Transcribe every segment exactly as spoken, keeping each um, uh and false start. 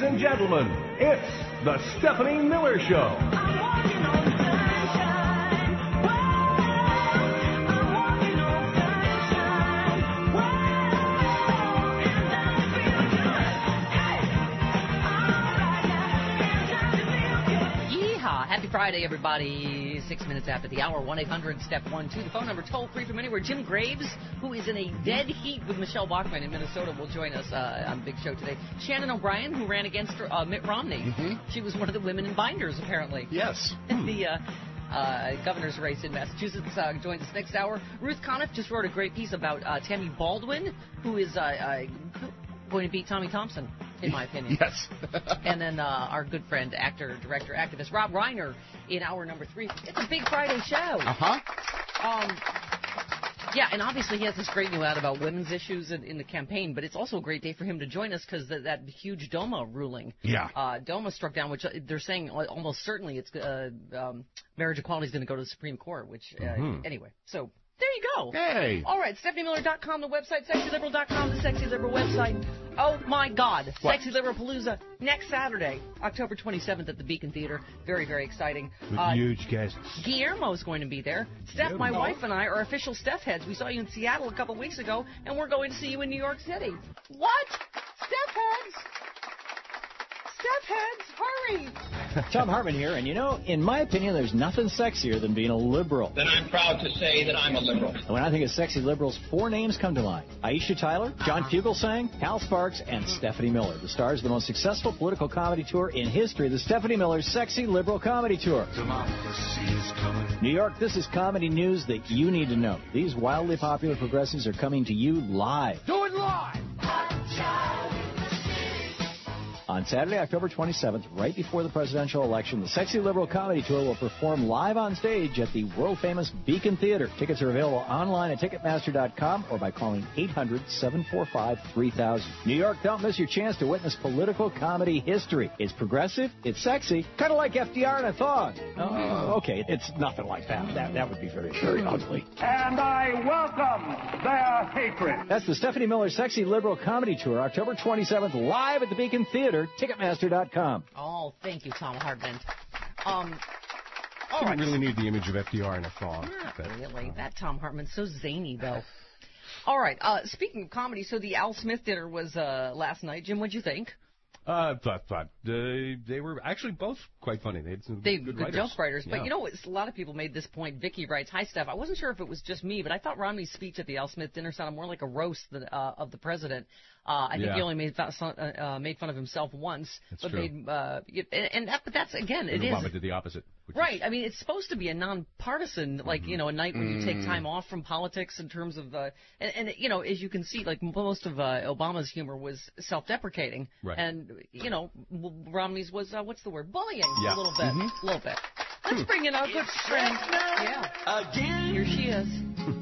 Ladies and gentlemen, it's the Stephanie Miller Show. Yeehaw! Happy Friday, everybody. Six minutes after the hour, one eight hundred step one two. The phone number toll free from anywhere. Jim Graves, who is in a dead heat with Michelle Bachmann in Minnesota, will join us uh, on the big show today. Shannon O'Brien, who ran against uh, Mitt Romney. Mm-hmm. She was one of the women in binders, apparently. Yes. the uh, uh, governor's race in Massachusetts uh, joins us next hour. Ruth Conniff just wrote a great piece about uh, Tammy Baldwin, who is uh, uh, going to beat Tommy Thompson, in my opinion. Yes. And then uh, our good friend, actor, director, activist Rob Reiner in hour number three. It's a big Friday show. Uh-huh. Um, yeah, and obviously he has this great new ad about women's issues in, in the campaign, but it's also a great day for him to join us because that, that huge DOMA ruling. Yeah. Uh, DOMA struck down, which they're saying almost certainly it's uh, um, marriage equality is going to go to the Supreme Court, which, uh, mm-hmm. anyway, so... There you go. Hey. All right, Stephanie Miller dot com, the website, Sexy Liberal dot com, the Sexy Liberal website. Oh, my God. What? Sexy Liberal Palooza next Saturday, October twenty-seventh at the Beacon Theater. Very, very exciting. With uh, huge guests. Guillermo's going to be there. Steph, my wife, and I are official Steph heads. We saw you in Seattle a couple weeks ago, and we're going to see you in New York City. What? Steph heads? Steph heads, hurry! Tom Hartman here, and you know, in my opinion, there's nothing sexier than being a liberal. Then I'm proud to say that I'm a liberal. And when I think of sexy liberals, four names come to mind. Aisha Tyler, John Fugelsang, Hal Sparks, and Stephanie Miller, the stars of the most successful political comedy tour in history, the Stephanie Miller Sexy Liberal Comedy Tour. New York, this is comedy news that you need to know. These wildly popular progressives are coming to you live. Do it live! On Saturday, October twenty-seventh, right before the presidential election, the Sexy Liberal Comedy Tour will perform live on stage at the world-famous Beacon Theater. Tickets are available online at Ticketmaster dot com or by calling eight hundred, seven four five, three thousand. New York, don't miss your chance to witness political comedy history. It's progressive, it's sexy, kind of like F D R in a thong. Oh, okay, it's nothing like that. That, that would be very, very ugly. And I welcome their hatred. That's the Stephanie Miller Sexy Liberal Comedy Tour, October twenty-seventh, live at the Beacon Theater. Ticketmaster dot com. Oh, thank you, Tom Hartman. Um, I all right. really need the image of F D R in a thong. Not really. That Tom Hartman's so zany, though. All right. Uh, speaking of comedy, so the Al Smith dinner was uh, last night. Jim, what'd you think? Uh, thought, thought they, they were actually both quite funny. They had some they, good, good writers. joke writers. Yeah. But, you know, it's, a lot of people made this point. Vicky writes, hi, Steph. I wasn't sure if it was just me, but I thought Romney's speech at the Al Smith dinner sounded more like a roast than, uh, of the president. Uh, I think yeah. he only made fun, uh, made fun of himself once. That's but true. Made, uh, and, and that, but that's, again, and it Obama is. did the opposite. Right. Is, I mean, it's supposed to be a nonpartisan, like, mm-hmm. you know, a night when you take time off from politics in terms of, uh, and, and, you know, as you can see, like, most of uh, Obama's humor was self-deprecating. Right. And, you know, Romney's was, uh, what's the word, bullying yeah. a little bit. Mm-hmm. A little bit. Let's bring in our good friend. Yeah. Again? Here she is.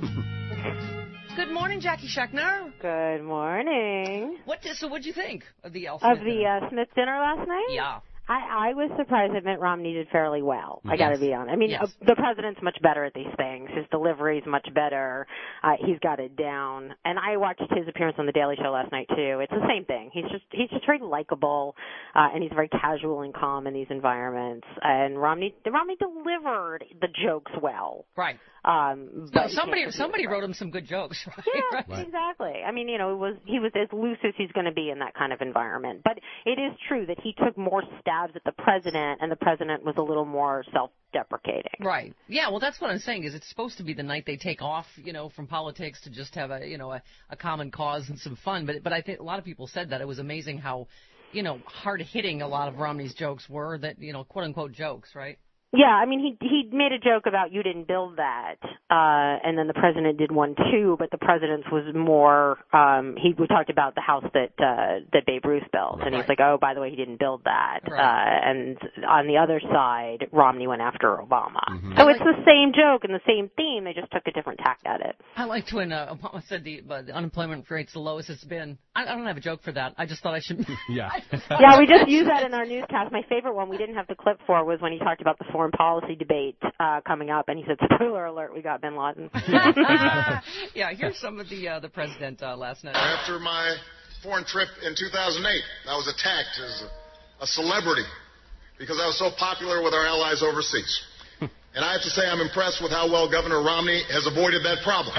Good morning, Jackie Schechner. Good morning. What? So what'd you think of the Al Smith Of the uh, Smith dinner last night? Yeah. I, I was surprised that Mitt Romney did fairly well. I got to be honest. I mean, Yes. uh, the president's much better at these things. His delivery's much better. Uh, he's got it down. And I watched his appearance on The Daily Show last night too. It's the same thing. He's just he's just very likable, uh, and he's very casual and calm in these environments. And Romney Romney delivered the jokes well. Right. Um, No, but somebody he can't somebody compete. wrote him some good jokes, right? Yeah, right. exactly. I mean, you know, it was he was as loose as he's going to be in that kind of environment. But it is true that he took more stabs at the president, and the president was a little more self-deprecating. Right. Yeah. Well, that's what I'm saying. Is it's supposed to be the night they take off, you know, from politics to just have a, you know, a, a common cause and some fun. But but I think a lot of people said that it was amazing how, you know, hard hitting a lot of Romney's jokes were. That, you know, quote unquote jokes, right? Yeah, I mean, he he made a joke about you didn't build that, uh, and then the president did one too. But the president's was more. Um, he we talked about the house that uh, that Babe Ruth built, and he's like, oh, by the way, he didn't build that. Right. Uh, and on the other side, Romney went after Obama. Mm-hmm. So it's the same joke and the same theme. They just took a different tack at it. I liked when uh, Obama said the, uh, the unemployment rate's the lowest it's been. I, I don't have a joke for that. I just thought I should. Yeah. Yeah, we just used that in our newscast. My favorite one we didn't have the clip for was when he talked about the foreign policy debate uh, coming up, and he said, spoiler alert, we got bin Laden. Yeah, here's some of the uh, the president uh, last night. After my foreign trip in two thousand eight, I was attacked as a celebrity because I was so popular with our allies overseas. And I have to say I'm impressed with how well Governor Romney has avoided that problem.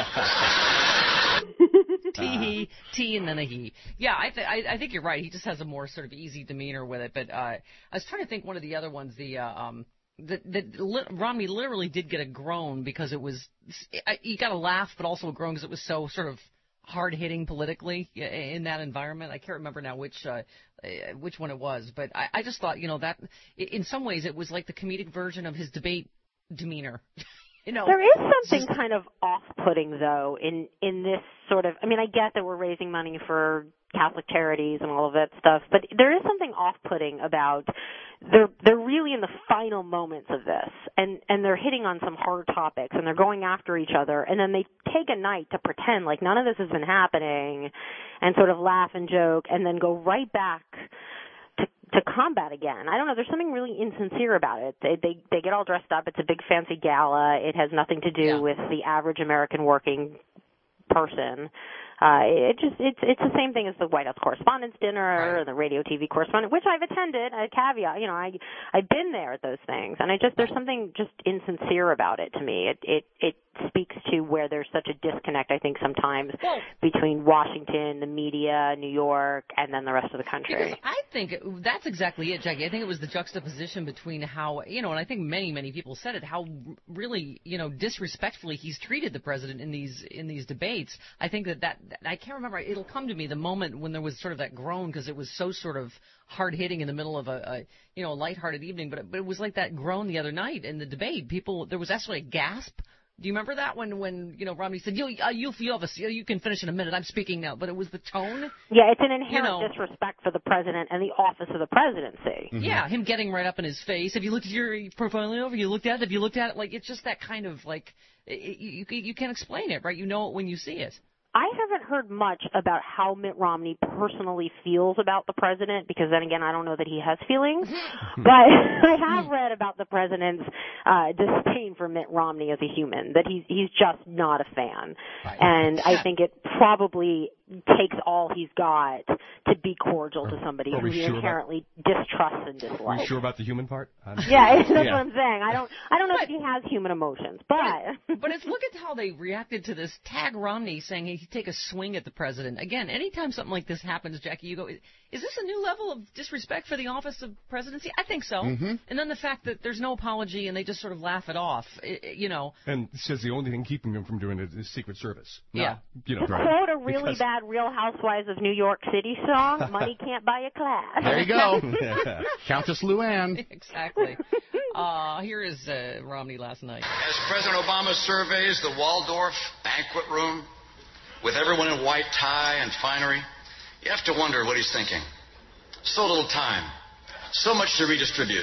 T, T, and then a he. Yeah, I, th- I, I think you're right. He just has a more sort of easy demeanor with it. But uh, I was trying to think one of the other ones, the... Uh, um, That, that li- Romney literally did get a groan because it was, you got to laugh, but also a groan because it was so sort of hard-hitting politically in that environment. I can't remember now which uh, which one it was, but I, I just thought, you know, that in some ways it was like the comedic version of his debate demeanor. You know, there is something just kind of off-putting, though, in in this sort of. I mean, I get that we're raising money for Catholic charities and all of that stuff, but there is something off-putting about they're they're really in the final moments of this, and and they're hitting on some hard topics, and they're going after each other, and then they take a night to pretend like none of this has been happening, and sort of laugh and joke, and then go right back to to combat again. I don't know. There's something really insincere about it. They they they get all dressed up. It's a big fancy gala. It has nothing to do yeah. with the average American working person. Uh, it just it's it's the same thing as the White House Correspondents' Dinner right. or the radio T V correspondent, which I've attended. A caveat, you know, I I've been there at those things, and I just there's something just insincere about it to me. It it it speaks to where there's such a disconnect, I think, sometimes well, between Washington, the media, New York, and then the rest of the country. Because I think that's exactly it, Jackie. I think it was the juxtaposition between how, you know, and I think many, many people said it, how really, you know, disrespectfully he's treated the president in these in these debates. I think that that, I can't remember, it'll come to me the moment when there was sort of that groan because it was so sort of hard-hitting in the middle of a, a you know, a lighthearted evening, but it, but it was like that groan the other night in the debate. People, there was actually a gasp. Do you remember that when, when you know, Romney said, you, uh, you, you, have a, you can finish in a minute, I'm speaking now, but it was the tone? Yeah, it's an inherent you know, disrespect for the president and the office of the presidency. Mm-hmm. Yeah, him getting right up in his face. Have you looked at your portfolio? Have you looked at it? Have you looked at it? Like, it's just that kind of, like, it, you, you can't explain it, right? You know it when you see it. I haven't heard much about how Mitt Romney personally feels about the president, because then again, I don't know that he has feelings. But I have read about the president's uh, disdain for Mitt Romney as a human, that he's he's just not a fan. Right. And I think it probably takes all he's got to be cordial to somebody who he sure inherently about, distrusts and dislikes. Are you sure about the human part? I'm yeah, that's yeah. what I'm saying. I don't I don't know but, if he has human emotions, but but, but it's look at how they reacted to this. Tag Romney saying he'd take a swing at the president. Again, anytime something like this happens, Jackie, you go, is this a new level of disrespect for the office of presidency? I think so. Mm-hmm. And then the fact that there's no apology and they just sort of laugh it off, it, you know. And says the only thing keeping him from doing it is Secret Service. Not, yeah. You know, to right. quote a really because... bad Real Housewives of New York City song, money can't buy a class. There you go. yeah. Countess Luann. Exactly. Uh, here is uh, Romney last night. As President Obama surveys the Waldorf banquet room with everyone in white tie and finery, you have to wonder what he's thinking. So little time. So much to redistribute.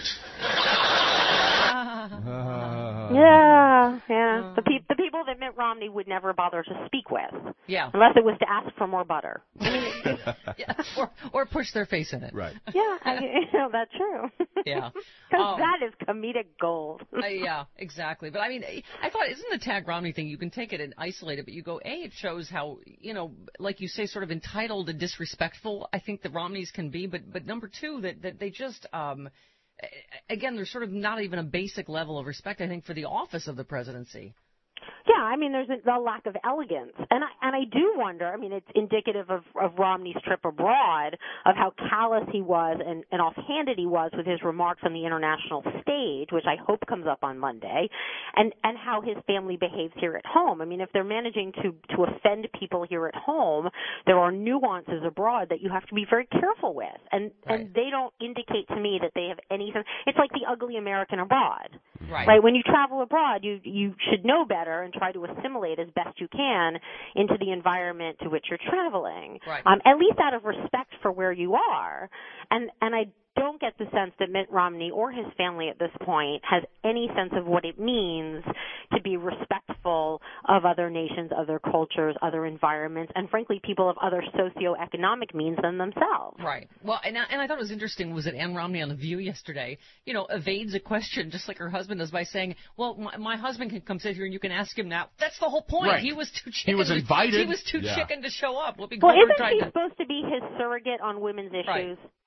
Yeah, yeah. The, pe- the people that Mitt Romney would never bother to speak with. Yeah. Unless it was to ask for more butter. I mean, yeah. or, or push their face in it. Right. Yeah, I, you know, that's true. Yeah. Because um, that is comedic gold. uh, yeah, exactly. But I mean, I thought, isn't the Tag Romney thing, you can take it and isolate it, but you go, A, it shows how, you know, like you say, sort of entitled and disrespectful I think the Romneys can be, but, but number two, that, that they just, um, again, there's sort of not even a basic level of respect, I think, for the office of the presidency. Yeah, I mean, there's a, a lack of elegance, and I and I do wonder. I mean, it's indicative of, of Romney's trip abroad, of how callous he was and, and offhanded he was with his remarks on the international stage, which I hope comes up on Monday, and and how his family behaves here at home. I mean, if they're managing to to offend people here at home, there are nuances abroad that you have to be very careful with, and right. and they don't indicate to me that they have any. It's like the ugly American abroad, right? Right. When you travel abroad, you you should know better and try to assimilate as best you can into the environment to which you're traveling, right. um, at least out of respect for where you are. And and I don't get the sense that Mitt Romney or his family at this point has any sense of what it means to be respectful of other nations, other cultures, other environments, and frankly, people of other socioeconomic means than themselves. Right. Well, and I, and I thought it was interesting was that Ann Romney on The View yesterday, you know, evades a question just like her husband does by saying, well, my, my husband can come sit here and you can ask him now. That's the whole point. Right. He was too chicken. He was invited. He was too yeah. chicken to show up. Whoopi well, Goldberg isn't tried he to... supposed to be his surrogate on women's issues? Right.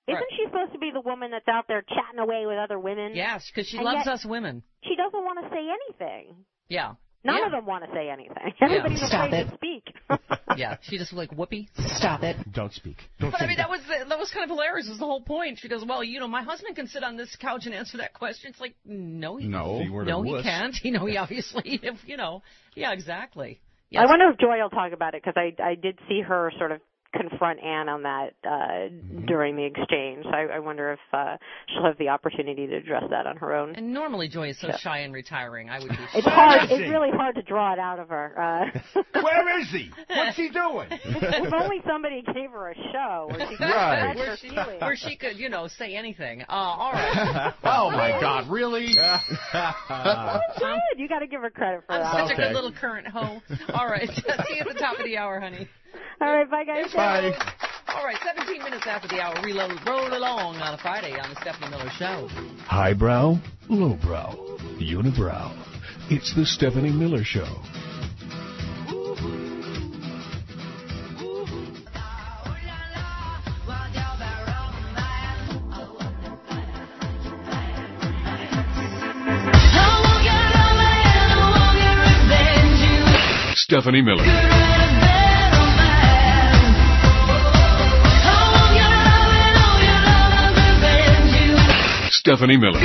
Isn't Right. she supposed to be the woman that's out there chatting away with other women? Yes, because she And loves yet us women. She doesn't want to say anything. Yeah. None yeah. of them want to say anything. Everybody's Stop afraid it. to speak. Yeah, she just like, whoopee. Stop it. Don't speak. Don't But I say mean, that was that was kind of hilarious. Was the whole point. She goes, well, you know, my husband can sit on this couch and answer that question. It's like, no, he No. You weren't no, a he wuss. can't. You know, he obviously, if you know, yeah, exactly. Yes. I wonder if Joy will talk about it because I I did see her sort of confront Ann on that uh, mm-hmm. during the exchange. I, I wonder if uh, she'll have the opportunity to address that on her own. And normally Joy is so Yeah. shy and retiring. I would be. It's so hard. It's really hard to draw it out of her. Uh, Where is he? What's he doing? if only somebody gave her a show where she could Right. express Where her she, feelings. where she could, you know, say anything. Uh, all right. Oh, my God, really? Good. You got to give her credit for I'm that. such a Okay. good little current hoe. All right. See you at the top of the hour, honey. All right, bye, guys. Bye. All right, seventeen minutes after the hour, reload, roll along on a Friday on the Stephanie Miller Show. Highbrow, lowbrow, unibrow. It's the Stephanie Miller Show. Stephanie Miller. Stephanie Miller.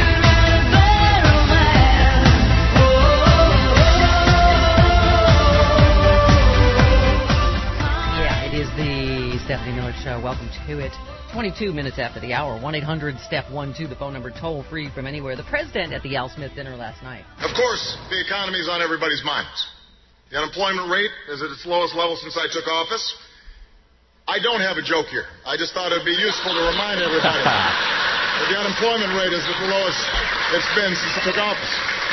Yeah, it is the Stephanie Miller Show. Welcome to it. twenty-two minutes after the hour. one eight hundred step one two, the phone number toll free from anywhere. The president at the Al Smith dinner last night. Of course, the economy is on everybody's minds. The unemployment rate is at its lowest level since I took office. I don't have a joke here. I just thought it would be useful to remind everybody that the unemployment rate is at the lowest it's been since I took office.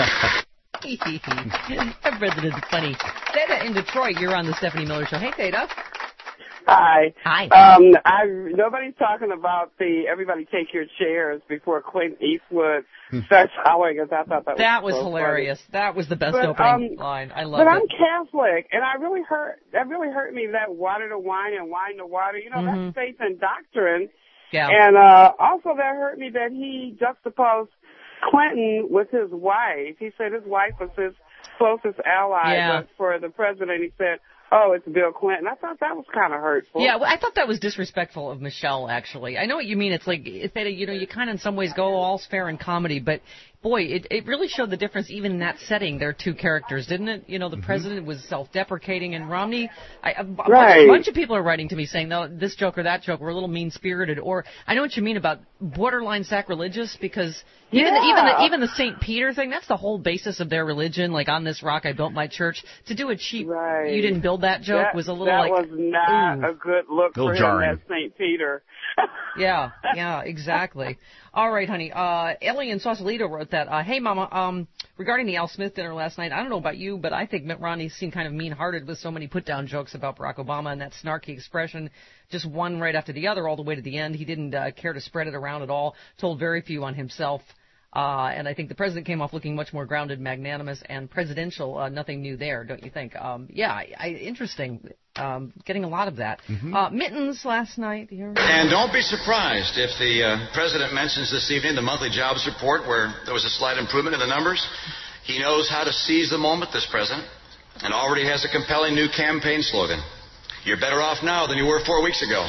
That president's funny. Theta in Detroit, you're on the Stephanie Miller Show. Hey, Theta. Hi. Hi. Um, I nobody's talking about the everybody take your chairs before Clint Eastwood starts howling. Cause I thought that was That was so hilarious. Funny. That was the best But, opening um, line. I love But it. I'm Catholic, and I really hurt. That really hurt me. That water to wine and wine to water. You know, Mhm. that's faith and doctrine. Yeah. And uh, also that hurt me that he juxtaposed Clinton with his wife. He said his wife was his closest ally, Yeah. but for the president, he said, oh, it's Bill Clinton. I thought that was kind of hurtful. Yeah, well, I thought that was disrespectful of Michelle, actually. I know what you mean. It's like, Theta, you know, you kind of in some ways go all's fair in comedy, but boy, it, it really showed the difference even in that setting. There are two characters, didn't it? You know, the mm-hmm. president was self-deprecating, and Romney, I, a, a, right. bunch, a bunch of people are writing to me saying, no, this joke or that joke were a little mean-spirited, or I know what you mean about borderline sacrilegious, because even, yeah. the, even, the, even the Saint Peter thing, that's the whole basis of their religion, like, on this rock I built my church. To do a cheap, right. you didn't build that joke that, was a little that like... That was not ooh. a good look for him jarring. as Saint Peter. yeah, yeah, exactly. All right, honey. Uh, Ellie in Sausalito wrote that. Uh, hey, Mama, um, regarding the Al Smith dinner last night, I don't know about you, but I think Mitt Romney seemed kind of mean-hearted with so many put-down jokes about Barack Obama and that snarky expression, just one right after the other all the way to the end. He didn't uh, care to spread it around at all, told very few on himself. Uh, and I think the president came off looking much more grounded, magnanimous, and presidential. Uh, nothing new there, don't you think? Um, yeah, I, I, interesting. Um, getting a lot of that. Mm-hmm. Uh, Mittens last night. Here. And don't be surprised if the uh, president mentions this evening the monthly jobs report where there was a slight improvement in the numbers. He knows how to seize the moment, this president, and already has a compelling new campaign slogan. You're better off now than you were four weeks ago.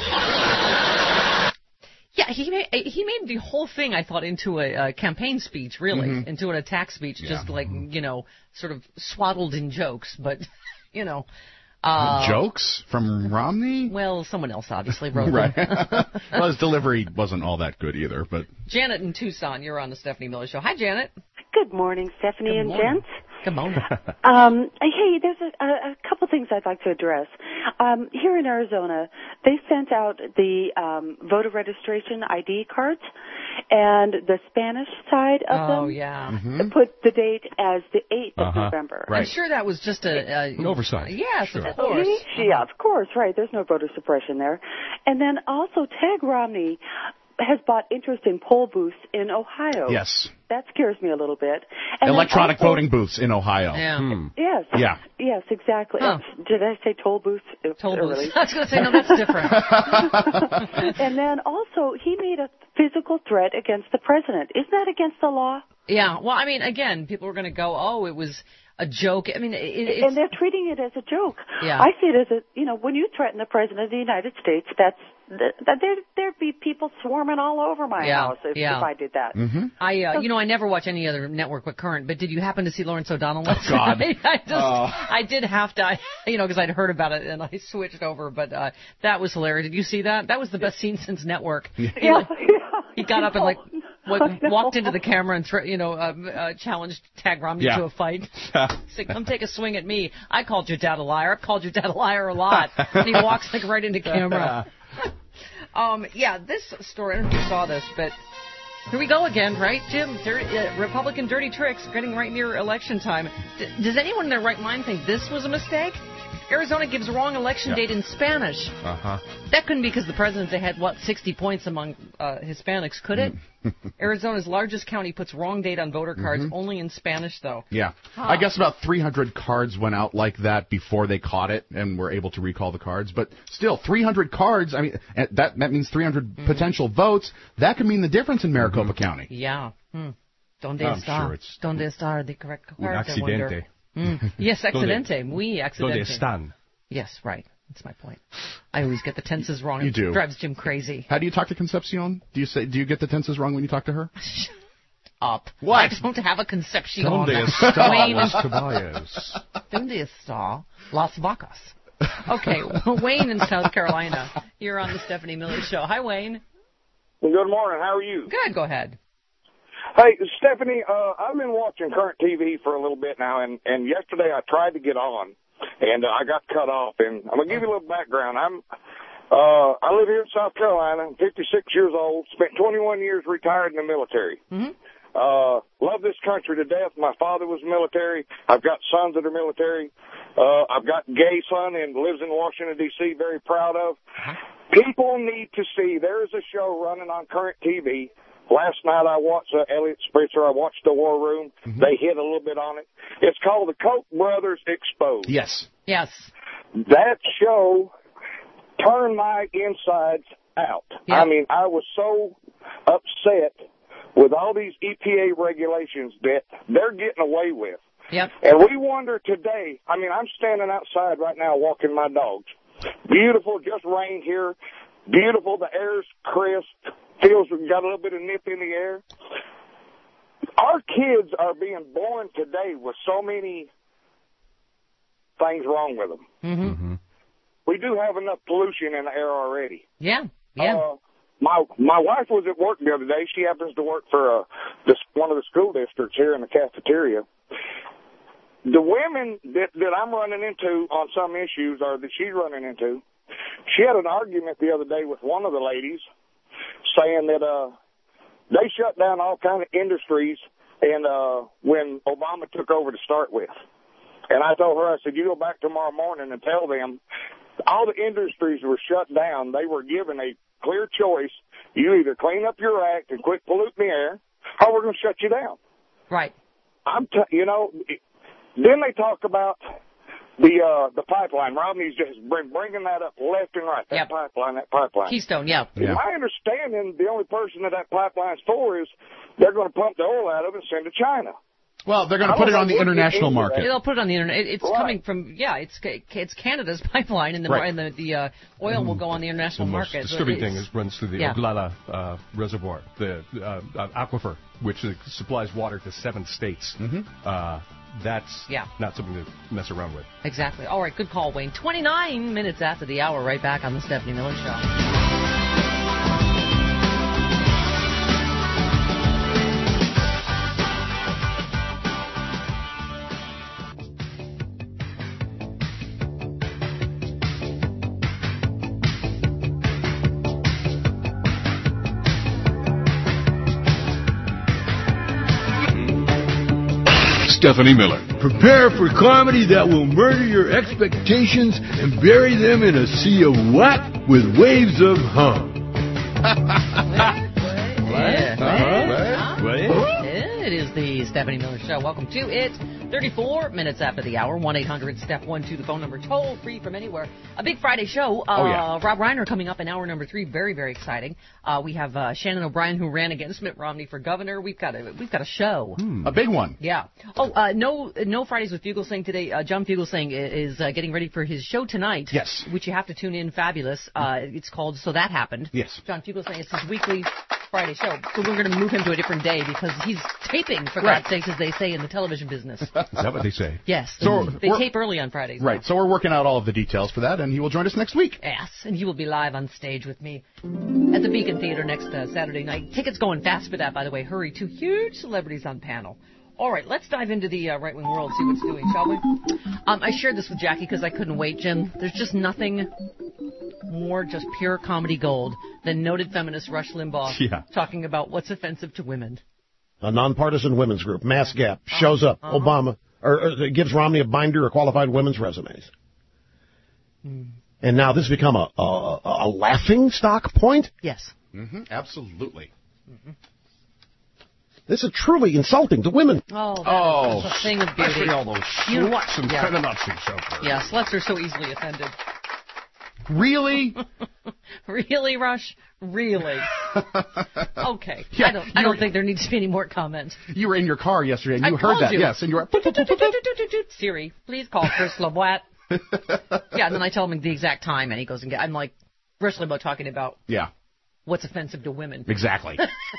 Yeah, he made, he made the whole thing, I thought, into a, a campaign speech, really, mm-hmm. into an attack speech, yeah. just like, you know, sort of swaddled in jokes, but, you know. Uh, jokes from Romney? Well, someone else obviously wrote right. them. Well, his delivery wasn't all that good either, but. Janet in Tucson, you're on the Stephanie Miller Show. Hi, Janet. Good morning, Stephanie Good and morning. gents. Good morning. um, hey, there's a, a, a couple things I'd like to address. Um, here in Arizona, they sent out the um, voter registration I D cards, and the Spanish side of oh, them oh, yeah. mm-hmm. put the date as the eighth of uh-huh. November. Right. I'm sure that was just a... a An oversight. Yes, sure. of course. Yeah, of course, right. There's no voter suppression there. And then also, Tag Romney has bought interest in poll booths in Ohio. Yes. That scares me a little bit. And Electronic also, voting booths in Ohio. Yeah. Hmm. Yes. Yeah. Yes, exactly. Huh. Did I say toll booths? Toll Uh, booths. really? I was going to say, no, that's different. And then also, he made a physical threat against the president. Isn't that against the law? Yeah. Well, I mean, again, people are going to go, oh, it was a joke. I mean, it, it's... And they're treating it as a joke. Yeah. I see it as a, you know, when you threaten the president of the United States, that's that there there'd be people swarming all over my Yeah, house if, yeah. if I did that. Mm-hmm. I, uh, you know, I never watch any other network but Current. But did you happen to see Lawrence O'Donnell last Oh, God. night? I just, Oh. I did have to, I, you know, because I'd heard about it and I switched over. But uh, that was hilarious. Did you see that? That was the best scene since Network. Yeah, He, like, yeah. he got up and like wa- I know. walked into the camera and thre- you know uh, uh, challenged Tag Romney Yeah. to a fight. He said, "Come take a swing at me. I called your dad a liar. I've called your dad a liar a lot." And he walks like right into camera. Um, yeah, this story, I don't know if you saw this, but here we go again, right, Jim? Dirty, uh, Republican dirty tricks getting right near election time. D- does anyone in their right mind think this was a mistake? Arizona gives wrong election Yeah. date in Spanish. Uh-huh. That couldn't be because the presidency had, what, sixty points among uh, Hispanics, could it? Arizona's largest county puts wrong date on voter cards, Mm-hmm. only in Spanish, though. Yeah. Huh. I guess about three hundred cards went out like that before they caught it and were able to recall the cards. But still, three hundred cards, I mean, eh, that that means three hundred Mm-hmm. potential votes. That could mean the difference in Maricopa County. Yeah. Hmm. Donde I'm está? sure it's- Donde está the correct Un card, I wonder. accidente. Mm. Yes, accidente. Muy Donde accidente. están? Yes, right. That's my point. I always get the tenses wrong. You It do. drives Jim crazy. How do you talk to Concepcion? Do you say do you get the tenses wrong when you talk to her? Up. What? I don't have a conception. Donde está Wayne, Los Caballos? Donde está Las Vacas? Okay, well, Wayne in South Carolina. You're on the Stephanie Miller Show. Hi, Wayne. Good morning. How are you? Good. Go ahead. Hey, Stephanie, uh, I've been watching Current T V for a little bit now, and, and yesterday I tried to get on, and uh, I got cut off. And I'm going to give you a little background. I'm, uh, I live here in South Carolina. I'm fifty-six years old, spent twenty-one years retired in the military. Mm-hmm. Uh, love this country to death. My father was military. I've got sons that are military. Uh, I've got a gay son and lives in Washington, D C, very proud of. People need to see, there is a show running on Current T V. Last night I watched uh, Elliot Spritzer. I watched The War Room. Mm-hmm. They hit a little bit on it. It's called The Koch Brothers Exposed. Yes. Yes. That show turned my insides out. Yep. I mean, I was so upset with all these E P A regulations that they're getting away with. Yep. And we wonder today, I mean, I'm standing outside right now walking my dogs. Beautiful, just rained here. Beautiful, the air's crisp. Feels we've got a little bit of nip in the air. Our kids are being born today with so many things wrong with them. Mm-hmm. Mm-hmm. We do have enough pollution in the air already. Yeah, yeah. Uh, my my wife was at work the other day. She happens to work for uh, this, one of the school districts here in the cafeteria. The women that, that I'm running into on some issues, or that she's running into, she had an argument the other day with one of the ladies saying that uh, they shut down all kind of industries and uh, when Obama took over to start with. And I told her, I said, you go back tomorrow morning and tell them all the industries were shut down. They were given a clear choice. You either clean up your act and quit polluting the air, or we're going to shut you down. Right. I'm, t- you know, then they talk about the uh, the pipeline. Romney's just been bringing that up left and right. That Yep. pipeline, that pipeline. Keystone, yeah. Yeah. My understanding, the only person that that pipeline's for is they're going to pump the oil out of it and send to China. Well, they're going I to put it don't on the know what international you think of market. that. They'll put it on the internet. It- It's Right. coming from, yeah, it's it's Canada's pipeline, and the Right. and the, the uh, oil will go on the The international most market. So disturbing it's- thing is runs through the yeah. Oglala uh, Reservoir, the uh, uh, aquifer, which uh, supplies water to seven states. Mm-hmm. Uh, that's Yeah. not something to mess around with. Exactly. All right, good call, Wayne. twenty-nine minutes after the hour, right back on the Stephanie Miller Show. Stephanie Miller. Prepare for comedy that will murder your expectations and bury them in a sea of what with waves of hum. It is the Stephanie Miller Show. Welcome to it. thirty-four minutes after the hour. one eight hundred step one two, the phone number, toll free from anywhere. A big Friday show. Uh, oh, yeah. Rob Reiner coming up in hour number three. Very, very exciting. Uh, we have uh, Shannon O'Brien, who ran against Mitt Romney for governor. We've got a we've got a show. Hmm. A big one. Yeah. Oh, uh, no no Fridays with Fugelsang today. Uh, John Fugelsang is uh, getting ready for his show tonight. Yes. Which you have to tune in. Fabulous. Uh, it's called So That Happened. Yes. John Fugelsang. It's his weekly Friday show. So we're going to move him to a different day because he's taping, for right. God's sakes, as they say in the television business. Is that what they say? Yes. So they tape early on Fridays. Right. Now. So we're working out all of the details for that, and he will join us next week. Yes, and he will be live on stage with me at the Beacon Theater next uh, Saturday night. Tickets going fast for that, by the way. Hurry. Two huge celebrities on panel. All right, let's dive into the uh, right-wing world, see what's doing, shall we? Um, I shared this with Jackie because I couldn't wait, Jim. There's just nothing more just pure comedy gold than noted feminist Rush Limbaugh yeah. talking about what's offensive to women. A nonpartisan women's group, Mass Gap, shows up. Uh-huh. Obama, or, or gives Romney a binder of qualified women's resumes. Hmm. And now this has become a, a, a laughing stock point? Yes. Mm-hmm. Absolutely. Mm-hmm. This is truly insulting to women. Oh, that oh. is a thing of beauty. Especially all those You know sluts and yeah. feminazis out there. Yeah, sluts are so easily offended. Really? Really, Rush? Really? Okay. Yeah, I don't. I don't think there needs to be any more comments. You were in your car yesterday, and you I heard that. You. Yes, and you were. Siri, please call Chris LeBlanc. Yeah, and then I tell him the exact time, and he goes and get. I'm like, Rush Limbaugh talking about. Yeah. What's offensive to women? Exactly.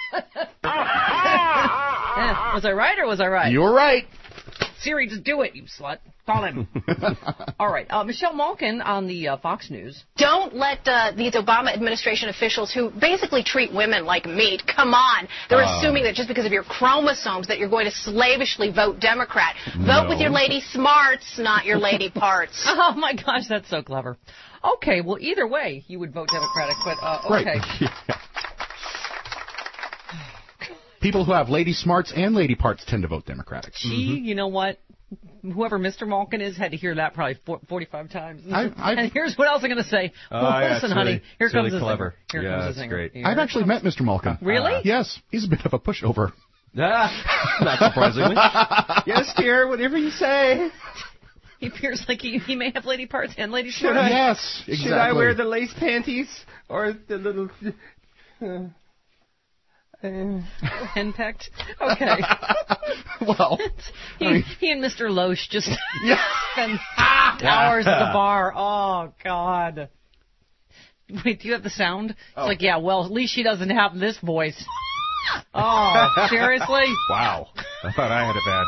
Yeah, was I right or was I right? You were right. Siri, just do it, you slut. Call him. All right. Uh, Michelle Malkin on the uh, Fox News. Don't let uh, these Obama administration officials who basically treat women like meat, come on. They're uh, assuming that just because of your chromosomes that you're going to slavishly vote Democrat. No. Vote with your lady smarts, not your lady parts. Oh, my gosh, that's so clever. Okay, well, either way, you would vote Democratic, but uh, okay. Right. Yeah. People who have lady smarts and lady parts tend to vote Democratic. Gee, mm-hmm. You know what? Whoever Mister Malkin is had to hear that probably forty-five times. I, and here's what else I'm going to say. Oh, well, yeah, listen, really, honey, here comes really the clever. Here yeah, comes the that's singer. great. Here I've actually met Mister Malkin. Really? Uh, yes. He's a bit of a pushover. Ah, not surprisingly. Yes, dear, whatever you say. He appears like he, he may have lady parts and lady Should shorts. I, yes, exactly. Should I wear the lace panties or the little... Uh, henpecked? Okay. Well, he, I mean, he and Mister Loesch just yeah. spend hours at the bar. Oh, God. Wait, do you have the sound? It's oh. like, yeah, well, at least she doesn't have this voice. Oh, seriously? Wow. I thought I had it bad.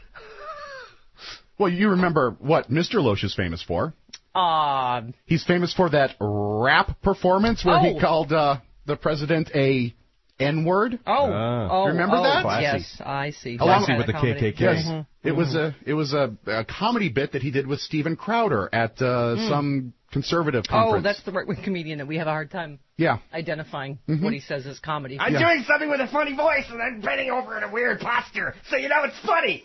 Well, you remember what Mister Loesch is famous for. Uh, He's famous for that rap performance where oh. he called uh, the president a N-word. Oh, uh, oh, remember oh, that? Classy. Yes, I see. Classy with the K K K. Yes, Mm-hmm. it was a it was a, a comedy bit that he did with Steven Crowder at uh, mm. some conservative conference. Oh, that's the right-wing comedian that we have a hard time yeah. identifying mm-hmm. what he says is comedy. I'm yeah. doing something with a funny voice, and I'm bending over in a weird posture, so you know it's funny.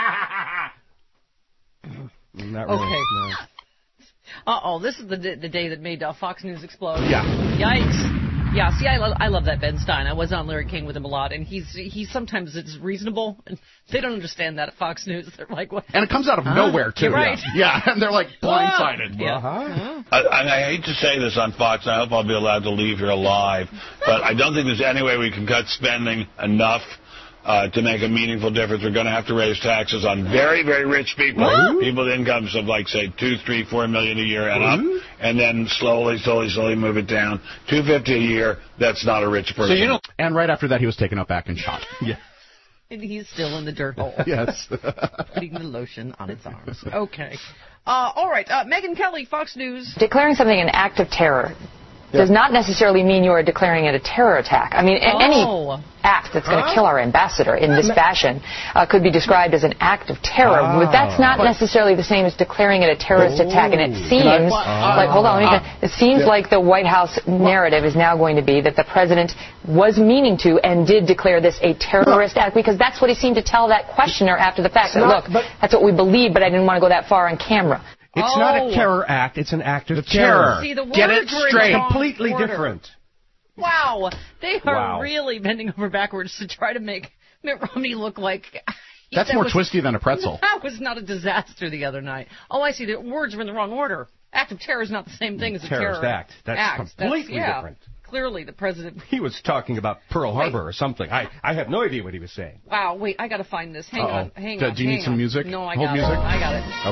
Not really. Okay. No. Uh-oh, this is the the day that made uh, Fox News explode. Yeah. Yikes. Yeah, see, I, lo- I love that Ben Stein. I was on Larry King with him a lot, and he's he sometimes it's reasonable, and they don't understand that at Fox News. They're like, what? And it comes out of huh? nowhere, too. You're right. Yeah, yeah. And they're like blindsided. Yeah. Uh-huh. Uh-huh. I, I hate to say this on Fox, and I hope I'll be allowed to leave here alive, but I don't think there's any way we can cut spending enough uh, to make a meaningful difference. We're going to have to raise taxes on very, very rich people, What? people with incomes of, like, say, two, three, four million a year and up, and then slowly, slowly, slowly move it down. two fifty a year, that's not a rich person. So you know, and right after that, he was taken up back and shot. Yeah. And he's still in the dirt hole. Yes. Putting the lotion on its arms. Okay. Uh, all right. Uh, Megyn Kelly, Fox News. Declaring something an act of terror does not necessarily mean you are declaring it a terror attack. I mean, oh. any act that's going to kill our ambassador in this fashion uh, could be described as an act of terror. Oh. But that's not necessarily the same as declaring it a terrorist oh. attack. And it seems I, like, hold on, let me finish. It seems yeah. like the White House narrative is now going to be that the president was meaning to and did declare this a terrorist act, because that's what he seemed to tell that questioner after the fact. That, look, that's what we believe, but I didn't want to go that far on camera. It's oh. not a terror act. It's an act of terror. terror. See, the words Get it straight. were in Completely order. different. Wow. They are Wow. really bending over backwards to try to make Mitt Romney look like? That's more was, twisty than a pretzel. That was not a disaster the other night. Oh, I see. The words were in the wrong order. Act of terror is not the same thing as a terrorist terror act. That's act. completely That's, yeah, different. Clearly, the president. He was talking about Pearl Wait. Harbor or something. I, I have no idea what he was saying. Wow, wait, I got to find this. Hang Uh-oh. on, hang Do, on. do you hang need some on. music? No, I Hold got music? it. I got it.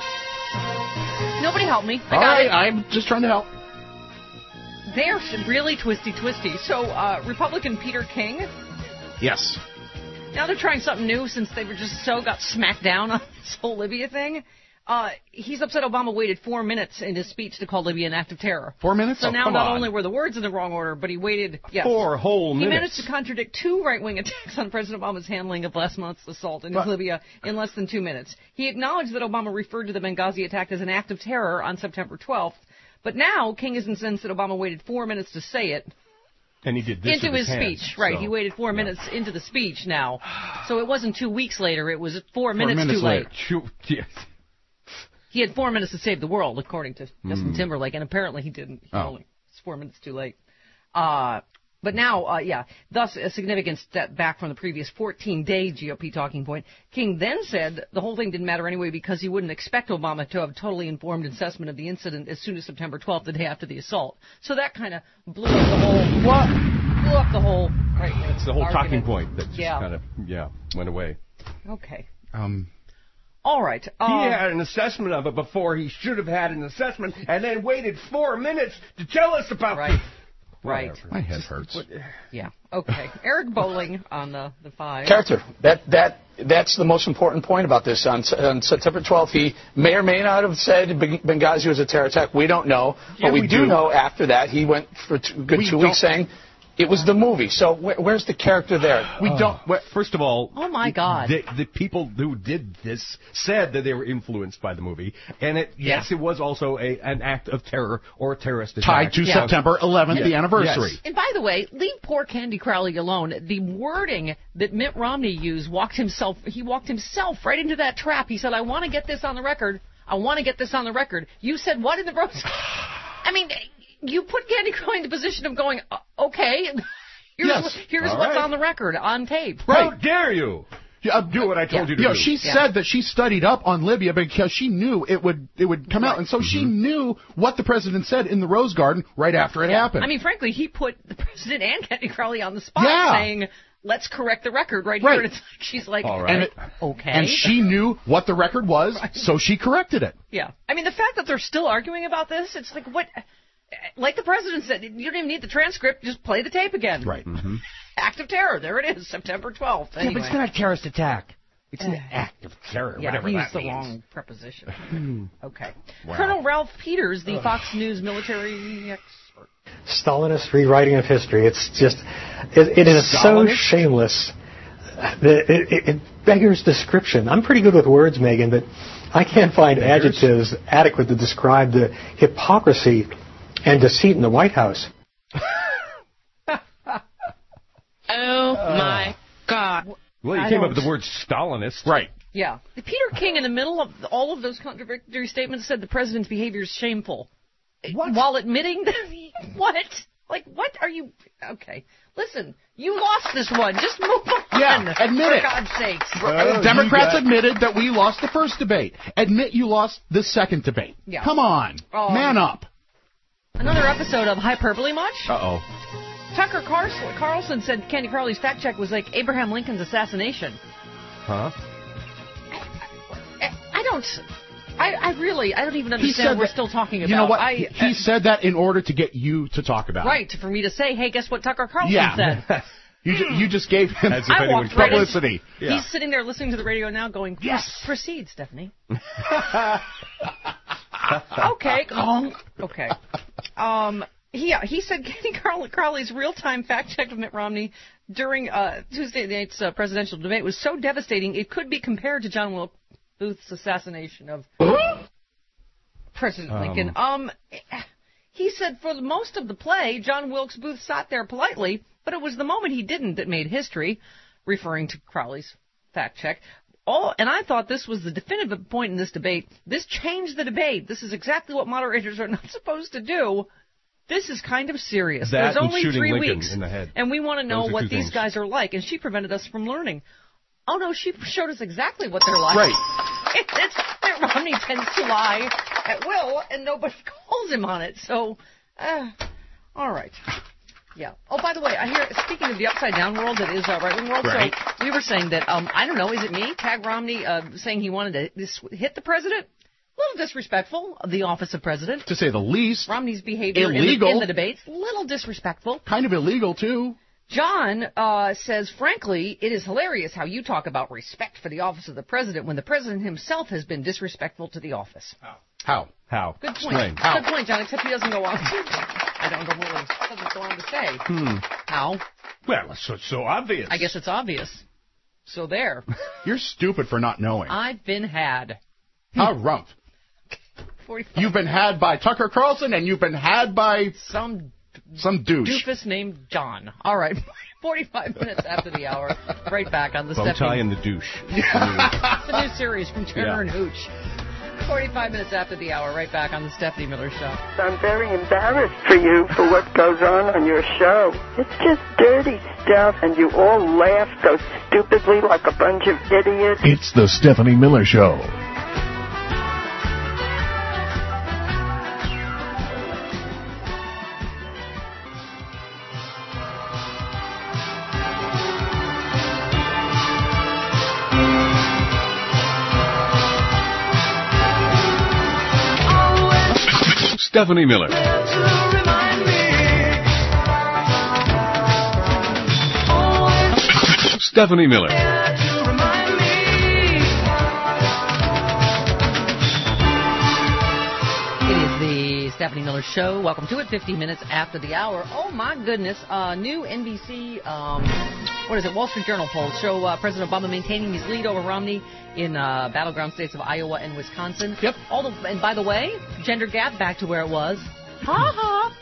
Okay. Nobody help me. I All got right, it. I'm just trying to help. They're really twisty, twisty. So, uh, Republican Peter King. Yes. Now they're trying something new since they were just so got smacked down on this whole Libya thing. Uh, he's upset Obama waited four minutes in his speech to call Libya an act of terror. Four minutes? So Oh, now come not on. only were the words in the wrong order, but he waited, yes. Four whole he minutes. He managed to contradict two right-wing attacks on President Obama's handling of last month's assault in But- Libya in less than two minutes. He acknowledged that Obama referred to the Benghazi attack as an act of terror on September twelfth. But now King is incensed that Obama waited four minutes to say it. And he did this into with his, his hands, speech, right? so, He waited four yeah. minutes into the speech now, so it wasn't two weeks later. It was four, Four minutes, minutes too later. late. Yes. He had four minutes to save the world, according to Justin Mm. Timberlake, and apparently he didn't. He Oh. only, it's four minutes too late. Uh, but now, uh, yeah, thus a significant step back from the previous fourteen-day G O P talking point. King then said the whole thing didn't matter anyway because he wouldn't expect Obama to have a totally informed assessment of the incident as soon as September twelfth, the day after the assault. So that kind of blew up the whole. What? Blew up the whole. Right. That's the whole argument. talking point that just Yeah. kind of, yeah, went away. Okay. Um. All right. He Uh, had an assessment of it before he should have had an assessment and then waited four minutes to tell us about Right. Right. Whatever. My head hurts. Yeah. Okay. Eric Bowling on the, the five. Character. That that that's the most important point about this. On, on September twelfth, he may or may not have said Benghazi was a terror attack. We don't know, Yeah, but we, we do do. know after that he went for two, good We two don't- weeks saying it was the movie. So where, where's the character there? We don't. Well, first of all, Oh, my God. the, the people who did this said that they were influenced by the movie, and it yes, it was also a an act of terror or a terrorist attack. Tied to Yeah. September eleventh, Yes. the anniversary. Yes. And by the way, leave poor Candy Crowley alone. The wording that Mitt Romney used walked himself. He walked himself right into that trap. He said, "I want to get this on the record. I want to get this on the record." You said what in the roast? I mean, you put Candy Crowley in the position of going, uh, "Okay, here's Yes. here's All what's right. on the record on tape." How Right. dare you? Yeah, uh, Do what I told Yeah. you to You know, do. she Yeah. said that she studied up on Libya because she knew it would it would come out, and so she knew what the president said in the Rose Garden right after it happened. I mean, frankly, he put the president and Candy Crowley on the spot, Yeah. saying, "Let's correct the record right, Right. here." And it's like, she's like, All right. and, it, "Okay." and she knew what the record was, so she corrected it. Yeah. I mean, the fact that they're still arguing about this, it's like, what? Like the president said, you don't even need the transcript, just play the tape again. Right. Mm-hmm. Act of terror, there it is, September twelfth. Anyway. Yeah, but it's not a terrorist attack. It's an act of terror, Yeah, whatever he that used the means. wrong preposition. Okay. Wow. Colonel Ralph Peters, the Fox News military expert. Stalinist rewriting of history. It's just, it, it is so Stalinist? shameless. that It, it, it beggars description. I'm pretty good with words, Megan, but I can't find Beggars? adjectives adequate to describe the hypocrisy and deceit in the White House. Oh, my God. Well, you I came don't- up with the word Stalinist. Right. Yeah. The Peter King, in the middle of all of those contradictory statements, said the president's behavior is shameful. What? While admitting that. What? Like, what are you. Okay. Listen, you lost this one. Just move on. Yeah, admit for it. God's sakes. Oh, Democrats you got- admitted that we lost the first debate. Admit you lost the second debate. Yeah. Come on. Um, Man up. Another episode of Hyperbole Much? Uh-oh. Tucker Carlson, Carlson said Candy Crowley's fact check was like Abraham Lincoln's assassination. Huh? I, I don't. I, I really, I don't even He understand said what we're that- still talking about. You know what? I, he he said that in order to get you to talk about right, for me to say, hey, guess what Tucker Carlson Yeah. said? it. You, ju- you just gave him As if I anyone walked right in- publicity. Yeah. He's sitting there listening to the radio now going, Yes. proceed, Stephanie. Okay. Okay. Um, he, he said Candy Carl- Crowley's real-time fact-check of Mitt Romney during uh, Tuesday night's uh, presidential debate was so devastating it could be compared to John Wilkes Booth's assassination of President Um. Lincoln. Um, he said for most of the play, John Wilkes Booth sat there politely, but it was the moment he didn't that made history, referring to Crowley's fact-check. All, and I thought this was the definitive point in this debate. This changed the debate. This is exactly what moderators are not supposed to do. This is kind of serious. That There's and only shooting three Lincoln weeks, in the head. and we want to know Those are what two these things. guys are like, and she prevented us from learning. Oh, no, she showed us exactly what they're like. Right. It's, Mitt Romney tends to lie at will, and nobody calls him on it. So, uh, all right. Yeah. Oh, by the way, I hear, speaking of the upside-down world that is our right-wing world, Right. so we were saying that, um, I don't know, is it me, Tag Romney, uh, saying he wanted to this, hit the president? A little disrespectful of the office of president. To say the least. Romney's behavior in the, Illegal. in the debates, a little disrespectful. Kind of illegal, too. John uh, says, frankly, it is hilarious how you talk about respect for the office of the president when the president himself has been disrespectful to the office. How? How? Good point. Explain. Good point, John, except he doesn't go on. I don't know really, doesn't go on to say. Hmm. How? Well, it's so, so obvious. I guess it's obvious. So there. You're stupid for not knowing. I've been had. How rump. forty-five You've been had by Tucker Carlson, and you've been had by some some douche. doofus named John. All right, forty-five minutes after the hour. Right back on the Bow Stephanie. tie and the douche. It's a new series from Turner Yeah. and Hooch. forty-five minutes after the hour. Right back on the Stephanie Miller Show. I'm very embarrassed for you for what goes on on your show. It's just dirty stuff, and you all laugh so stupidly like a bunch of idiots. It's the Stephanie Miller Show. Stephanie Miller. Stephanie Miller. It is the Stephanie Miller Show. Welcome to it. fifty minutes after the hour. Oh my goodness! Uh, new N B C, um, what is it? Wall Street Journal polls show uh, President Obama maintaining his lead over Romney in uh, battleground states of Iowa and Wisconsin. Yep. All the and by the way, gender gap back to where it was. Ha ha.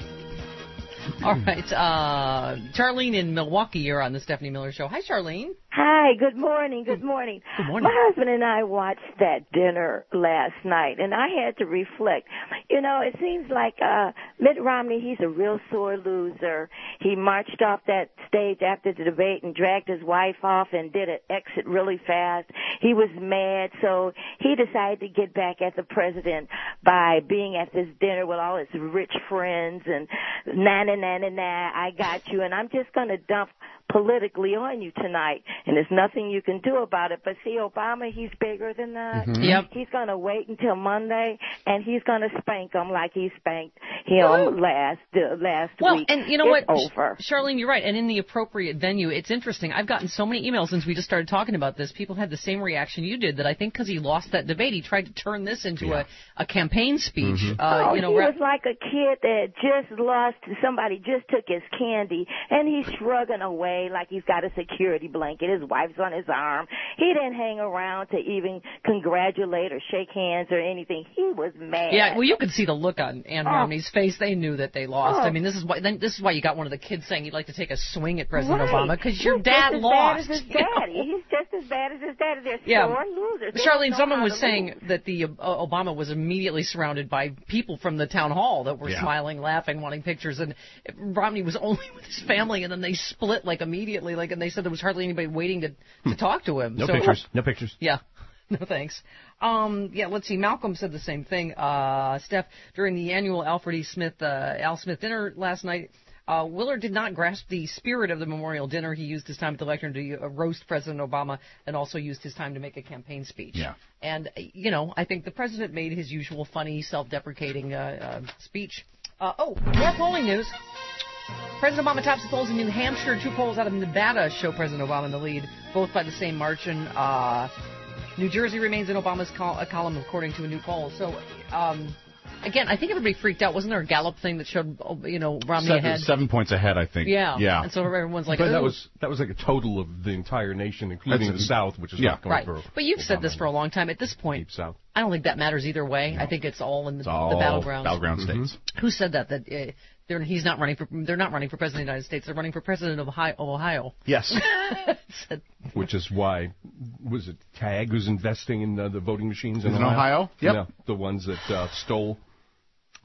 All right, uh, Charlene in Milwaukee, you're on the Stephanie Miller Show. Hi, Charlene. Hi, good morning, good morning. Good morning. My husband and I watched that dinner last night, and I had to reflect. You know, it seems like uh Mitt Romney, he's a real sore loser. He marched off that stage after the debate and dragged his wife off and did an exit really fast. He was mad, so he decided to get back at the president by being at this dinner with all his rich friends and na na na na na, I got you, and I'm just going to dump politically on you tonight, and there's nothing you can do about it. But see, Obama, he's bigger than that. Mm-hmm. Yep. He's going to wait until Monday, and he's going to spank him like he spanked him last uh, last Well, week. and you know it's what, over. Charlene, you're right. And in the appropriate venue, it's interesting. I've gotten so many emails since we just started talking about this. People had the same reaction you did. That I think because he lost that debate, he tried to turn this into Yeah. a, a campaign speech. Mm-hmm. Uh, oh, you know, he ra- was like a kid that just lost. Somebody just took his candy, and he's shrugging away like he's got a security blanket. His wife's on his arm. He didn't hang around to even congratulate or shake hands or anything. He was mad. Yeah, well, you could see the look on Ann Oh. Romney's face. They knew that they lost. Oh. I mean, this is why. Then this is why you got one of the kids saying you'd like to take a swing at President Right. Obama because your He's dad just as lost. Bad as his you know? daddy. He's just as bad as his daddy. They're Yeah. sore losers. They don't Charlene, know someone how was to saying lose. that the uh, Obama was immediately surrounded by people from the town hall that were Yeah. smiling, laughing, wanting pictures, and Romney was only with his family, and then they split like immediately, like, and they said there was hardly anybody waiting to to talk to him. No So- pictures. No pictures. Yeah. No thanks. Um, yeah, let's see. Malcolm said the same thing. Uh, Steph, during the annual Alfred E. Smith, uh, Al Smith dinner last night, uh, Willard did not grasp the spirit of the memorial dinner. He used his time at the lectern to uh, roast President Obama and also used his time to make a campaign speech. Yeah. And, uh, you know, I think the president made his usual funny, self-deprecating uh, uh, speech. Uh, oh, more polling news. President Obama tops the polls in New Hampshire. Two polls out of Nevada show President Obama in the lead, both by the same margin. Uh, New Jersey remains in Obama's col- a column, according to a new poll. So, um, again, I think everybody freaked out. Wasn't there a Gallup thing that showed, you know, Romney Seven, ahead? seven points ahead, I think. Yeah. Yeah. And so everyone's like, but that "Ooh." was that was like a total of the entire nation, including That's- the South, which is yeah. not going Right. through. But you've said this for a long time. At this point, South. I don't think that matters either way. I think it's all in the, all the battlegrounds. battleground states. Who said that? That uh, they're, he's not running for. They're not running for president of the United States. They're running for president of Ohio. Of Ohio. Yes. Said- Which is why, was it TAG who's investing in uh, the voting machines in Is it Ohio? Ohio? Yep. Yeah, the ones that uh, stole. Yeah.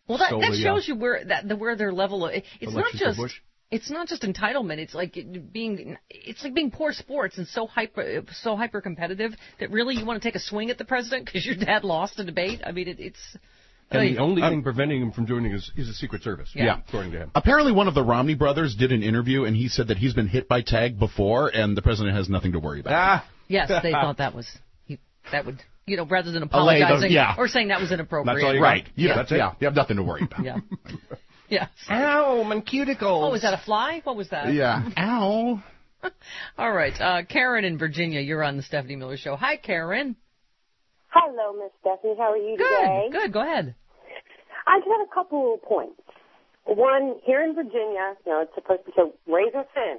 Well, that, solely, that shows uh, you where that the, where their level of it's not elections for just Bush. it's not just entitlement. It's like it being it's like being poor sports and so hyper so hyper competitive that really you want to take a swing at the president because your dad lost a debate. I mean, it, it's. And Like, the only um, thing preventing him from joining is, is the Secret Service. Yeah. According to him. Apparently, one of the Romney brothers did an interview, and he said that he's been hit by tag before, and the president has nothing to worry about. Ah. Yes, they thought that was he, that would you know rather than Allay the- apologizing yeah. or saying that was inappropriate. That's all you right. Yeah. Yeah, that's it. Yeah, you have nothing to worry about. Yeah. Yeah. Ow, my cuticles. Oh, was that a fly? What was that? Yeah. Ow. All right, uh, Karen in Virginia, you're on the Stephanie Miller Show. Hi, Karen. Hello, Miss Stephanie. How are you Good. today? Good. Go ahead. I just have a couple of points. One, here in Virginia, you know, it's supposed to be so raise and sin.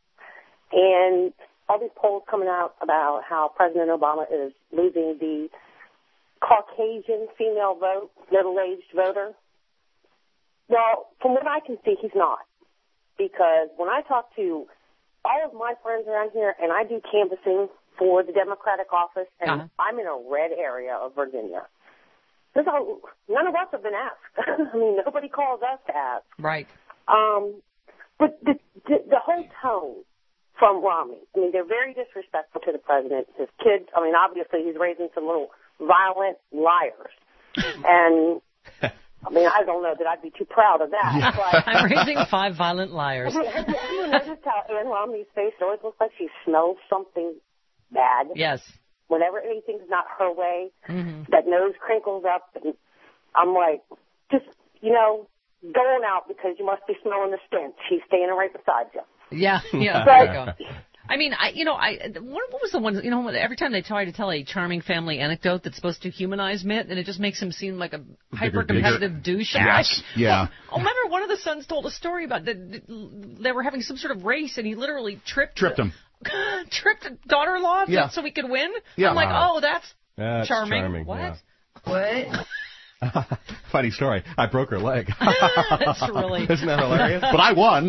And all these polls coming out about how President Obama is losing the Caucasian female vote, middle-aged voter. Well, from what I can see, he's not. Because when I talk to all of my friends around here, and I do canvassing for the Democratic office, and Uh-huh. I'm in a red area of Virginia. There's a, none of us have been asked. I mean, nobody calls us to ask. Right. Um, but the, the the whole tone from Romney, I mean, they're very disrespectful to the president. His kids, I mean, obviously he's raising some little violent liars. And, I mean, I don't know that I'd be too proud of that. Yeah. But I'm raising five violent liars. have you ever noticed how Ann Romney's face always looks like she smells something bad? Yes. Whenever anything's not her way, Mm-hmm. that nose crinkles up, and I'm like, just, you know, go on out because you must be smelling the stench. He's standing right beside you. Yeah, yeah. But- There you go. I mean, I, you know, I what, what was the one? You know, every time they try to tell a charming family anecdote that's supposed to humanize Mitt, and it just makes him seem like a hyper competitive douche. Yes. Yeah. Oh, remember one of the sons told a story about that they were having some sort of race, and he literally tripped Tripped him. tripped a daughter-in-law Yeah. so he could win. Yeah. I'm like, Wow. oh, that's, That's charming. charming, What? yeah. What? Funny story. I broke her leg. That's really. Isn't that hilarious? But I won.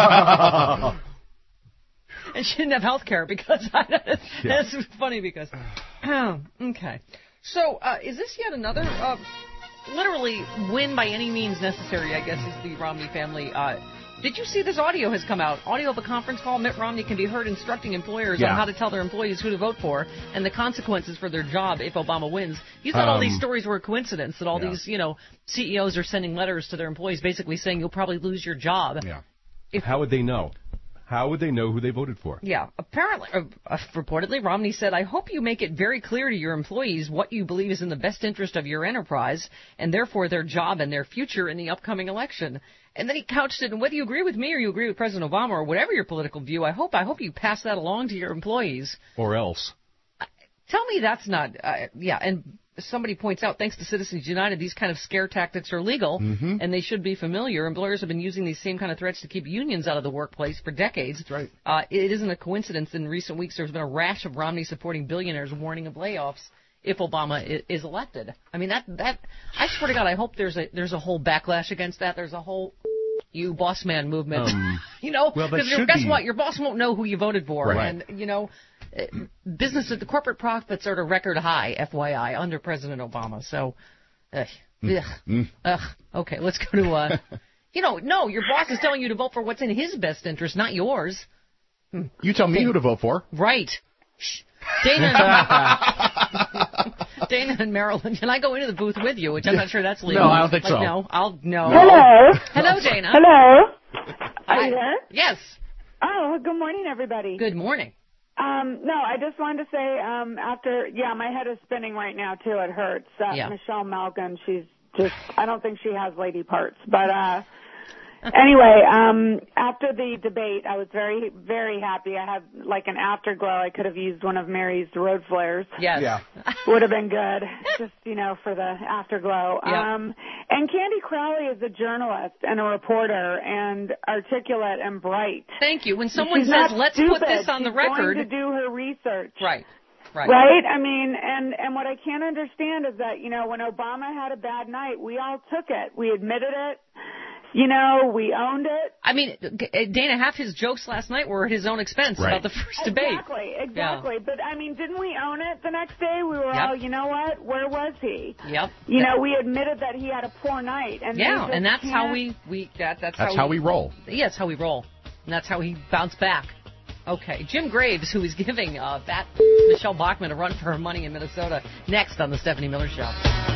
And she didn't have health care because I, Yeah. that's funny because okay. So uh, is this yet another uh, literally win by any means necessary? I guess is the Romney family. Uh, did you see this audio has come out? Audio of a conference call. Mitt Romney can be heard instructing employers Yeah. on how to tell their employees who to vote for and the consequences for their job if Obama wins. You thought all these Um, stories were a coincidence, that all yeah. these, you know, C E Os are sending letters to their employees basically saying you'll probably lose your job. Yeah. How would they know? How would they know who they voted for? Yeah, apparently, uh, uh, reportedly, Romney said, I hope you make it very clear to your employees what you believe is in the best interest of your enterprise and therefore their job and their future in the upcoming election. And then he couched it, and whether you agree with me or you agree with President Obama or whatever your political view, I hope I hope you pass that along to your employees. Or else. Tell me that's not, uh, yeah, and somebody points out, thanks to Citizens United, these kind of scare tactics are legal, Mhm. and they should be familiar. Employers have been using these same kind of threats to keep unions out of the workplace for decades. That's right. Uh, it isn't a coincidence that in recent weeks there's been a rash of Romney supporting billionaires warning of layoffs if Obama is, is elected. I mean, that, that, I swear to God, I hope there's a, there's a whole backlash against that. There's a whole you boss man movement. Um, you know, well, that because should guess be- what? Your boss won't know who you voted for. Right. And, you know, uh, business, the corporate profits are at a record high, F Y I, under President Obama. So, ugh, ugh, Mm. ugh. Okay, let's go to, uh, you know, no, your boss is telling you to vote for what's in his best interest, not yours. You tell me who to vote for. Right. Shh. Dana, Dana and Marilyn, can I go into the booth with you? Which I'm not sure that's legal. No, I don't think but so. No, I'll no. Hello. Hello, Dana. Hello. Are Hi. you there? Yes. Oh, good morning, everybody. Good morning. Um, no, I just wanted to say, um, after, yeah, my head is spinning right now, too. It hurts. Uh, Yeah. Michelle Malkin, she's just, I don't think she has lady parts. But, uh, anyway, um, after the debate, I was very, very happy. I had, like, an afterglow. I could have used one of Mary's road flares. Yes. Yeah. Would have been good, just, you know, for the afterglow. Yeah. Um, and Candy Crowley is a journalist and a reporter and articulate and bright. Thank you. When someone She's says, not let's stupid. put this on the She's record. going to do her research. Right. Right. Right? I mean, and, and what I can't understand is that, you know, when Obama had a bad night, we all took it. We admitted it. You know, we owned it. I mean, Dana, half his jokes last night were at his own expense right. about the first debate. Exactly, exactly. Yeah. But, I mean, didn't we own it the next day? We were Yep. all, you know what, where was he? Yep. You know, we admitted that he had a poor night. And yeah, they and that's can't... how we, we that, that's, that's how, how we, we roll. Yeah, that's how we roll. And that's how he bounced back. Okay, Jim Graves, who is giving uh, that Michelle Bachmann a run for her money in Minnesota, next on the Stephanie Miller Show.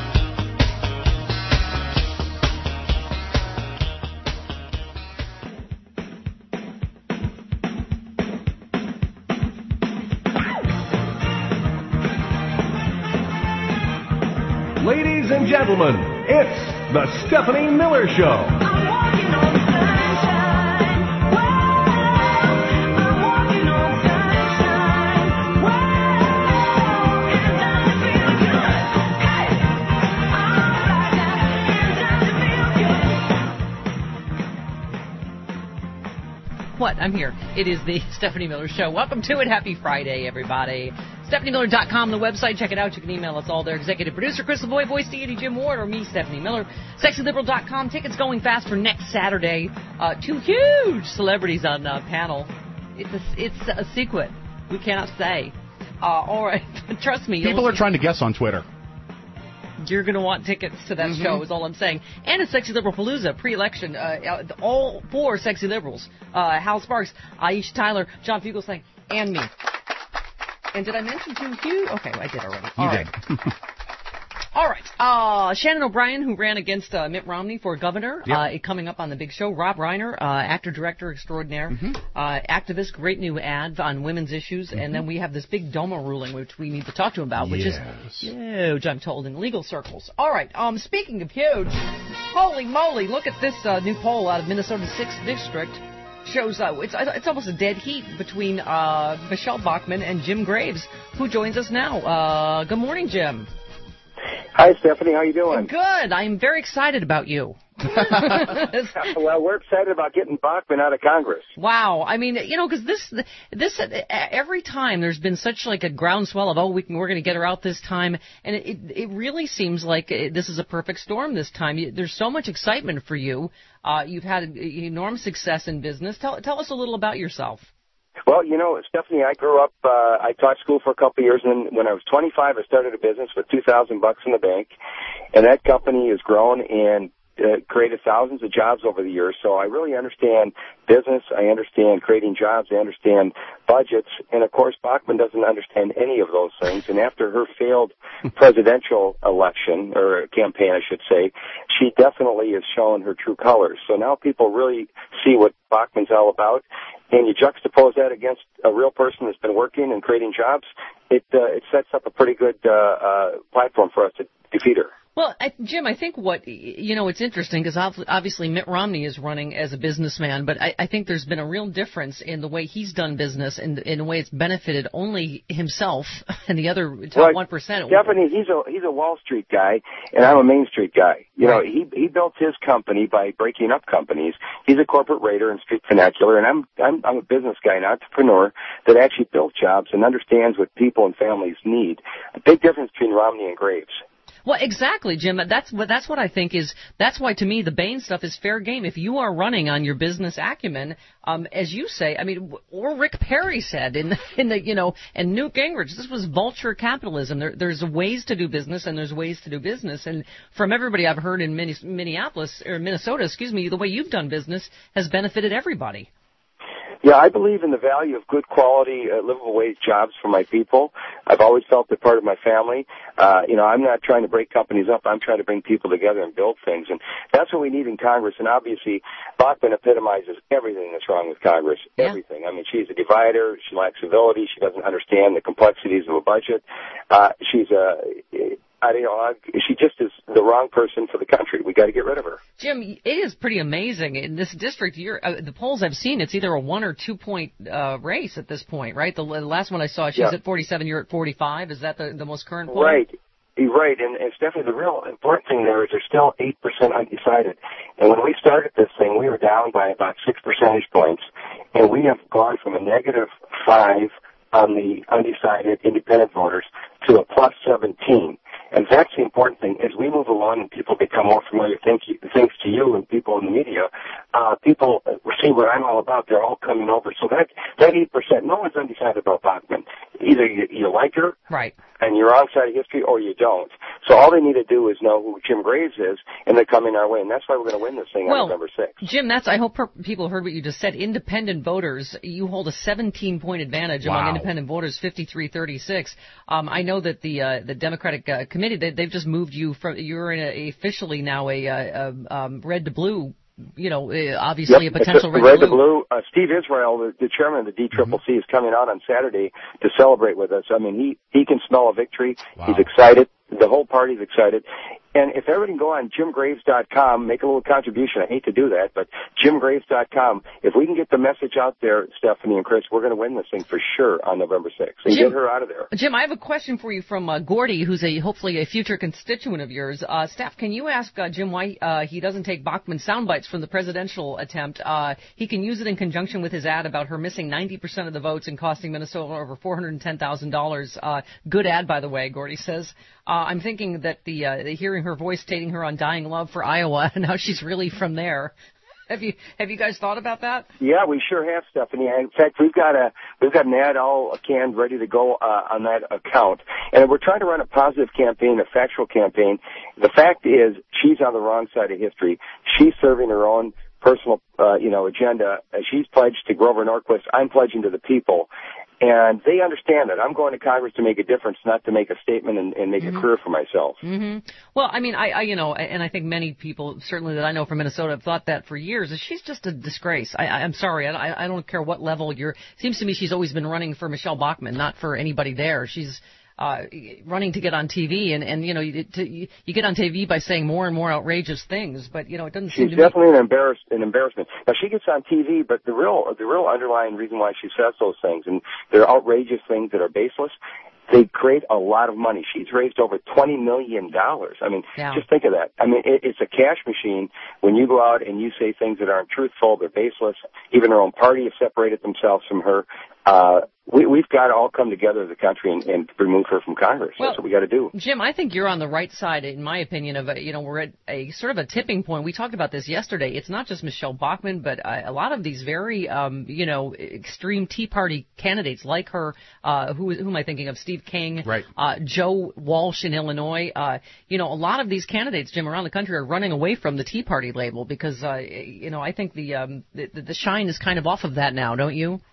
Ladies and gentlemen, it's the Stephanie Miller Show. What? I'm here. It is the Stephanie Miller Show. Welcome to it. Happy Friday, everybody. Stephanie Miller dot com, the website. Check it out. You can email us all there. Executive producer Chris LeBoy, voice deity Jim Ward, or me, Stephanie Miller. Sexy Liberal dot com. Tickets going fast for next Saturday. Uh, two huge celebrities on uh, panel. It's a, it's a secret. We cannot say. Uh, all right. Trust me. People are trying to guess on Twitter. You're going to want tickets to that mm-hmm. show, is all I'm saying. And a Sexy Liberal Palooza pre-election. Uh, all four sexy liberals. Uh, Hal Sparks, Aisha Tyler, John Fugelsang, and me. And did I mention two Hugh? Okay, I did already. You all did. Right. All right. Uh, Shannon O'Brien, who ran against uh, Mitt Romney for governor, yep. uh, coming up on the big show. Rob Reiner, uh, actor, director extraordinaire, mm-hmm. uh, activist, great new ad on women's issues. Mm-hmm. And then we have this big DOMA ruling, which we need to talk to him about, which yes. is huge, I'm told, in legal circles. All right. Um, speaking of huge, holy moly, look at this uh, new poll out of Minnesota's sixth District. Shows uh, it's it's almost a dead heat between uh, Michelle Bachmann and Jim Graves, who joins us now. Uh, good morning, Jim. Hi, Stephanie. How you doing? Good. I'm very excited about you. Well, we're excited about getting Bachmann out of Congress. Wow. I mean, you know, because this, this, every time there's been such like a groundswell of, oh, we can, we're going to get her out this time, and it, it really seems like this is a perfect storm this time. There's so much excitement for you. Uh, you've had enormous success in business. Tell, tell us a little about yourself. Well, you know, Stephanie, I grew up, uh, I taught school for a couple of years, and then when I was twenty-five, I started a business with two thousand bucks in the bank, and that company has grown and uh, created thousands of jobs over the years. So I really understand business. I understand creating jobs. I understand budgets. And, of course, Bachmann doesn't understand any of those things. And after her failed presidential election, or campaign, I should say, she definitely has shown her true colors. So now people really see what Bachmann's all about. And you juxtapose that against a real person that's been working and creating jobs, it uh, it sets up a pretty good uh, uh, platform for us to defeat her. Well, I, Jim, I think what, you know, it's interesting because obviously Mitt Romney is running as a businessman, but I, I think there's been a real difference in the way he's done business and in a way it's benefited only himself and the other top right. one percent. Stephanie, he's a he's a Wall Street guy, and I'm a Main Street guy. You right. know, he he built his company by breaking up companies. He's a corporate raider in street vernacular, and I'm I'm I'm a business guy, an entrepreneur that actually built jobs and understands what people and families need. A big difference between Romney and Graves. Well, exactly, Jim. That's what that's what I think is. That's why, to me, the Bain stuff is fair game. If you are running on your business acumen, um, as you say, I mean, or Rick Perry said in the, in the you know, and Newt Gingrich, this was vulture capitalism. There, there's ways to do business, and there's ways to do business. And from everybody I've heard in Minneapolis or Minnesota, excuse me, the way you've done business has benefited everybody. Yeah, I believe in the value of good quality, uh, livable wage jobs for my people. I've always felt they're part of my family. Uh, you know, I'm not trying to break companies up. I'm trying to bring people together and build things. And that's what we need in Congress. And obviously, Bachmann epitomizes everything that's wrong with Congress. Yeah. Everything. I mean, she's a divider. She lacks civility. She doesn't understand the complexities of a budget. Uh, she's a... I don't know, she just is the wrong person for the country. We got to get rid of her. Jim, it is pretty amazing. In this district, you're, uh, the polls I've seen, it's either a one or two point uh, race at this point, right? The, the last one I saw, she's yeah. at forty-seven, you're at forty-five. Is that the, the most current poll? Right. Right, and, and Stephanie, the real important thing there is there's still eight percent undecided. And when we started this thing, we were down by about six percentage points, and we have gone from a negative five on the undecided independent voters to a plus seventeen. And that's the important thing. As we move along and people become more familiar, think, things to you and people in the media, uh, people see what I'm all about. They're all coming over. So that that eight percent, no one's undecided about Bachmann. Either you, you like her, right, and you're on side of history, or you don't. So all they need to do is know who Jim Graves is, and they're coming our way, and that's why we're going to win this thing well, on November sixth. Jim, that's I hope per- people heard what you just said. Independent voters, you hold a seventeen-point advantage wow. among independent voters, fifty-three thirty-six. Um, I know that the uh, the Democratic uh, committee they, they've just moved you from. You're in a, officially now a, a, a um, red to blue. You know, obviously yep, a potential red, red to blue. blue. Uh, Steve Israel, the, the chairman of the D C C C, is coming out on Saturday to celebrate with us. I mean, he he can smell a victory. Wow. He's excited. The whole party's excited. And if everybody can go on jim graves dot com, make a little contribution. I hate to do that, but jim graves dot com. If we can get the message out there, Stephanie and Chris, we're going to win this thing for sure on November sixth. And Jim, get her out of there. Jim, I have a question for you from uh, Gordy, who's a hopefully a future constituent of yours. Uh, Steph, can you ask uh, Jim why uh, he doesn't take Bachmann sound bites from the presidential attempt? Uh, he can use it in conjunction with his ad about her missing ninety percent of the votes and costing Minnesota over four hundred ten thousand dollars. Uh, good ad, by the way, Gordy says. Uh, I'm thinking that the, uh, the hearing her voice stating her undying love for Iowa and how she's really from there. Have you have you guys thought about that? Yeah, we sure have, Stephanie. In fact, we've got a we've got an ad all canned, ready to go uh, on that account, and we're trying to run a positive campaign, a factual campaign. The fact is, she's on the wrong side of history. She's serving her own personal, uh, you know, agenda. She's pledged to Grover Norquist. I'm pledging to the people. And they understand that. I'm going to Congress to make a difference, not to make a statement and, and make mm-hmm. a career for myself. Mm-hmm. Well, I mean, I, I, you know, and I think many people, certainly that I know from Minnesota, have thought that for years. She's just a disgrace. I, I'm sorry. I, I don't care what level you're. It seems to me she's always been running for Michelle Bachmann, not for anybody there. She's uh, running to get on T V, and, and you know, you, to, you, you get on T V by saying more and more outrageous things, but, you know, it doesn't She's seem to definitely me... an, embarrass, an embarrassment. Now, she gets on T V, but the real, the real underlying reason why she says those things, and they're outrageous things that are baseless, they create a lot of money. She's raised over twenty million dollars. I mean, yeah. just think of that. I mean, it, it's a cash machine when you go out and you say things that aren't truthful, they're baseless. Even her own party has separated themselves from her. Uh, we, we've got to all come together as a country and, and remove her from Congress. Well, that's what we got to do. Jim, I think you're on the right side, in my opinion, of, a, you know, we're at a sort of a tipping point. We talked about this yesterday. It's not just Michelle Bachmann, but uh, a lot of these very, um, you know, extreme Tea Party candidates like her, uh, who, who am I thinking of? Steve King, right. uh, Joe Walsh in Illinois. Uh, you know, a lot of these candidates, Jim, around the country are running away from the Tea Party label because, uh, you know, I think the, um, the, the shine is kind of off of that now, don't you?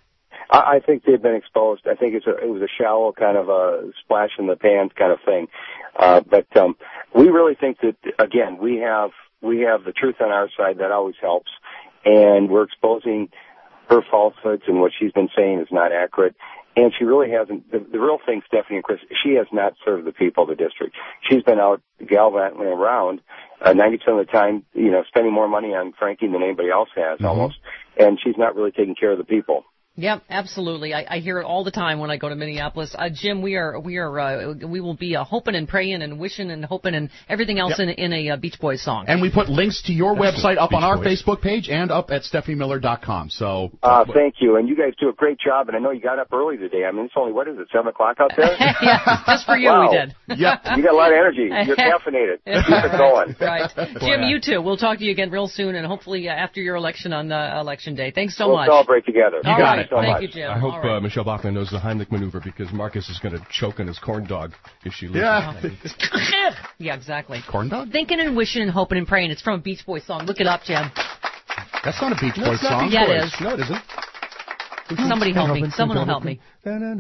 I think they've been exposed. I think it's a, it was a shallow kind of a splash in the pan kind of thing. Uh, but um, we really think that, again, we have we have the truth on our side. That always helps. And we're exposing her falsehoods, and what she's been saying is not accurate. And she really hasn't. The, the real thing, Stephanie and Chris, she has not served the people of the district. She's been out gallivanting around uh, ninety percent of the time, you know, spending more money on franking than anybody else has, mm-hmm. almost. And she's not really taking care of the people. Yep, absolutely. I, I hear it all the time when I go to Minneapolis. Uh, Jim, we are we are uh, we will be uh, hoping and praying and wishing and hoping and everything else yep. in in a uh, Beach Boys song. And we put links to your website up Beach on our Boys. Facebook page and up at stephanie miller dot com. So, uh, thank you, and you guys do a great job. And I know you got up early today. I mean, it's only what is it, seven o'clock out there? Yeah, just for you, wow. we did. Yep, you got a lot of energy. You're caffeinated. Keep it going. Right, Jim. You too. We'll talk to you again real soon, and hopefully uh, after your election on uh, election day. Thanks so we'll much. We'll celebrate together. You all got right. it. So Thank much. you, Jim. I hope right. uh, Michelle Bachmann knows the Heimlich maneuver because Marcus is going to choke on his corn dog if she loses. Yeah. Yeah, exactly. Corn dog? Thinking and wishing and hoping and praying. It's from a Beach Boys song. Look it up, Jim. That's not a Beach no, Boys song. Beach yeah, Boys. it is. No, it isn't. Somebody help me. Someone will help me.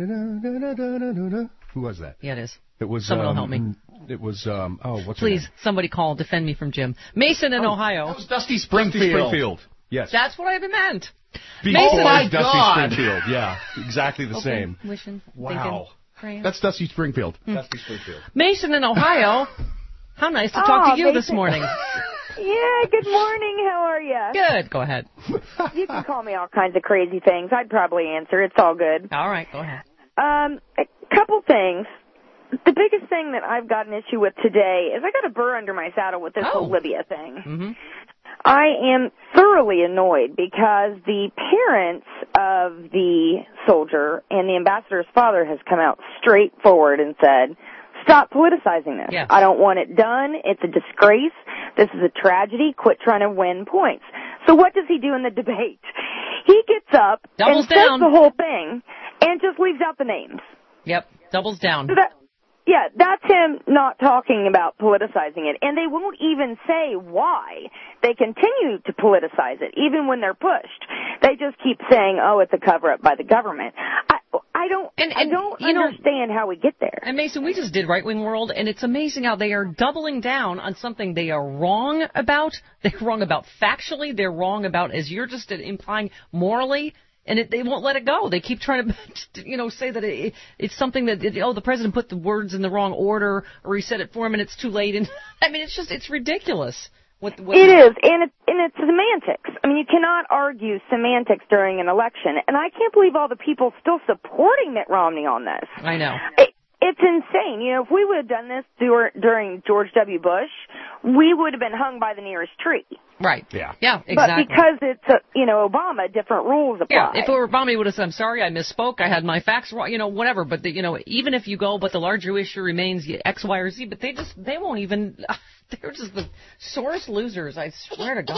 Who was that? Yeah, it is. It was. Someone um, will help me. It was. Um, oh, what's Please, her name? somebody call. Defend me from Jim. Mason in oh, Ohio. That was Dusty Springfield. Dusty Springfield. Yes. That's what I meant. Beach Mason. Oh my Dusty God. Springfield. Yeah, exactly the Hoping, same. Wishing, wow. thinking, praying. That's Dusty Springfield. Hmm. Dusty Springfield. Mason in Ohio. How nice to talk oh, to you Mason. this morning. Yeah, good morning. How are you? Good. Go ahead. You can call me all kinds of crazy things. I'd probably answer. It's all good. All right. Go ahead. Um, a couple things. The biggest thing that I've got an issue with today is I got a burr under my saddle with this Oh. whole Libya thing. Mm-hmm. I am thoroughly annoyed because the parents of the soldier and the ambassador's father has come out straight forward and said, stop politicizing this. Yes. I don't want it done. It's a disgrace. This is a tragedy. Quit trying to win points. So what does he do in the debate? He gets up Doubles and down. says the whole thing and just leaves out the names. Yep, doubles down. So that, yeah, that's him not talking about politicizing it. And they won't even say why they continue to politicize it, even when they're pushed. They just keep saying, oh, it's a cover-up by the government. I, I don't, and, I and, don't you know, understand how we get there. And Mason, we just did Right Wing World, and it's amazing how they are doubling down on something they are wrong about. They're wrong about factually. They're wrong about, as you're just implying, morally. And it, they won't let it go. They keep trying to, you know, say that it, it's something that, it, oh, the president put the words in the wrong order, or he said it for him and it's too late. And I mean, it's just, it's ridiculous. What, what it is, and it's, and it's semantics. I mean, you cannot argue semantics during an election. And I can't believe all the people still supporting Mitt Romney on this. I know. It, it's insane. You know, if we would have done this dur- during George W. Bush, we would have been hung by the nearest tree. Right. Yeah. Yeah, exactly. But because it's, a, you know, Obama, different rules apply. Yeah, if it were Obama, he would have said, I'm sorry, I misspoke, I had my facts wrong, you know, whatever. But, the, you know, even if you go, but the larger issue remains X, Y, or Z, but they just, they won't even, they're just the sorest losers, I swear to God.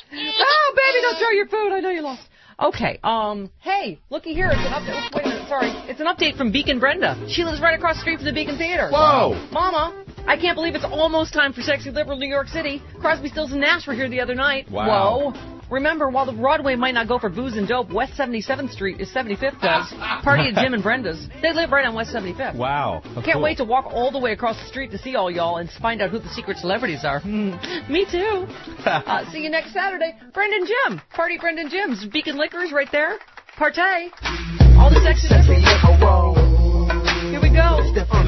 Oh, baby, don't throw your food, I know you lost. Okay, um, hey, looky here, it's an update, wait a minute, sorry, it's an update from Beacon Brenda. She lives right across the street from the Beacon Theater. Whoa! Mama, I can't believe it's almost time for Sexy Liberal New York City. Crosby, Stills, and Nash were here the other night. Wow. Whoa. Remember, while the Broadway might not go for booze and dope, West seventy-seventh Street is seventy-fifth does. Party at Jim and Brenda's. They live right on West seventy-fifth. Wow. Can't cool. wait to walk all the way across the street to see all y'all and find out who the secret celebrities are. Me too. uh, see you next Saturday. Brendan Jim. Party at Brendan Jim's. Beacon Liquors right there. Partay. All the sexy liberals. Here we go.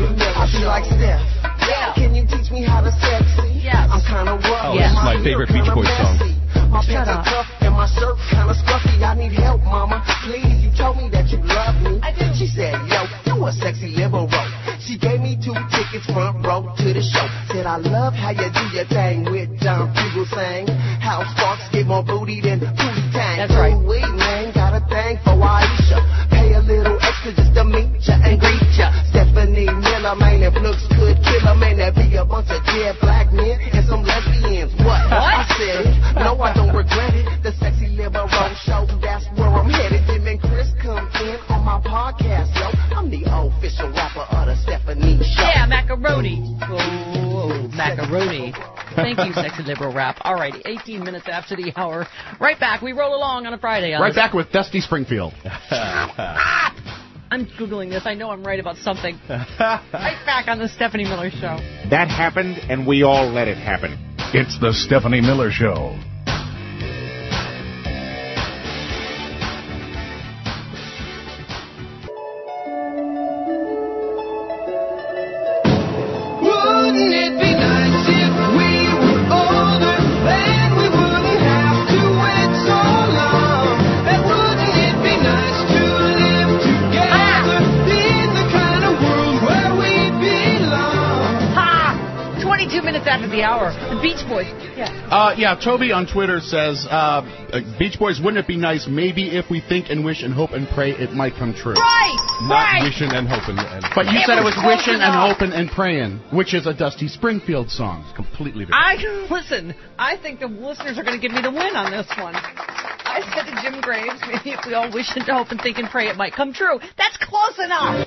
I feel like Steph. Yeah. Can you teach me how to sexy? Yes. I'm kind of rough. Oh, this is my favorite Beach Boys song. My Shut pants up. are tough and my shirt kind of scruffy. I need help, mama. Please, you told me that you love me. I did. She said, yo, you a sexy liberal. She gave me two tickets front row to the show. Said, I love how you do your thing with John Fugelsang. How Sparks get more booty than Booty Tang. That's right. Oh, wait, man, got a thing for Aisha. Pay a little extra just to meet ya and greet ya. Stephanie Miller, man, if looks could kill her, man, there be a bunch of dead black men and some lesbians. What? What? I said it. No, I don't regret it. The Sexy Liberal Show, that's where I'm headed. Jim and Chris come in on my podcast, yo. I'm the official rapper of the Stephanie Show. Yeah, macaroni. Oh, macaroni. Thank you, Sexy Liberal Rap. All right, eighteen minutes after the hour. Right back. We roll along on a Friday. On Right this. back with Dusty Springfield. I'm Googling this. I know I'm right about something. Right back on the Stephanie Miller Show. That happened, and we all let it happen. It's the Stephanie Miller Show. Wouldn't it be nice if we were older and we wouldn't have to wait so long? And wouldn't it be nice to live together in the kind of world where we belong? Ha! twenty-two minutes after the hour. The Beach Boys. Yeah. Uh, yeah, Toby on Twitter says, uh, Beach Boys, wouldn't it be nice maybe if we think and wish and hope and pray it might come true? Right! Not right! wishing and hoping. And But you It said it was was close wishing and enough. hoping and praying, which is a Dusty Springfield song. It's completely different. I listen. I think the listeners are going to give me the win on this one. I said to Jim Graves, maybe if we all wish and hope and think and pray, it might come true. That's close enough.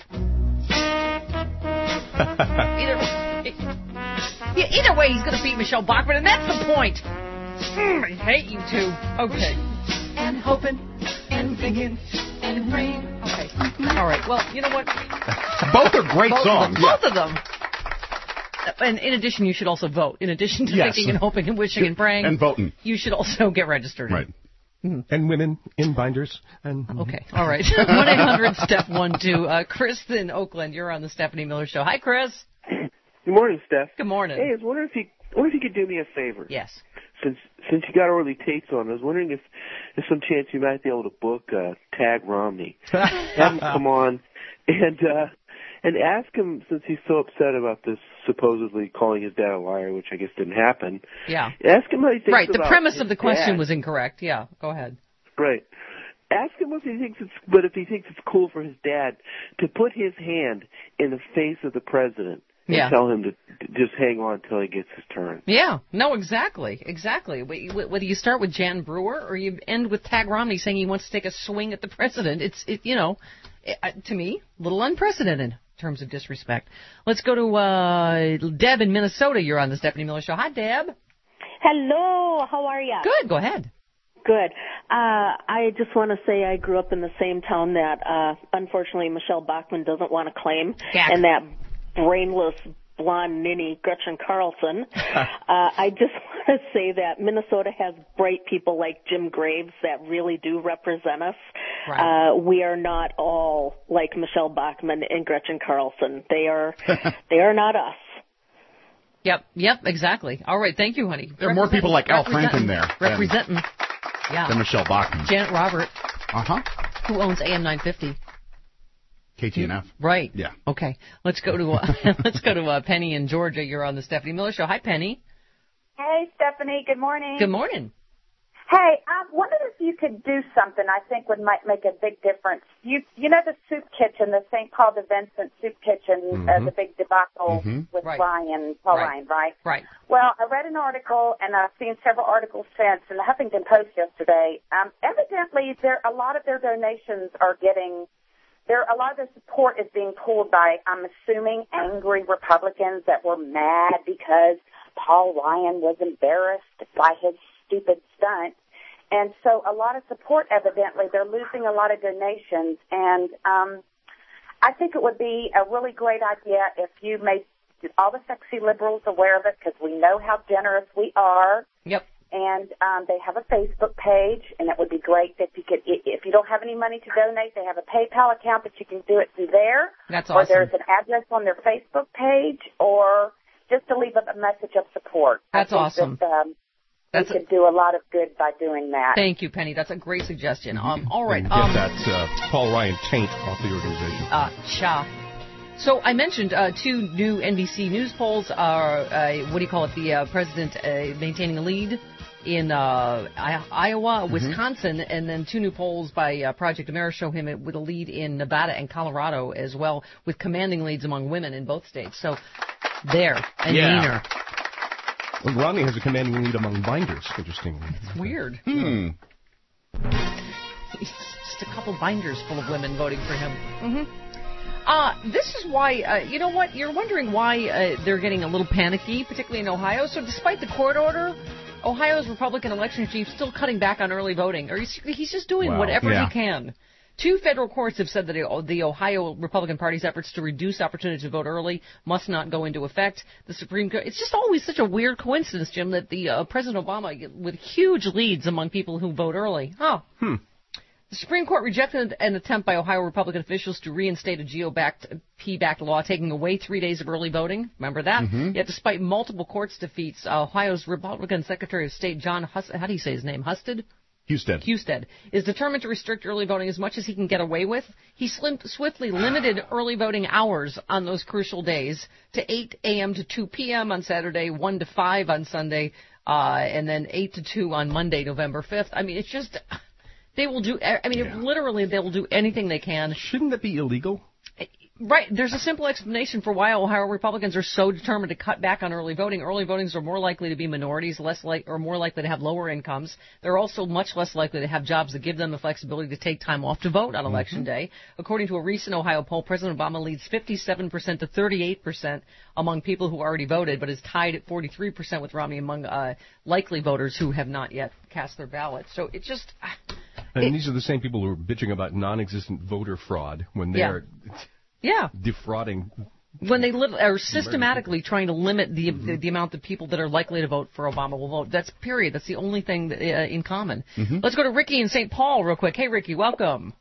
either, yeah, either way, he's going to beat Michelle Bachmann, and that's the point. Mm, I hate you two. Okay. And hoping and thinking and praying. Okay. All right. Well, you know what? Both are great both songs. Of them, both of them. And in addition, you should also vote. In addition to Yes. thinking and hoping and wishing and praying. And voting. You should also get registered. Right. And women in binders. And Okay, all right. one eight hundred step one two. Uh, Chris in Oakland, you're on the Stephanie Miller Show. Hi, Chris. Good morning, Steph. Good morning. Hey, I was wondering if you, I wonder if you could do me a favor. Yes. Since since you got early takes on, I was wondering if there's some chance you might be able to book uh, Tag Romney, have him come on, and uh, and ask him, since he's so upset about this supposedly calling his dad a liar, which I guess didn't happen. Yeah. Ask him how he thinks Right. The about premise his of the question dad. was incorrect. Yeah. Go ahead. Right. Ask him if he thinks it's, but if he thinks it's cool for his dad to put his hand in the face of the president and Yeah. tell him to to just hang on until he gets his turn. Yeah, no, exactly, exactly. Wh- wh- Whether you start with Jan Brewer or you end with Tag Romney saying he wants to take a swing at the president, it's, it, you know, it, uh, to me, a little unprecedented in terms of disrespect. Let's go to uh, Deb in Minnesota. You're on the Stephanie Miller Show. Hi, Deb. Hello, how are you? Good, go ahead. Good. Uh, I just want to say I grew up in the same town that, uh, unfortunately, Michelle Bachmann doesn't want to claim, Gack. and that brainless blonde ninny Gretchen Carlson. uh, I just want to say that Minnesota has bright people like Jim Graves that really do represent us. Right. Uh, we are not all like Michelle Bachmann and Gretchen Carlson. They are, they are not us. Yep, yep, exactly. All right, thank you, honey. There are more people like Al Franken there than- Representing. Yeah. Than Michelle Bachmann. Janet Robert. Uh-huh. Who owns A M nine fifty. K T N F. Right. Yeah. Okay. Let's go to uh, let's go to uh, Penny in Georgia. You're on the Stephanie Miller Show. Hi, Penny. Hey, Stephanie. Good morning. Good morning. Hey, I wondered if you could do something I think would might make a big difference. You you know the soup kitchen, the Saint Paul de Vincent soup kitchen, Mm-hmm. uh, the big debacle Mhm. with Right. Ryan, Paul Right. Ryan, right? Right. Well, I read an article, and I've seen several articles since in the Huffington Post yesterday. Um, evidently, there a lot of their donations are getting, there a lot of their support is being pulled by, I'm assuming, angry Republicans that were mad because Paul Ryan was embarrassed by his stupid stunt. And so a lot of support, evidently, they're losing a lot of donations. And um, I think it would be a really great idea if you made all the sexy liberals aware of it, because we know how generous we are. Yep. And um, they have a Facebook page, and it would be great if you could, if you don't have any money to donate, they have a PayPal account that you can do it through there. That's Or awesome. there's an address on their Facebook page, or just to leave a message of support. That's I think awesome. That, um, That's we could do a lot of good by doing that. Thank you, Penny. That's a great suggestion. Um, all right. And get Um, that uh, Paul Ryan taint off the organization. uh, cha. So I mentioned uh, two new N B C News polls are, uh, what do you call it, the uh, president uh, maintaining a lead in uh, I- Iowa, Wisconsin, and then two new polls by uh, Project America show him with a lead in Nevada and Colorado as well, with commanding leads among women in both states. So there, and Yeah. meaner. Well, Romney has a commanding lead among binders, interestingly. It's weird. Hmm. Just a couple binders full of women voting for him. Mm-hmm. Uh, this is why, uh, you know what, you're wondering why uh, they're getting a little panicky, particularly in Ohio. So despite the court order, Ohio's Republican election chief still cutting back on early voting. Or he's, he's just doing Wow. whatever Yeah. he can. Two federal courts have said that the Ohio Republican Party's efforts to reduce opportunity to vote early must not go into effect. The Supreme Court, it's just always such a weird coincidence, Jim, that the uh, President Obama, with huge leads among people who vote early. Oh. Hmm. The Supreme Court rejected an attempt by Ohio Republican officials to reinstate a G O-backed, P-backed law taking away three days of early voting. Remember that? Mhm. Yet despite multiple courts defeats, uh, Ohio's Republican Secretary of State John Hus- how do you say his name? Husted? Husted. Husted is determined to restrict early voting as much as he can get away with. He slim- swiftly limited early voting hours on those crucial days to eight a.m. to two p.m. on Saturday, one to five on Sunday, uh, and then eight to two on Monday, November fifth. I mean, it's just, they will do, I mean, Yeah. literally they will do anything they can. Shouldn't that be illegal? Right. There's a simple explanation for why Ohio Republicans are so determined to cut back on early voting. Early votings are more likely to be minorities, less like, or more likely to have lower incomes. They're also much less likely to have jobs that give them the flexibility to take time off to vote on election Mm-hmm. day. According to a recent Ohio poll, President Obama leads fifty-seven percent to thirty-eight percent among people who already voted, but is tied at forty-three percent with Romney among uh, likely voters who have not yet cast their ballot. So it just... And it- these are the same people who are bitching about non-existent voter fraud when Yeah. they're Yeah. defrauding. When they lit- are systematically trying to limit the, the the amount of people that are likely to vote for Obama will vote. That's period. That's the only thing that, uh, in common. Mm-hmm. Let's go to Ricky in Saint Paul real quick. Hey, Ricky, welcome.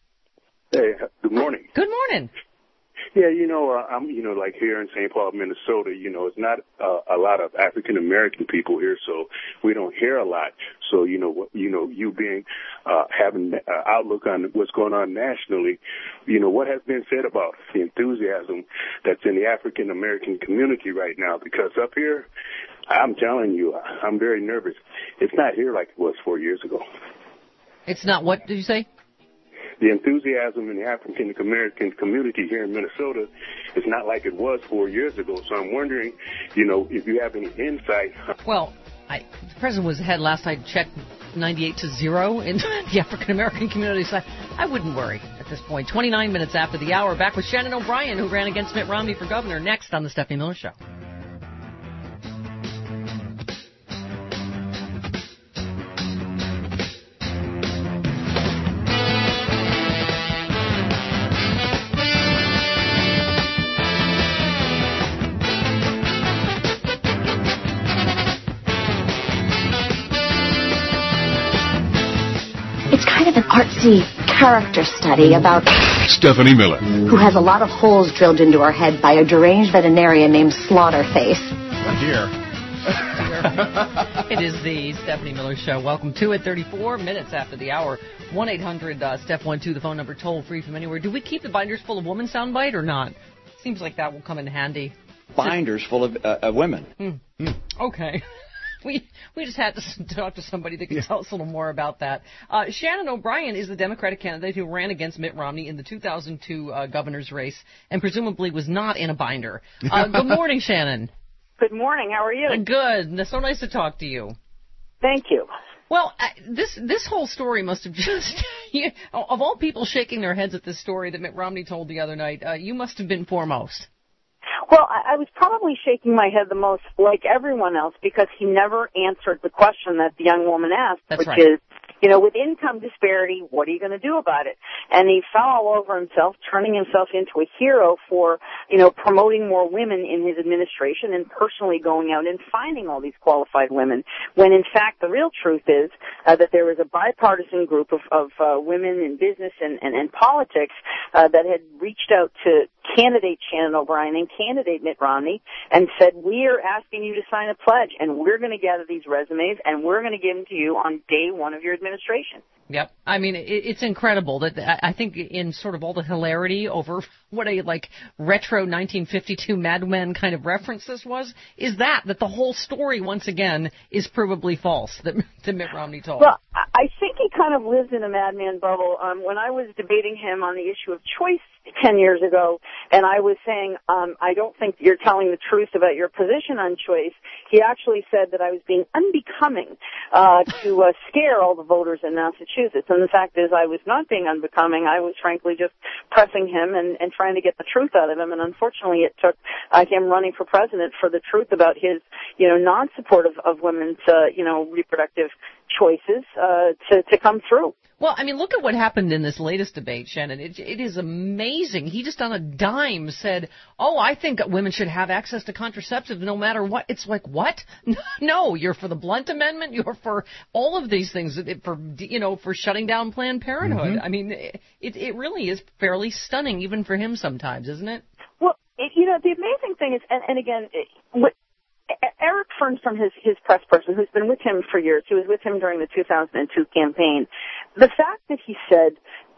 Hey, good morning. Good morning. Yeah, you know, uh, I'm, you know, like here in Saint Paul, Minnesota, you know, it's not uh, a lot of African American people here, so we don't hear a lot. So, you know, what, you know, you being uh, having an uh, outlook on what's going on nationally, you know, what has been said about the enthusiasm that's in the African American community right now? Because up here, I'm telling you, I'm very nervous. It's not here like it was four years ago. It's not what did you say? the enthusiasm in the African American community here in Minnesota is not like it was four years ago. So I'm wondering, you know, if you have any insight. Well, I, the president was ahead last I checked, ninety-eight to zero in the African American community. So I, I wouldn't worry at this point. twenty-nine minutes after the hour, back with Shannon O'Brien, who ran against Mitt Romney for governor. Next on the Stephanie Miller Show. An artsy character study about Stephanie Miller, who has a lot of holes drilled into her head by a deranged veterinarian named Slaughterface. Here. It is the Stephanie Miller Show. Welcome to it. thirty-four minutes after the hour. one eight hundred Steph one two, the phone number, toll free from anywhere. Do we keep the binders full of woman soundbite or not? Seems like that will come in handy. Binders full of uh, uh, women. Hmm. Hmm. Okay. We we just had to talk to somebody that could tell us a little more about that. Uh, Shannon O'Brien is the Democratic candidate who ran against Mitt Romney in the two thousand two uh, governor's race and presumably was not in a binder. Uh, good morning, Shannon. Good morning. How are you? Uh, good. It's so nice to talk to you. Thank you. Well, uh, this this whole story must have just, you, of all people shaking their heads at this story that Mitt Romney told the other night, uh, you must have been foremost. Well, I, I was probably shaking my head the most, like everyone else, because he never answered the question that the young woman asked, That's which right. is, you know, with income disparity, what are you going to do about it? And he fell all over himself, turning himself into a hero for, you know, promoting more women in his administration and personally going out and finding all these qualified women, when in fact the real truth is uh, that there was a bipartisan group of, of uh, women in business and, and, and politics uh, that had reached out to candidate Shannon O'Brien and candidate Mitt Romney and said, we are asking you to sign a pledge, and we're going to gather these resumes, and we're going to give them to you on day one of your administration. Yep. I mean, it, it's incredible that I think in sort of all the hilarity over what a, like, retro nineteen fifty-two Mad Men kind of reference this was, is that, that the whole story, once again, is provably false, that, that Mitt Romney told. Well, I think he kind of lives in a madman bubble. Um, when I was debating him on the issue of choice ten years ago, and I was saying, um, I don't think you're telling the truth about your position on choice, he actually said that I was being unbecoming uh, to uh, scare all the voters in Massachusetts. And the fact is, I was not being unbecoming. I was frankly just pressing him and, and trying to get the truth out of him. And unfortunately, it took uh, him running for president for the truth about his, you know, non-support of, of women's, uh, you know, reproductive choices uh, to, to come through. Well, I mean, look at what happened in this latest debate, Shannon. It, it is amazing. He just on a dime said, oh, I think women should have access to contraceptives no matter what. It's like, what? No, you're for the Blunt Amendment. You're for all of these things, for, you know, for shutting down Planned Parenthood. Mm-hmm. I mean, it, it really is fairly stunning, even for him sometimes, isn't it? Well, it, you know, the amazing thing is, and, and again, it, what, Eric Fern, from his, his press person, who's been with him for years, who was with him during the two thousand two campaign, the fact that he said,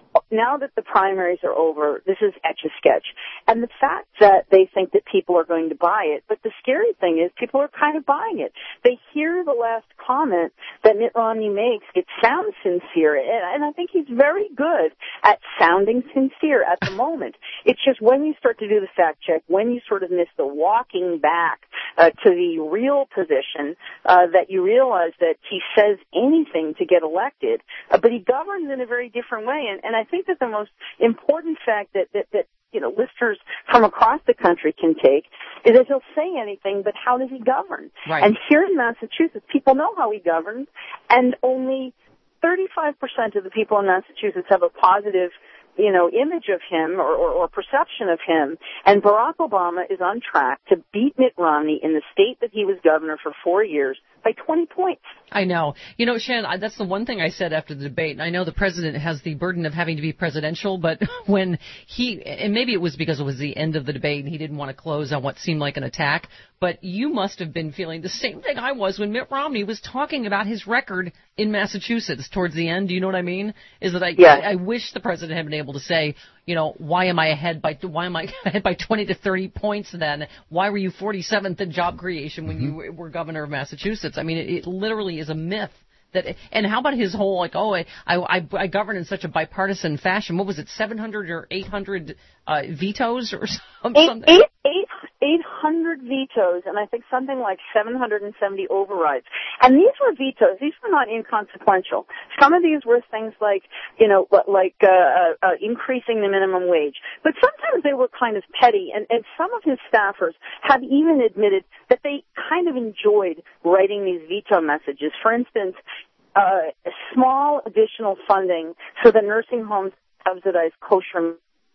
now that the primaries are over, this is Etch-a-Sketch. And the fact that they think that people are going to buy it, but the scary thing is people are kind of buying it. They hear the last comment that Mitt Romney makes. It sounds sincere, and I think he's very good at sounding sincere at the moment. It's just when you start to do the fact check, when you sort of miss the walking back uh, to the real position, uh, that you realize that he says anything to get elected, uh, but he governs in a very different way. And, and I think that the most important fact that, that, that you know, listeners from across the country can take is that he'll say anything, but how does he govern? Right. And here in Massachusetts, people know how he governs, and only thirty-five percent of the people in Massachusetts have a positive, you know, image of him or, or, or perception of him. And Barack Obama is on track to beat Mitt Romney in the state that he was governor for four years by twenty points. I know. You know, Shannon, I, that's the one thing I said after the debate. And I know the president has the burden of having to be presidential, but when he, and maybe it was because it was the end of the debate and he didn't want to close on what seemed like an attack, but you must have been feeling the same thing I was when Mitt Romney was talking about his record in Massachusetts towards the end. Do you know what I mean? Is that I, yes. I, I wish the president had been able to say, you know, why am I ahead by why am I ahead by twenty to thirty points then? Why were you forty-seventh in job creation when mm-hmm. you were governor of Massachusetts? I mean, it, it literally is a myth That, and how about his whole, like, oh, I, I, I govern in such a bipartisan fashion. What was it, seven hundred or eight hundred uh, vetoes or something? Eight, eight, eight, eight hundred vetoes, and I think something like seven hundred seventy overrides. And these were vetoes. These were not inconsequential. Some of these were things like, you know, like uh, uh, increasing the minimum wage. But sometimes they were kind of petty, and, and some of his staffers have even admitted that they kind of enjoyed writing these veto messages. For instance, uh, small additional funding so that nursing homes subsidize kosher.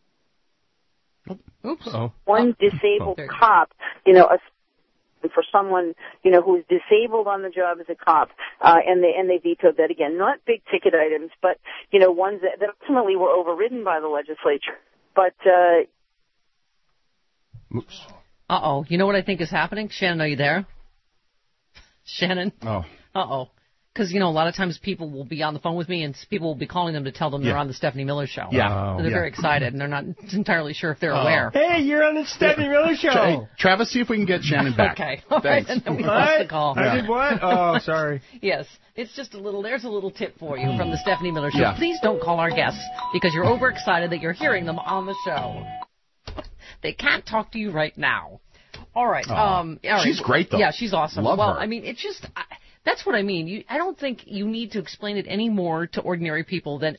Oops. Oh. One disabled Oh. cop, you know, a for someone, you know, who is disabled on the job as a cop, uh, and they and they vetoed that again. Not big ticket items, but you know, ones that, that ultimately were overridden by the legislature. But uh, Oops. Uh oh. You know what I think is happening? Shannon, are you there? Shannon? Oh. Uh oh. Because, you know, a lot of times people will be on the phone with me and people will be calling them to tell them they're Yeah. on the Stephanie Miller Show. Yeah. And they're Yeah. very excited and they're not entirely sure if they're Oh. aware. Hey, you're on the Stephanie Miller Show. Hey, Travis, see if we can get Shannon back. Okay. All right. Thanks. And then we lost the call. I did what? Oh, sorry. Yes. It's just a little, there's a little tip for you from the Stephanie Miller Show. Yeah. Please don't call our guests because you're overexcited that you're hearing them on the show. They can't talk to you right now. All right. Oh. Um, all right. She's great, though. Yeah, she's awesome. Love well, her. I mean, it's just, I, that's what I mean. You, I don't think you need to explain it any more to ordinary people than.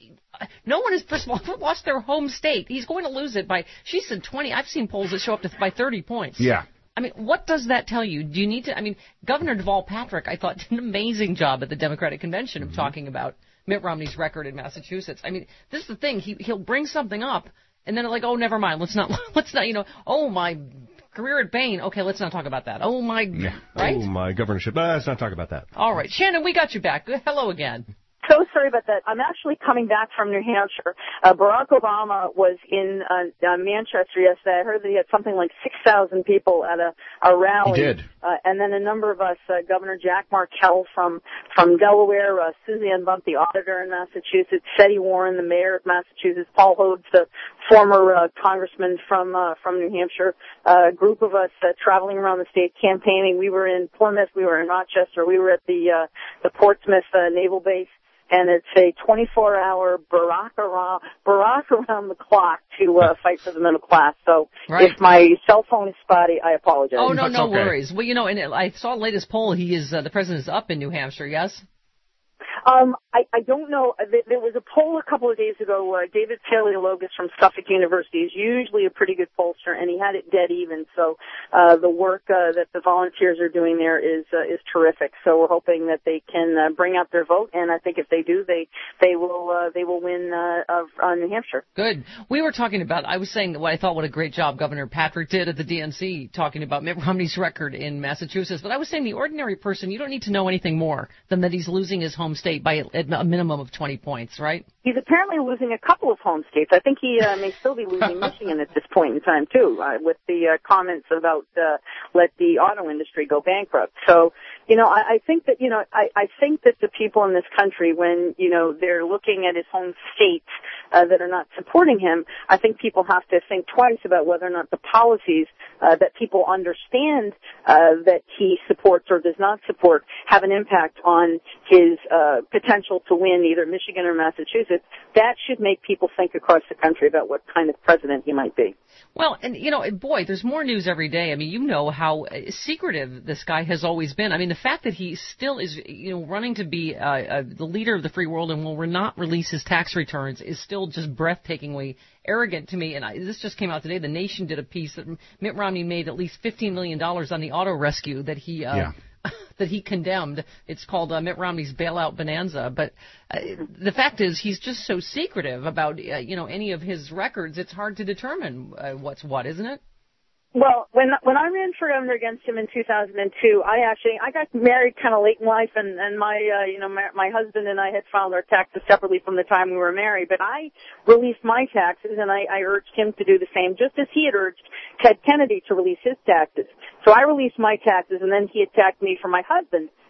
No one has, first of all, lost their home state. He's going to lose it by, she said twenty. I've seen polls that show up to by thirty points. Yeah. I mean, what does that tell you? Do you need to, I mean, Governor Deval Patrick, I thought, did an amazing job at the Democratic Convention of Mm-hmm. talking about Mitt Romney's record in Massachusetts. I mean, this is the thing. He, he'll bring something up, and then like, oh, never mind. Let's not, let's not, you know, oh, my career at Bain. Okay, let's not talk about that. Oh, my, Yeah. right? Oh, my governorship. Uh, let's not talk about that. All right. Shannon, we got you back. Hello again. so sorry about that. I'm actually coming back from New Hampshire. Uh, Barack Obama was in uh, uh, Manchester yesterday. I heard that he had something like six thousand people at a, a rally. He did. Uh, and then a number of us, uh, Governor Jack Markell from, from Delaware, uh, Suzanne Bump, the auditor in Massachusetts, Seti Warren, the mayor of Massachusetts, Paul Hodes, the former uh, congressman from uh, from New Hampshire, uh, a group of us uh, traveling around the state campaigning. We were in Plymouth, we were in Rochester, we were at the uh, the Portsmouth uh, Naval Base. And it's a twenty-four hour Barack around, Barack around the clock to uh, fight for the middle class. So Right. if my cell phone is spotty, I apologize. Oh, no, That's no okay. worries. Well, you know, and I saw the latest poll. He is, uh, the president is up in New Hampshire, yes? Um, I, I don't know. There there was a poll a couple of days ago. Uh, David Paleologus from Suffolk University is usually a pretty good pollster, and he had it dead even. So uh, the work uh, that the volunteers are doing there is uh, is terrific. So we're hoping that they can uh, bring out their vote, and I think if they do, they they will uh, they will win uh, of uh, New Hampshire. Good. We were talking about, I was saying what I thought what a great job Governor Patrick did at the D N C talking about Mitt Romney's record in Massachusetts. But I was saying the ordinary person, you don't need to know anything more than that he's losing his home state by a, a minimum of twenty points, right? He's apparently losing a couple of home states. I think he uh, may still be losing Michigan at this point in time, too, uh, with the uh, comments about uh, let the auto industry go bankrupt. So, you know, I, I think that, you know, I, I think that the people in this country, when, you know, they're looking at his home states uh, that are not supporting him, I think people have to think twice about whether or not the policies uh, that people understand uh, that he supports or does not support have an impact on his uh, potential to win either Michigan or Massachusetts. That should make people think across the country about what kind of president he might be. Well, and, you know, boy, there's more news every day. I mean, you know how uh, secretive this guy has always been. I mean, the fact that he still is, you know, running to be uh, uh, the leader of the free world and will not release his tax returns is still just breathtakingly arrogant to me. And I, this just came out today. The Nation did a piece that Mitt Romney made at least fifteen million dollars on the auto rescue that he uh, Yeah. that he condemned. It's called uh, Mitt Romney's bailout bonanza. But uh, the fact is, he's just so secretive about uh, you know any of his records. It's hard to determine uh, what's what, isn't it? Well, when when I ran for governor against him in two thousand two, I actually I got married kind of late in life, and and my uh, you know my, my husband and I had filed our taxes separately from the time we were married. But I released my taxes, and I, I urged him to do the same, just as he had urged Ted Kennedy to release his taxes. So I released my taxes, and then he attacked me for my husband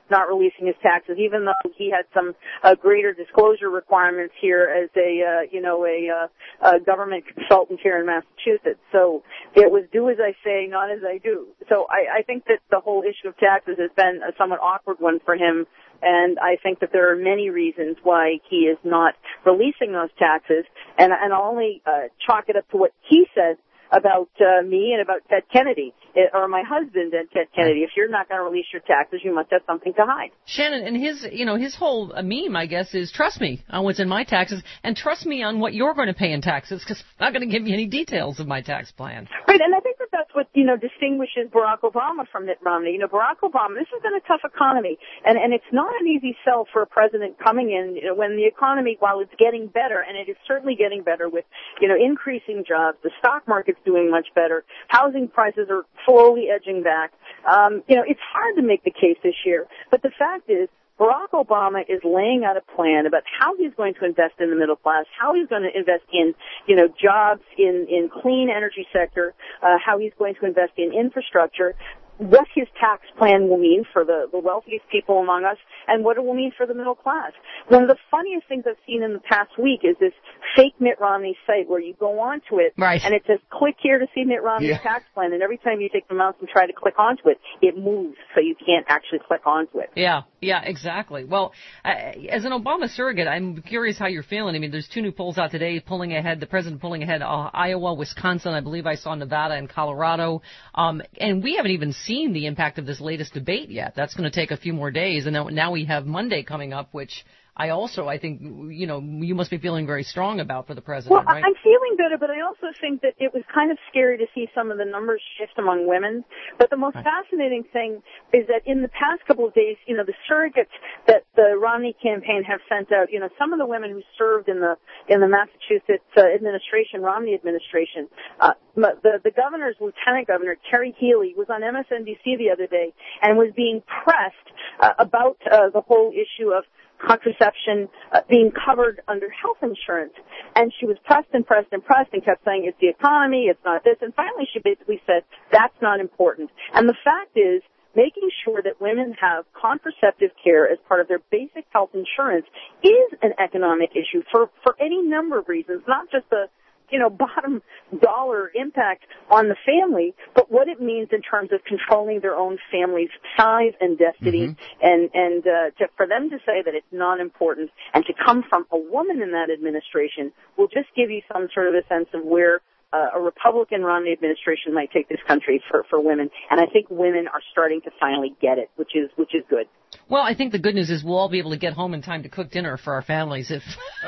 not releasing his taxes, even though he had some uh, greater disclosure requirements here as a, uh, you know, a, uh, a government consultant here in Massachusetts. So it was do as I say, not as I do. So I, I think that the whole issue of taxes has been a somewhat awkward one for him, and I think that there are many reasons why he is not releasing those taxes, and, and I'll only uh, chalk it up to what he said about uh, me and about Ted Kennedy, or my husband and Ted Kennedy. If you're not going to release your taxes, you must have something to hide. Shannon, and his, you know, his whole uh, meme, I guess, is trust me on what's in my taxes, and trust me on what you're going to pay in taxes, because I'm not going to give you any details of my tax plan. Right, and I think that that's what, you know, distinguishes Barack Obama from Mitt Romney. You know, Barack Obama, this has been a tough economy, and, and it's not an easy sell for a president coming in, you know, when the economy, while it's getting better, and it is certainly getting better with, you know, increasing jobs, the stock market's doing much better, housing prices are slowly edging back. Um, you know, it's hard to make the case this year, but the fact is, Barack Obama is laying out a plan about how he's going to invest in the middle class, how he's going to invest in, you know, jobs in, in clean energy sector, uh, how he's going to invest in infrastructure, what his tax plan will mean for the, the wealthiest people among us, and what it will mean for the middle class. One of the funniest things I've seen in the past week is this fake Mitt Romney site where you go onto it, right, and it says, click here to see Mitt Romney's yeah. tax plan, and every time you take the mouse and try to click onto it, it moves, so you can't actually click onto it. Yeah, yeah, exactly. Well, uh, as an Obama surrogate, I'm curious how you're feeling. I mean, there's two new polls out today pulling ahead, the president pulling ahead uh, Iowa, Wisconsin, I believe I saw Nevada and Colorado, um, and we haven't even seen the impact of this latest debate yet. That's going to take a few more days, and now, now we have Monday coming up, which I also, I think, you know, you must be feeling very strong about for the president, well, right? I'm feeling better, but I also think that it was kind of scary to see some of the numbers shift among women. But the most right. fascinating thing is that in the past couple of days, you know, the surrogates that the Romney campaign have sent out, you know, some of the women who served in the in the Massachusetts uh, administration, Romney administration, uh, the the governor's lieutenant governor, Terry Healy, was on M S N B C the other day and was being pressed uh, about uh, the whole issue of contraception uh, being covered under health insurance. And she was pressed and pressed and pressed and kept saying, it's the economy, it's not this. And finally she basically said, that's not important. And the fact is, making sure that women have contraceptive care as part of their basic health insurance is an economic issue for, for any number of reasons, not just the you know, bottom dollar impact on the family, but what it means in terms of controlling their own family's size and destiny, mm-hmm. and and uh, to, for them to say that it's not important, and to come from a woman in that administration will just give you some sort of a sense of where uh, a Republican Romney administration might take this country for for women. And I think women are starting to finally get it, which is which is good. Well, I think the good news is we'll all be able to get home in time to cook dinner for our families if.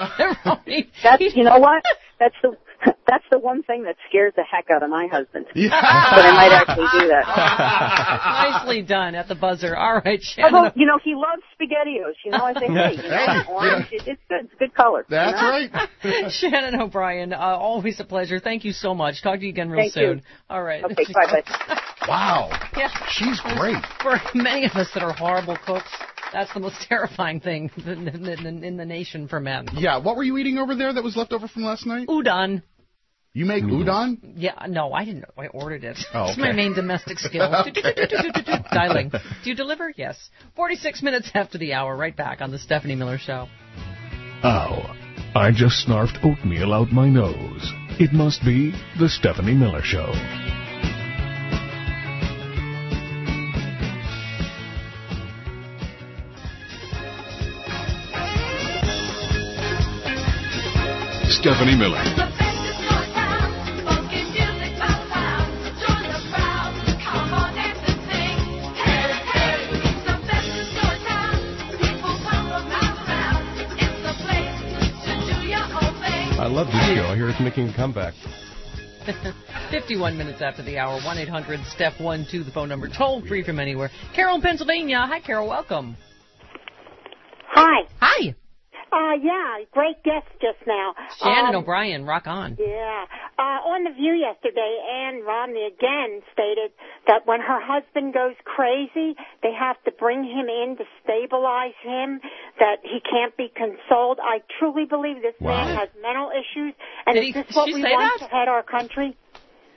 That's, you know what? That's the that's the one thing that scares the heck out of my husband. Yeah. But I might actually do that. Nicely done at the buzzer. All right, Shannon. Although, you know, he loves SpaghettiOs. You know, I think, hey, you know, orange, it, it's good. It's a good color. That's you know? right. Shannon O'Brien, uh, always a pleasure. Thank you so much. Talk to you again real Thank soon. You. All right. Okay, bye-bye. Wow. Yeah. She's great. For many of us that are horrible cooks, that's the most terrifying thing in the, in the nation for men. Yeah, what were you eating over there that was left over from last night? Udon. You make udon? Yeah, no, I didn't. I ordered it. Oh, okay. It's my main domestic skill. Dialing. Do you deliver? Yes. forty-six minutes after the hour, right back on the Stephanie Miller Show. Oh, I just snarfed oatmeal out my nose. It must be the Stephanie Miller Show. Stephanie Miller. I love this show. I hear it's making a comeback. fifty-one minutes after the hour, one eight hundred step one two, the phone number, toll free from anywhere. Carol in Pennsylvania. Hi, Carol. Welcome. Hi. Hi. Uh, yeah, great guest just now. Shannon um, O'Brien, rock on. Yeah. Uh, on The View yesterday, Ann Romney again stated that when her husband goes crazy, they have to bring him in to stabilize him, that he can't be consoled. I truly believe this wow. man has mental issues, and Did is he, this what we want that? to head our country?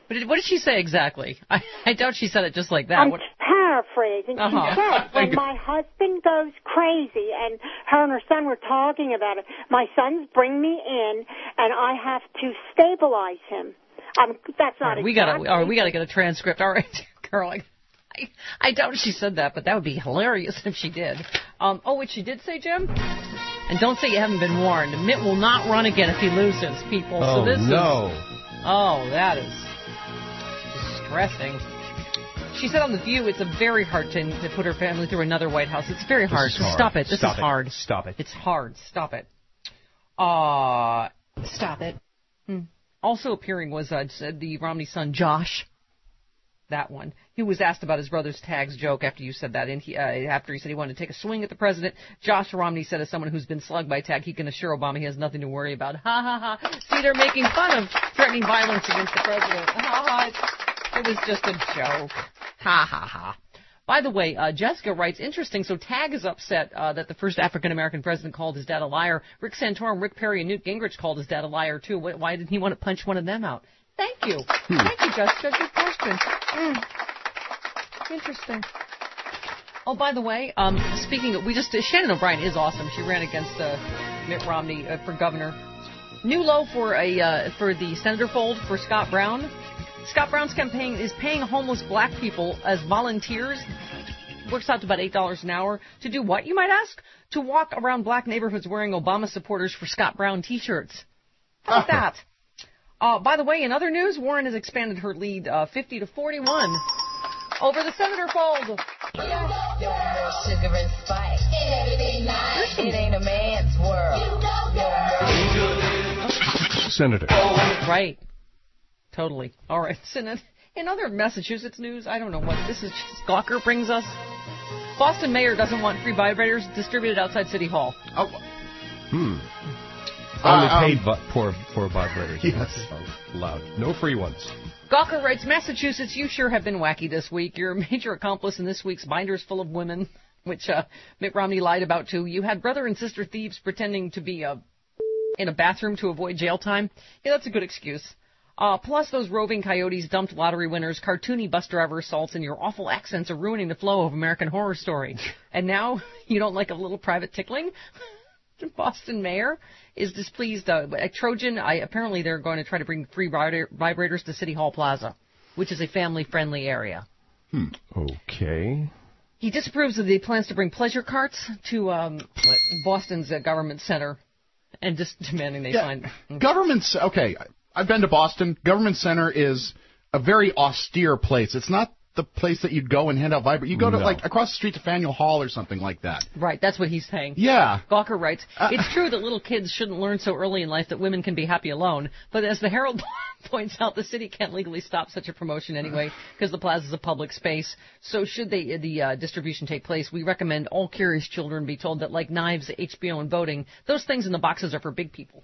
What did, what did she say exactly? I, I doubt she said it just like that. I'm What, paraphrasing. Uh-huh. She said, when my husband goes crazy, and her and her son were talking about it, my sons bring me in, and I have to stabilize him. Um, that's not all right, we exactly. gotta, all right, we gotta get a transcript. All right, girl. I, I, I doubt she said that, but that would be hilarious if she did. Um, oh, what she did say, Jim? And don't say you haven't been warned. Mitt will not run again if he loses, people. Oh, so this no. is. Oh, that is distressing. She said on The View it's a very hard thing to put her family through another White House. It's very hard. This is hard. Stop it. This Stop is it. hard. Stop it. It's hard. Stop it. Uh, stop it. Hmm. Also appearing was uh, the Romney son, Josh. That one. He was asked about his brother's tags joke after you said that. And he, uh, after he said he wanted to take a swing at the president, Josh Romney said, as someone who's been slugged by tag, he can assure Obama he has nothing to worry about. Ha ha ha. See, they're making fun of threatening violence against the president. Ha ha. It was just a joke. Ha ha ha. By the way, uh, Jessica writes, interesting, so Tag is upset uh, that the first African-American president called his dad a liar. Rick Santorum, Rick Perry, and Newt Gingrich called his dad a liar, too. Why didn't he want to punch one of them out? Thank you. Hmm. Thank you, Jessica. Good question. Mm. Interesting. Oh, by the way, um, speaking of, we just, uh, Shannon O'Brien is awesome. She ran against uh, Mitt Romney uh, for governor. New low for a uh, for the senator fold for Scott Brown. Scott Brown's campaign is paying homeless black people as volunteers. Works out to about eight dollars an hour. To do what, you might ask? To walk around black neighborhoods wearing Obama supporters for Scott Brown T-shirts. How about that? Uh, by the way, in other news, Warren has expanded her lead uh, fifty to forty-one over the senator fold. Sugar and spice. It ain't a man's world. Senator. Right. Totally. All right. So in, in other Massachusetts news, I don't know what this is. Gawker brings us. Boston mayor doesn't want free vibrators distributed outside City Hall. Oh. Hmm. Uh, Only um, paid but for for vibrators. Yes. Allowed. No free ones. Gawker writes, Massachusetts, you sure have been wacky this week. You're a major accomplice in this week's Binders Full of Women, which uh, Mitt Romney lied about, too. You had brother and sister thieves pretending to be uh, in a bathroom to avoid jail time. Yeah, that's a good excuse. Uh, plus, those roving coyotes, dumped lottery winners, cartoony bus driver assaults, and your awful accents are ruining the flow of American Horror Story. And now you don't like a little private tickling? Boston mayor is displeased. Uh, at Trojan, I, apparently they're going to try to bring free vibrators to City Hall Plaza, which is a family-friendly area. Hmm. Okay. He disapproves of the plans to bring pleasure carts to um, Boston's uh, government center and just demanding they Yeah. sign. Government's, okay, I've been to Boston. Government Center is a very austere place. It's not the place that you'd go and hand out vibrators. You go to, No. like, across the street to Faneuil Hall or something like that. Right, that's what he's saying. Yeah. Gawker writes, Uh, it's true that little kids shouldn't learn so early in life that women can be happy alone, but as the Herald points out, the city can't legally stop such a promotion anyway, because the plaza is a public space. So should they, the uh, distribution take place, we recommend all curious children be told that, like knives, H B O, and voting, those things in the boxes are for big people.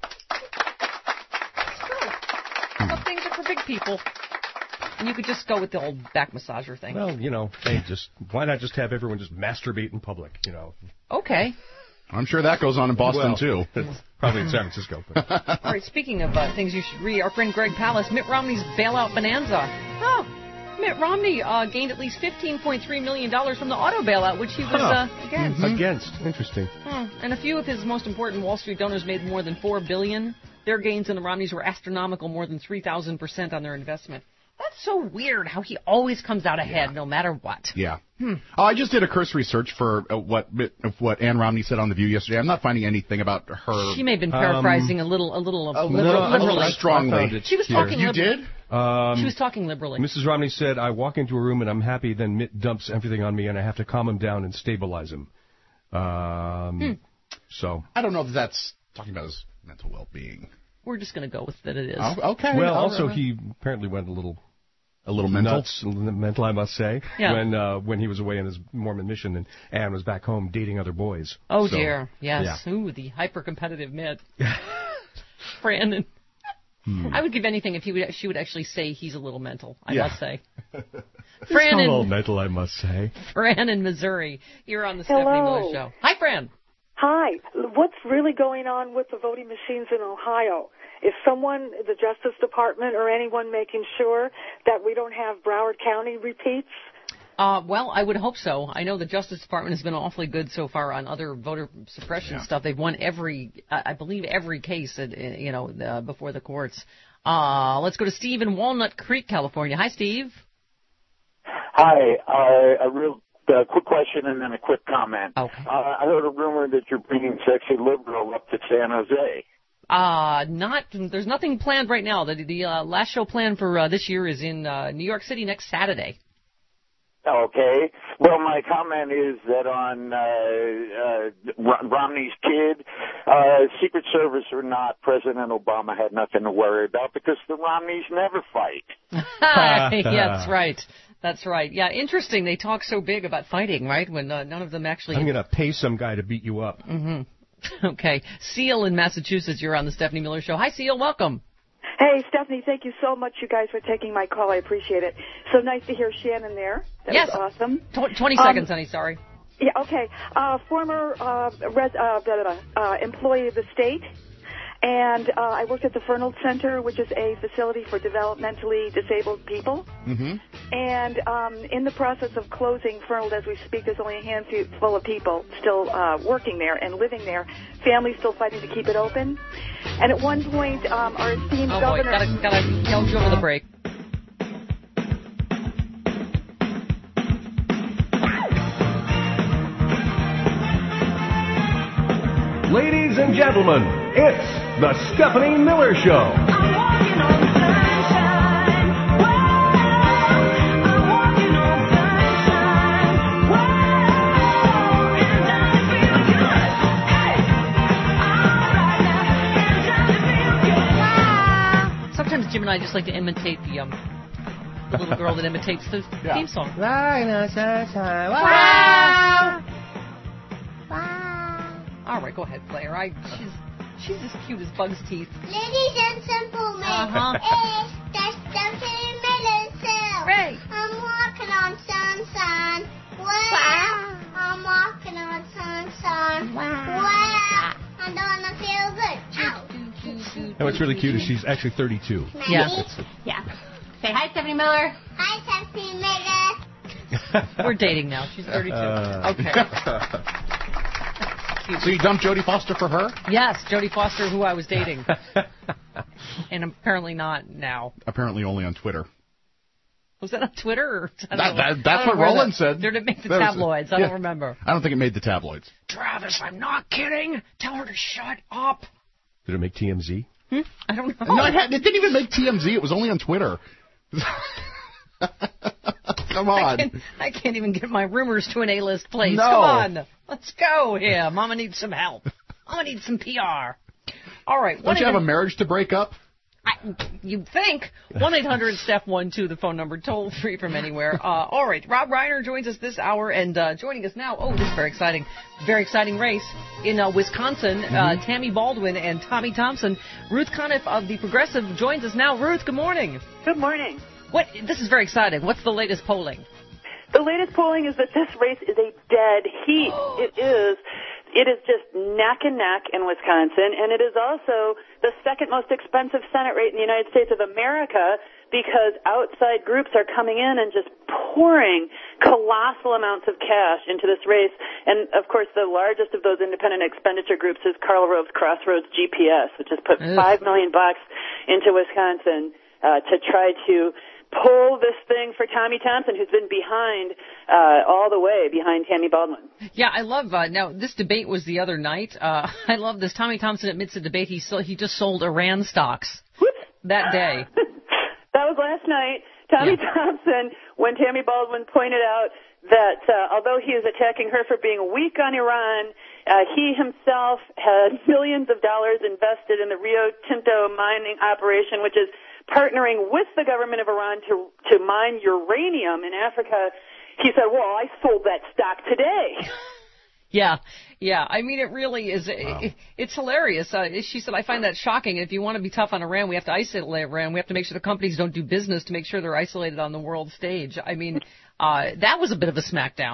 It's true. Those things are for big people. And you could just go with the old back massager thing. Well, you know, hey, just why not just have everyone just masturbate in public? You know. Okay. I'm sure that goes on in Boston, Well, too. Probably in San Francisco. But. All right, speaking of uh, things you should read, our friend Greg Pallas, Mitt Romney's bailout bonanza. Oh, Mitt Romney uh, gained at least fifteen point three million dollars from the auto bailout, which he was Huh. uh, against. Mm-hmm. Against. Interesting. Hmm. And a few of his most important Wall Street donors made more than four billion dollars. Their gains in the Romneys were astronomical, more than three thousand percent on their investment. That's so weird how he always comes out ahead no matter what. Yeah. Hmm. Oh, I just did a cursory search for uh, what of what Ann Romney said on The View yesterday. I'm not finding anything about her. She may have been paraphrasing um, a little, a little, a little, no, liberally. strongly. She was talking. You liberally. did? Um, she was talking liberally. Missus Romney said, "I walk into a room and I'm happy. Then Mitt dumps everything on me, and I have to calm him down and stabilize him." Um, hmm. So I don't know if that's talking about his mental well-being. We're just going to go with that. It is. Oh, okay. Well, All also right. he apparently went a little. A little mental? Nuts, mental, I must say, yeah. when uh, when he was away on his Mormon mission and Ann was back home dating other boys. Oh, so, dear. Yes. Yeah. Ooh, the hyper-competitive Mitt. Brandon. Hmm. I would give anything if he would. She would actually say he's a little mental, I yeah. must say. Fran in, a little mental, I must say. Fran in Missouri. You're on the Hello. Stephanie Miller Show. Hi, Fran. Hi. What's really going on with the voting machines in Ohio? Is someone, the Justice Department or anyone, making sure that we don't have Broward County repeats? Uh, well, I would hope so. I know the Justice Department has been awfully good so far on other voter suppression Yeah. stuff. They've won every, uh, I believe, every case, at, uh, you know, uh, before the courts. Uh, let's go to Steve in Walnut Creek, California. Hi, Steve. Hi, uh, a real uh, quick question and then a quick comment. Okay. Uh, I heard a rumor that you're bringing Sexy Liberal up to San Jose. Uh, not, there's nothing planned right now. The, the uh, last show planned for uh, this year is in uh, New York City next Saturday. Okay. Well, my comment is that on uh, uh, Romney's kid, uh, Secret Service or not, President Obama had nothing to worry about because the Romneys never fight. Yeah, that's right. That's right. Yeah, interesting. They talk so big about fighting, right? When uh, none of them actually. I'm going to pay some guy to beat you up. Mm-hmm. Okay. Seal in Massachusetts, you're on the Stephanie Miller Show. Hi, Seal. Welcome. Hey, Stephanie, thank you so much, you guys, for taking my call. I appreciate it. So nice to hear Shannon there. That yes. was awesome. Tw- twenty um, seconds, honey. Sorry. Yeah, okay. Uh, former uh, res- uh, blah, blah, blah, uh, employee of the state. And uh, I worked at the Fernald Center, which is a facility for developmentally disabled people. Mm-hmm. And um, in the process of closing Fernald as we speak, there's only a handful of people still uh, working there and living there. Families still fighting to keep it open. And at one point, um, our esteemed Oh, governor... boy. Gotta, gotta yell you over the break. Ladies and gentlemen, it's the Stephanie Miller Show. Sometimes Jim and I just like to imitate the um the little girl that imitates the Yeah. theme song. All right, go ahead, Claire. I she's she's as cute as Bug's teeth. Ladies and gentlemen, Uh-huh. it's the Stephanie Miller Show. Right. I'm walking on sunshine. Wow. I'm walking on sunshine. Wow. I'm gonna feel good. Ow. And what's really cute is she's actually thirty-two. Yeah. Yeah. Say hi, Stephanie Miller. Hi, Stephanie Miller. We're dating now. She's thirty-two. Uh. Okay. So you dumped Jodie Foster for her? Yes, Jodie Foster, who I was dating. And apparently not now. Apparently only on Twitter. Was that on Twitter? Or, I don't That, know. that, I that's don't what know where Roland that- said. Did it make the That was- tabloids? I yeah. don't remember. I don't think it made the tabloids. Travis, I'm not kidding. Tell her to shut up. Did it make T M Z? Hmm? I don't know. No, it, had, it didn't even make T M Z. It was only on Twitter. Come I on. can't, I can't even get my rumors to an A-list place. No. Come on. Let's go here. Mama needs some help. Mama needs some P R. All right. Don't you have a marriage to break up? I, you'd think. one eight hundred Steph one two, the phone number, toll free from anywhere. Uh, all right. Rob Reiner joins us this hour, and uh, joining us now, oh, this is very exciting. Very exciting race in uh, Wisconsin. Mm-hmm. Uh, Tammy Baldwin and Tommy Thompson. Ruth Conniff of The Progressive joins us now. Ruth, good morning. Good morning. What? This is very exciting. What's the latest polling? The latest polling is that this race is a dead heat. It is. It is just neck and neck in Wisconsin, and it is also the second most expensive Senate race in the United States of America because outside groups are coming in and just pouring colossal amounts of cash into this race. And, of course, the largest of those independent expenditure groups is Karl Rove's Crossroads G P S, which has put Ugh. five million bucks into Wisconsin uh, to try to pull this thing for Tommy Thompson, who's been behind uh, all the way behind Tammy Baldwin. Yeah, I love, uh, now, this debate was the other night. Uh, I love this. Tommy Thompson admits the debate. He, sold, he just sold Iran stocks that day. That was last night. Tommy Yeah. Thompson, when Tammy Baldwin pointed out that uh, although he is attacking her for being weak on Iran, uh, he himself had millions of dollars invested in the Rio Tinto mining operation, which is partnering with the government of Iran to to mine uranium in Africa. He said, well, I sold that stock today. Yeah, yeah. I mean, it really is. It, it's hilarious. Uh, she said, I find that shocking. If you want to be tough on Iran, we have to isolate Iran. We have to make sure the companies don't do business to make sure they're isolated on the world stage. I mean, uh, that was a bit of a smackdown.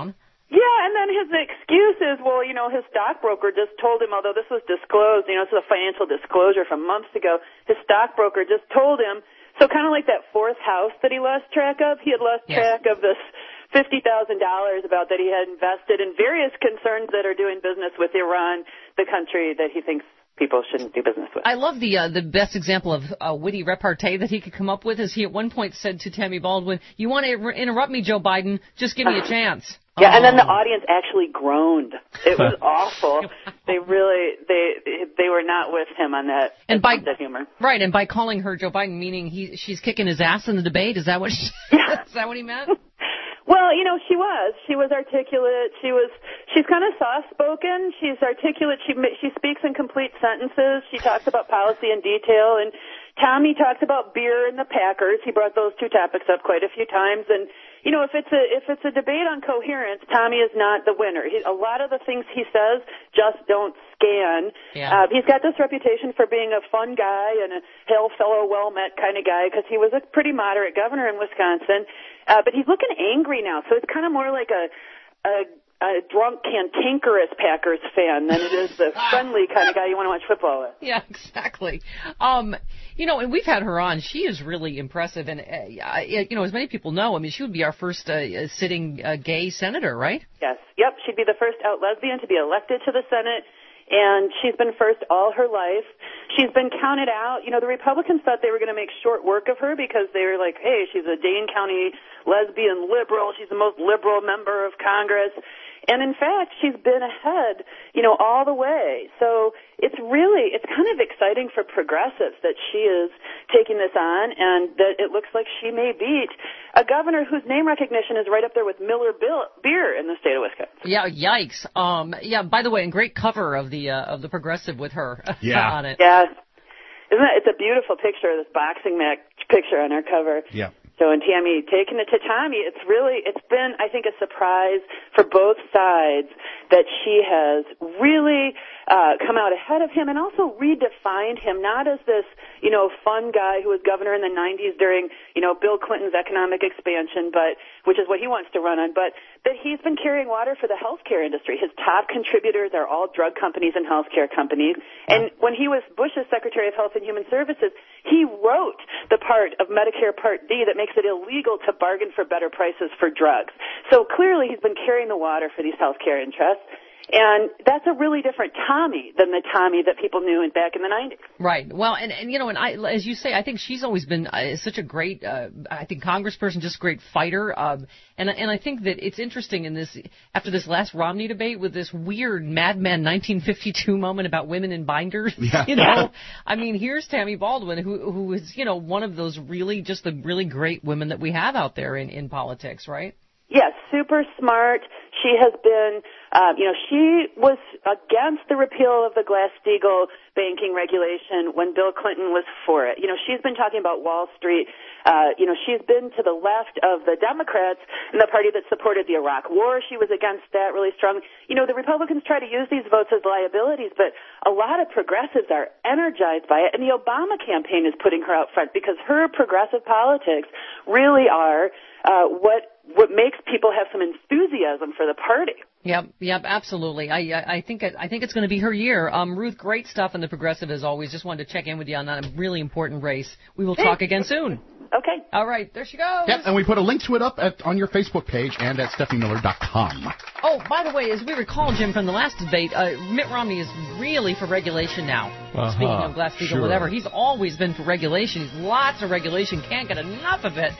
Yeah, and then his excuse is, well, you know, his stockbroker just told him, although this was disclosed, you know, this is a financial disclosure from months ago, his stockbroker just told him, so kind of like that fourth house that he lost track of, he had lost Yes. track of this fifty thousand dollars about that he had invested in various concerns that are doing business with Iran, the country that he thinks people shouldn't do business with. I love the uh, the best example of uh, witty repartee that he could come up with is he at one point said to Tammy Baldwin, "You want to r- interrupt me, Joe Biden? Just give me a chance." Yeah, and then the Oh. audience actually groaned. It was awful. They really, they they were not with him on that, And by that humor. right, and by calling her Joe Biden, meaning he she's kicking his ass in the debate. Is that what? She, is that what he meant? Well, you know, she was. She was articulate. She was. She's kind of soft-spoken. She's articulate. She ma- she speaks in complete sentences. She talks about policy in detail. And Tommy talks about beer and the Packers. He brought those two topics up quite a few times. And you know, if it's a if it's a debate on coherence, Tommy is not the winner. He, a lot of the things he says just don't scan. Yeah. Uh, he's got this reputation for being a fun guy and a hail fellow, well met kind of guy because he was a pretty moderate governor in Wisconsin. Uh, but he's looking angry now, so it's kind of more like a a, a drunk, cantankerous Packers fan than it is the friendly kind of guy you want to watch football with. Yeah, exactly. Um, you know, and we've had her on. She is really impressive, and uh, you know, as many people know, I mean, she would be our first uh, sitting uh, gay senator, right? Yes. Yep. She'd be the first out lesbian to be elected to the Senate. And she's been first all her life. She's been counted out. You know, the Republicans thought they were going to make short work of her because they were like, hey, she's a Dane County lesbian liberal. She's the most liberal member of Congress. And in fact, she's been ahead, you know, all the way. So it's really, it's kind of exciting for progressives that she is taking this on and that it looks like she may beat a governor whose name recognition is right up there with Miller Bill, beer in the state of Wisconsin. Yeah, yikes. Um, yeah, by the way, a great cover of the uh, of the Progressive with her Yeah. on it. Yeah. Isn't it? It's a beautiful picture, this boxing match picture on our cover. Yeah. So, and Tammy taking it to Tommy, it's really, it's been, I think, a surprise for both sides that she has really uh, come out ahead of him and also redefined him, not as this, you know, fun guy who was governor in the nineties during, you know, Bill Clinton's economic expansion, but which is what he wants to run on, but that he's been carrying water for the healthcare industry. His top contributors are all drug companies and healthcare companies. And when he was Bush's Secretary of Health and Human Services, he wrote the part of Medicare Part D that makes it illegal to bargain for better prices for drugs. So clearly he's been carrying the water for these healthcare interests. And that's a really different Tommy than the Tommy that people knew in, back in the nineties. Right. Well, and, and you know, and I, as you say, I think she's always been uh, such a great, uh, I think, congressperson, just a great fighter. Um, and and I think that it's interesting in this, after this last Romney debate with this weird Mad Men nineteen fifty-two moment about women in binders. Yeah. You know, I mean, here's Tammy Baldwin, who who is, you know, one of those really, just the really great women that we have out there in, in politics, right? Yes, super smart. She has been, uh, you know, she was against the repeal of the Glass-Steagall banking regulation when Bill Clinton was for it. You know, she's been talking about Wall Street. Uh, you know, she's been to the left of the Democrats and the party that supported the Iraq War. She was against that really strong. You know, the Republicans try to use these votes as liabilities, but a lot of progressives are energized by it, and the Obama campaign is putting her out front because her progressive politics really are uh, what what makes people have some enthusiasm for the party. Yep, yep, absolutely. I I I think it, I think it's going to be her year. Um, Ruth, great stuff in the Progressive as always. Just wanted to check in with you on that really important race. We will talk again soon. Okay. All right, there she goes. Yep, and we put a link to it up at, on your Facebook page and at stephanie miller dot com. Oh, by the way, as we recall, Jim, from the last debate, uh, Mitt Romney is really for regulation now. Uh-huh, Speaking of Glass-Steagall, sure. whatever, he's always been for regulation. He's lots of regulation, can't get enough of it.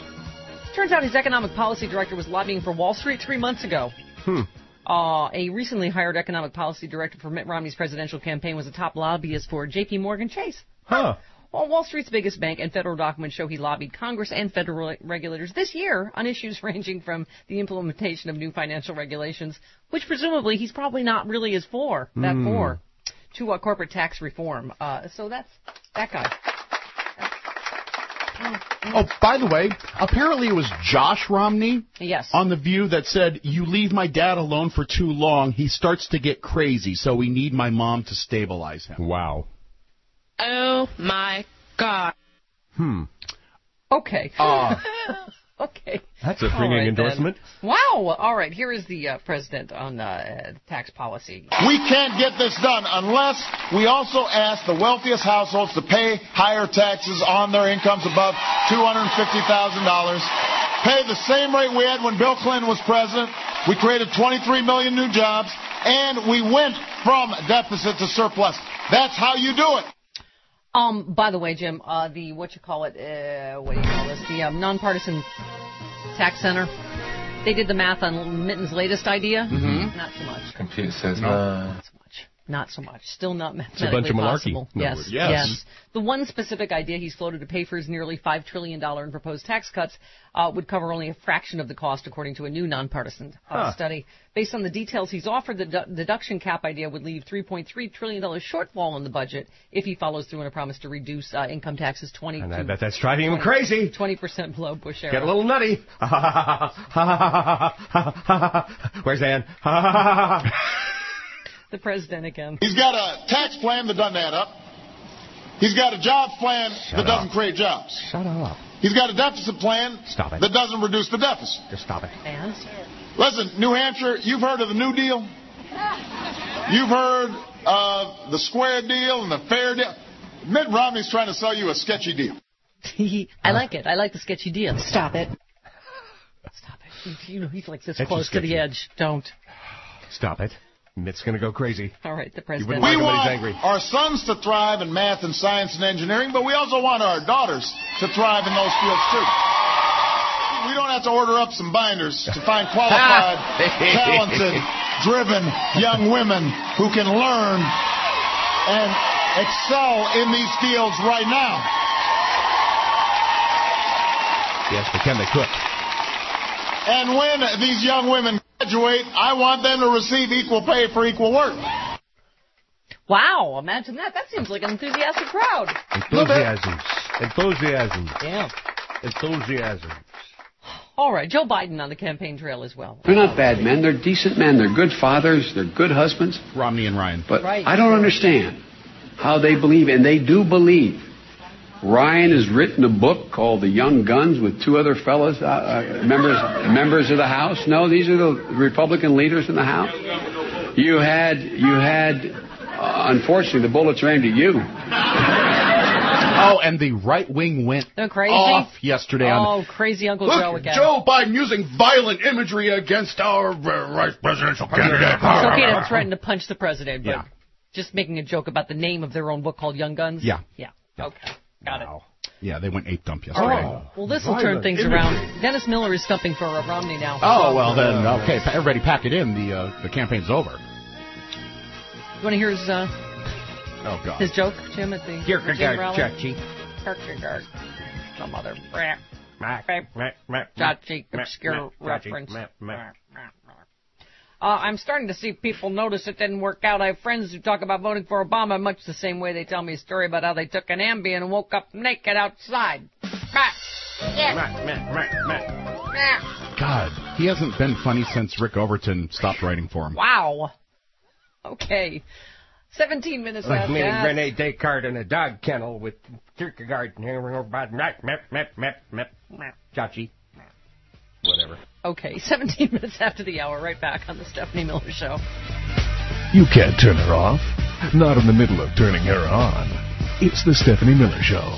Turns out his economic policy director was lobbying for Wall Street three months ago. Hmm. Uh, a recently hired economic policy director for Mitt Romney's presidential campaign was a top lobbyist for J P. Morgan Chase. Huh. Well, Wall Street's biggest bank and federal documents show he lobbied Congress and federal regulators this year on issues ranging from the implementation of new financial regulations, which presumably he's probably not really as for, that Hmm. for, to uh, corporate tax reform. Uh, so that's that guy. Oh, by the way, apparently it was Josh Romney Yes. on The View that said, you leave my dad alone for too long, he starts to get crazy, so we need my mom to stabilize him. Wow. Oh, my God. Hmm. Okay. Uh, Okay. That's a All ringing right, endorsement. then. Wow. All right. Here is the uh, president on uh, tax policy. We can't get this done unless we also ask the wealthiest households to pay higher taxes on their incomes above two hundred fifty thousand dollars. Pay the same rate we had when Bill Clinton was president. We created twenty-three million new jobs, and we went from deficit to surplus. That's how you do it. Um. By the way, Jim, uh, the what you call it? Uh, what do you call this? The um, nonpartisan tax center. They did the math on Mitten's latest idea. Mm-hmm. Not so much. Computer says no. no. Not so much. Not so much. Still not mathematically It's a bunch of malarkey. possible. In other Yes. words. Yes. Yes. The one specific idea he's floated to pay for his nearly five trillion dollars in proposed tax cuts uh, would cover only a fraction of the cost, according to a new nonpartisan uh, Huh. study. Based on the details he's offered, the du- deduction cap idea would leave three point three trillion dollars shortfall in the budget if he follows through on a promise to reduce uh, income taxes twenty And I to bet that's driving him crazy. twenty percent below Bush era. Get a little nutty. Where's Ann? The president again. He's got a tax plan that doesn't add up. He's got a jobs plan Shut that up. doesn't create jobs. Shut up. He's got a deficit plan Stop it. that doesn't reduce the deficit. Just stop it. And? Listen, New Hampshire, you've heard of the New Deal? You've heard of the square deal and the fair deal? Mitt Romney's trying to sell you a sketchy deal. I like it. I like the sketchy deal. Stop it. Stop it. You know, he's like this Sketchy, close to the sketchy. edge. Don't. Stop it. Mitt's going to go crazy. All right, the You president. wouldn't like We him when want he's angry. our sons to thrive in math and science and engineering, but we also want our daughters to thrive in those fields too. We don't have to order up some binders to find qualified, talented, driven young women who can learn and excel in these fields right now. Yes, but can they cook? And when these young women graduate, I want them to receive equal pay for equal work. Wow, imagine that. That seems like an enthusiastic crowd. Enthusiasms. Enthusiasms. Yeah. Enthusiasms. All right, Joe Biden on the campaign trail as well. They're not bad men. They're decent men. They're good fathers. They're good husbands. Romney and Ryan. But Right. I don't understand how they believe, and they do believe. Ryan has written a book called The Young Guns with two other fellas, uh, uh, members members of the House. No, these are the Republican leaders in the House. You had, you had, uh, unfortunately, the bullets are aimed at you. Oh, and the right wing went They're crazy. off yesterday on. Oh, crazy Uncle Look, Joe again. Joe Biden using violent imagery against our uh, vice presidential candidate. It's okay to threaten to punch the president, but Yeah. just making a joke about the name of their own book called Young Guns? Yeah. Yeah. Okay. Got it. Yeah, they went ape dump All yesterday. right. Well, this will turn things around. Dennis Miller is stumping for uh, Romney now. Oh, well then, okay, pa- everybody pack it in. The uh, the campaign's over. You want to hear his uh, Oh, God. his joke, Jim, at the Kierkegaard, Virginia rally? Chachi. Kierkegaard. Some other crap. Mac, Mac, Mac, Chachi, Mac, obscure Mac, reference. Mac, Mac. Uh, I'm starting to see people notice it didn't work out. I have friends who talk about voting for Obama much the same way they tell me a story about how they took an Ambien and woke up naked outside. Mac. Yeah. Mac, Mac, Mac, Mac. Mac. God, he hasn't been funny since Rick Overton stopped writing for him. Wow. Okay. seventeen minutes Like after me and that. Rene Descartes in a dog kennel with Kierkegaard and everybody. Mac, Mac, Mac, Mac, Mac, Mac. Chachi. Whatever. Okay, seventeen minutes after the hour, right back on the Stephanie Miller Show. You can't turn her off. Not in the middle of turning her on. It's the Stephanie Miller Show.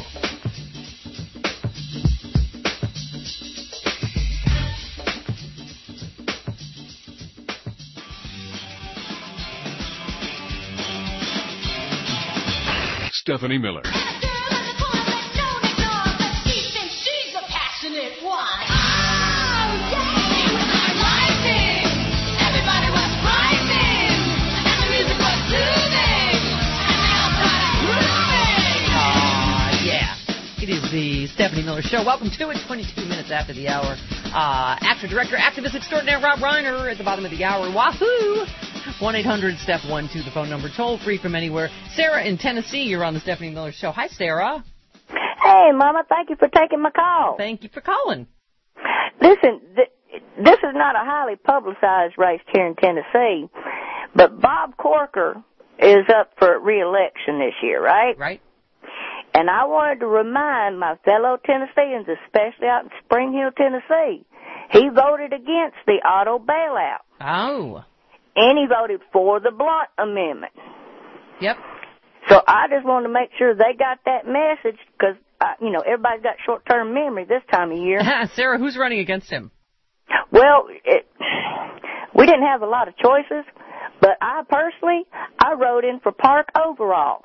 Stephanie Miller. Uh, yeah. It is the Stephanie Miller Show. Welcome to it, twenty-two minutes after the hour. Uh, actor, director, activist extraordinaire Rob Reiner at the bottom of the hour. Wahoo! one eight hundred step one two, the phone number, toll free from anywhere. Sarah in Tennessee, you're on the Stephanie Miller Show. Hi, Sarah. Hey, Mama, thank you for taking my call. Thank you for calling. Listen, th- this is not a highly publicized race here in Tennessee, but Bob Corker is up for re-election this year, right? Right. And I wanted to remind my fellow Tennesseans, especially out in Spring Hill, Tennessee, he voted against the auto bailout. Oh. And he voted for the Blunt Amendment. Yep. So I just wanted to make sure they got that message because, uh, you know, everybody's got short-term memory this time of year. Sarah, who's running against him? Well, it, we didn't have a lot of choices, but I personally, I wrote in for Park Overall.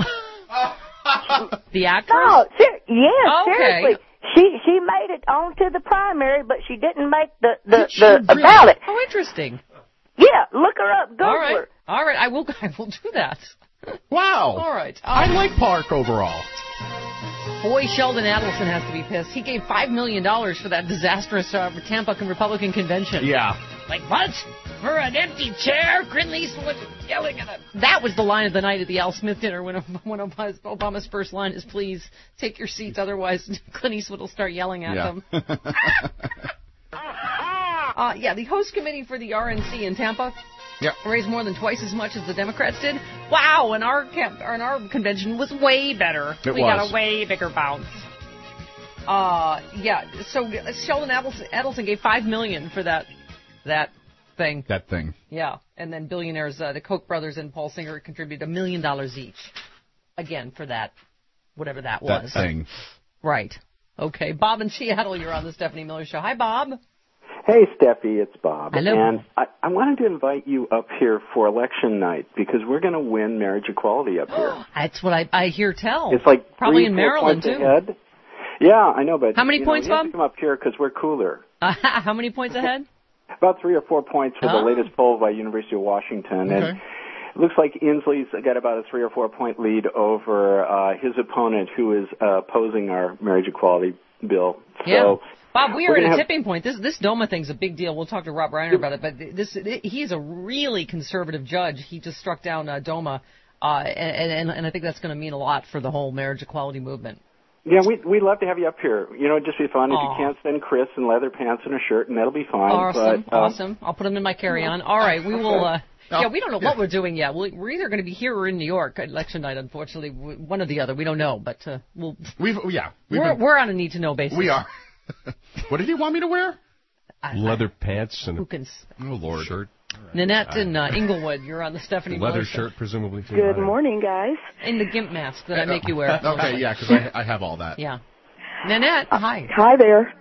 The actress? No, ser- yes, Okay. seriously. She she made it onto the primary, but she didn't make the the, Did she the really? ballot. Oh, interesting. Yeah, look her up, Google All right. her. All right, I will I will do that. Wow. All right. I Um, like Park overall. Boy, Sheldon Adelson has to be pissed. He gave five million dollars for that disastrous uh, Tampa Republican convention. Yeah. Like, what? For an empty chair? Clint Eastwood yelling at him. That was the line of the night at the Al Smith dinner when, when Obama's, Obama's first line is, please take your seats, otherwise Clint Eastwood will start yelling at Yeah. them. uh, yeah, the host committee for the R N C in Tampa Yep. raised more than twice as much as the Democrats did. Wow, and our camp, and our convention was way better. It we was. got a way bigger bounce. Uh, yeah. So Sheldon Adelson, Adelson gave five million for that that thing. That thing. Yeah, and then billionaires, uh, the Koch brothers and Paul Singer contributed a million dollars each. Again, for that, whatever that That was. thing. Right. Okay, Bob in Seattle, you're on the Stephanie Miller Show. Hi, Bob. Hey, Steffi, it's Bob. Hello. And I, I wanted to invite you up here for election night because we're going to win marriage equality up here. That's what I, I hear tell. It's like probably three, in four Maryland points too. Ahead. Yeah, I know, but How many you points, know, you have Bob? to come up here because we're cooler. Uh, how many points ahead? About three or four points for Oh. the latest poll by University of Washington, and Okay. it looks like Inslee's got about a three or four point lead over uh, his opponent, who is uh, opposing our marriage equality bill. Yeah. So, Bob, we we're are at a gonna have- tipping point. This this DOMA thing's a big deal. We'll talk to Rob Reiner about it. But this he's a really conservative judge. He just struck down uh, DOMA, uh, and, and and I think that's going to mean a lot for the whole marriage equality movement. Yeah, we we'd love to have you up here. You know, it'd just be fun. If Aw. you can't, send Chris in leather pants and a shirt, and that'll be fine. Awesome, but, um, awesome. I'll put them in my carry-on. All right, we will. Uh, yeah, we don't know what we're doing yet. We'll, we're either going to be here or in New York at election night. Unfortunately, one or the other. We don't know, but uh, we'll. We've yeah. We've We're been, we're on a need-to-know basis. we are. What did he want me to wear? Leather pants and Who can? Oh Lord. shirt. Nanette in uh, Inglewood, you're on the Stephanie Miller Leather Show. shirt, presumably. Too. Good I- morning, guys. And the gimp mask that I make you wear. Okay, yeah, because I, I have all that. Yeah. Nanette, hi. Hi there.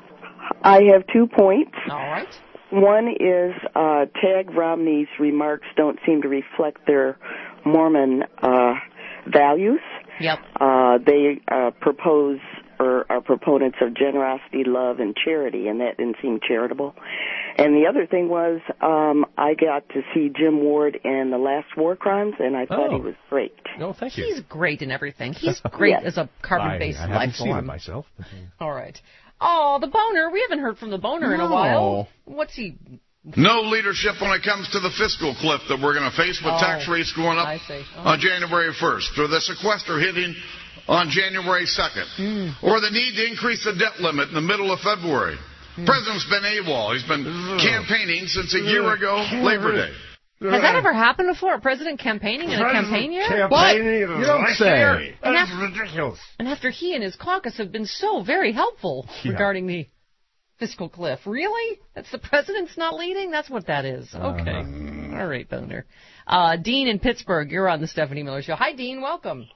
I have two points. All right. One is uh, Tag Romney's remarks don't seem to reflect their Mormon uh, values. Yep. Uh, they uh, propose or are proponents of generosity, love, and charity, and that didn't seem charitable. And the other thing was um, I got to see Jim Ward in The Last War Crimes, and I thought Oh. he was great. No, thank you. He's great in everything. He's great Yes. as a carbon-based I, I life haven't seen it form. myself. All right. Oh, the boner. We haven't heard from the boner in a No. while. What's he? No leadership when it comes to the fiscal cliff that we're going to face with Oh, tax rates going up I see. Oh. on January first, or the sequester hitting on January second, Mm. or the need to increase the debt limit in the middle of February. Mm. President's been AWOL. He's been campaigning since a year ago, Labor Day. Has that ever happened before? A president campaigning in a campaign year? What? You don't say. And That's after, ridiculous. and after he and his caucus have been so very helpful Yeah. regarding the fiscal cliff. Really? That's the president's not leading? That's what that is. Okay. Uh-huh. All right, boner. Uh, Dean in Pittsburgh, you're on the Stephanie Miller Show. Hi, Dean. Welcome.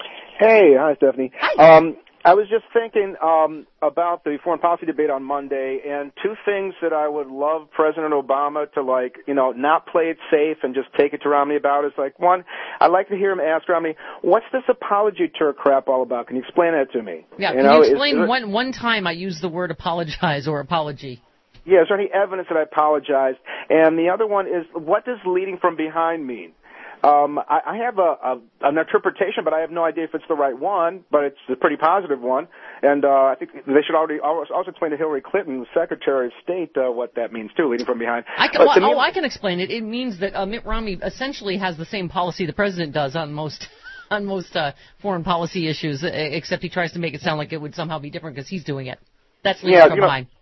Hey, hi, Stephanie. Hi. Um, I was just thinking um, about the foreign policy debate on Monday, and two things that I would love President Obama to, like, you know, not play it safe and just take it to Romney about is, like, one, I'd like to hear him ask Romney, what's this apology tour crap all about? Can you explain that to me? Yeah, you can know, you is- explain is it- one one time I used the word apologize or apology? Yeah, is there any evidence that I apologized? And the other one is, what does leading from behind mean? Um, I, I have a, a an interpretation, but I have no idea if it's the right one. But it's a pretty positive one, and uh, I think they should already also also explain to Hillary Clinton, the Secretary of State, uh, what that means too, leading from behind. I can, But well, to me- oh, I can explain it. It means that uh, Mitt Romney essentially has the same policy the president does on most on most uh, foreign policy issues, uh, except he tries to make it sound like it would somehow be different because he's doing it. That's leading Yeah, from you know, behind.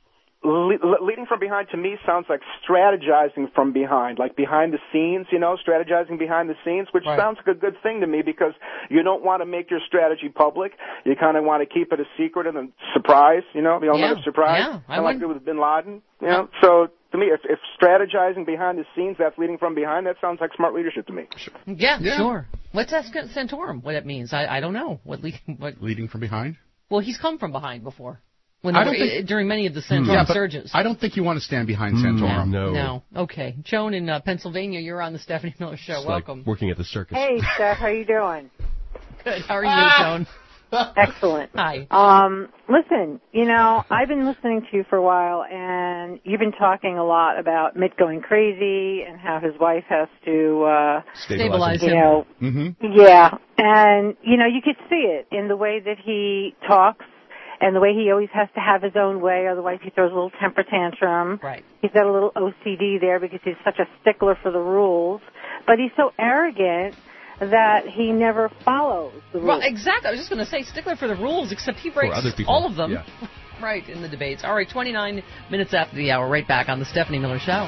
le- le- leading from behind to me sounds like strategizing from behind, like behind the scenes, you know, strategizing behind the scenes, which Right. sounds like a good thing to me because you don't want to make your strategy public. You kind of want to keep it a secret and then surprise, you know, the element Yeah. of surprise. Yeah, I Kind of like would- it with Bin Laden, you know. So to me, if, if strategizing behind the scenes, that's leading from behind, that sounds like smart leadership to me. Yeah, Yeah. sure. Let's ask Santorum what it means. I, I don't know. What, le- what Leading from behind? Well, he's come from behind before. When I they don't were- think- during many of the Santorum Yeah, but surges. I don't think you want to stand behind Mm, Santorum. no. No. Okay. Joan in uh, Pennsylvania, you're on the Stephanie Miller Show. It's like Welcome. working at the circus. Hey, Steph, how you doing? Good. How are you, Joan? Excellent. Hi. Um, listen, you know, I've been listening to you for a while, and you've been talking a lot about Mitt going crazy and how his wife has to uh, Stabilize you him. know, Mm-hmm. yeah, and you know, you could see it in the way that he talks and the way he always has to have his own way, otherwise he throws a little temper tantrum. Right. He's got a little O C D there because he's such a stickler for the rules, but he's so arrogant that he never follows the rules. Well, exactly. I was just going to say stickler for the rules, except he breaks other people, all of them. yeah. Right, in the debates. All right, twenty-nine minutes after the hour, right back on the Stephanie Miller Show.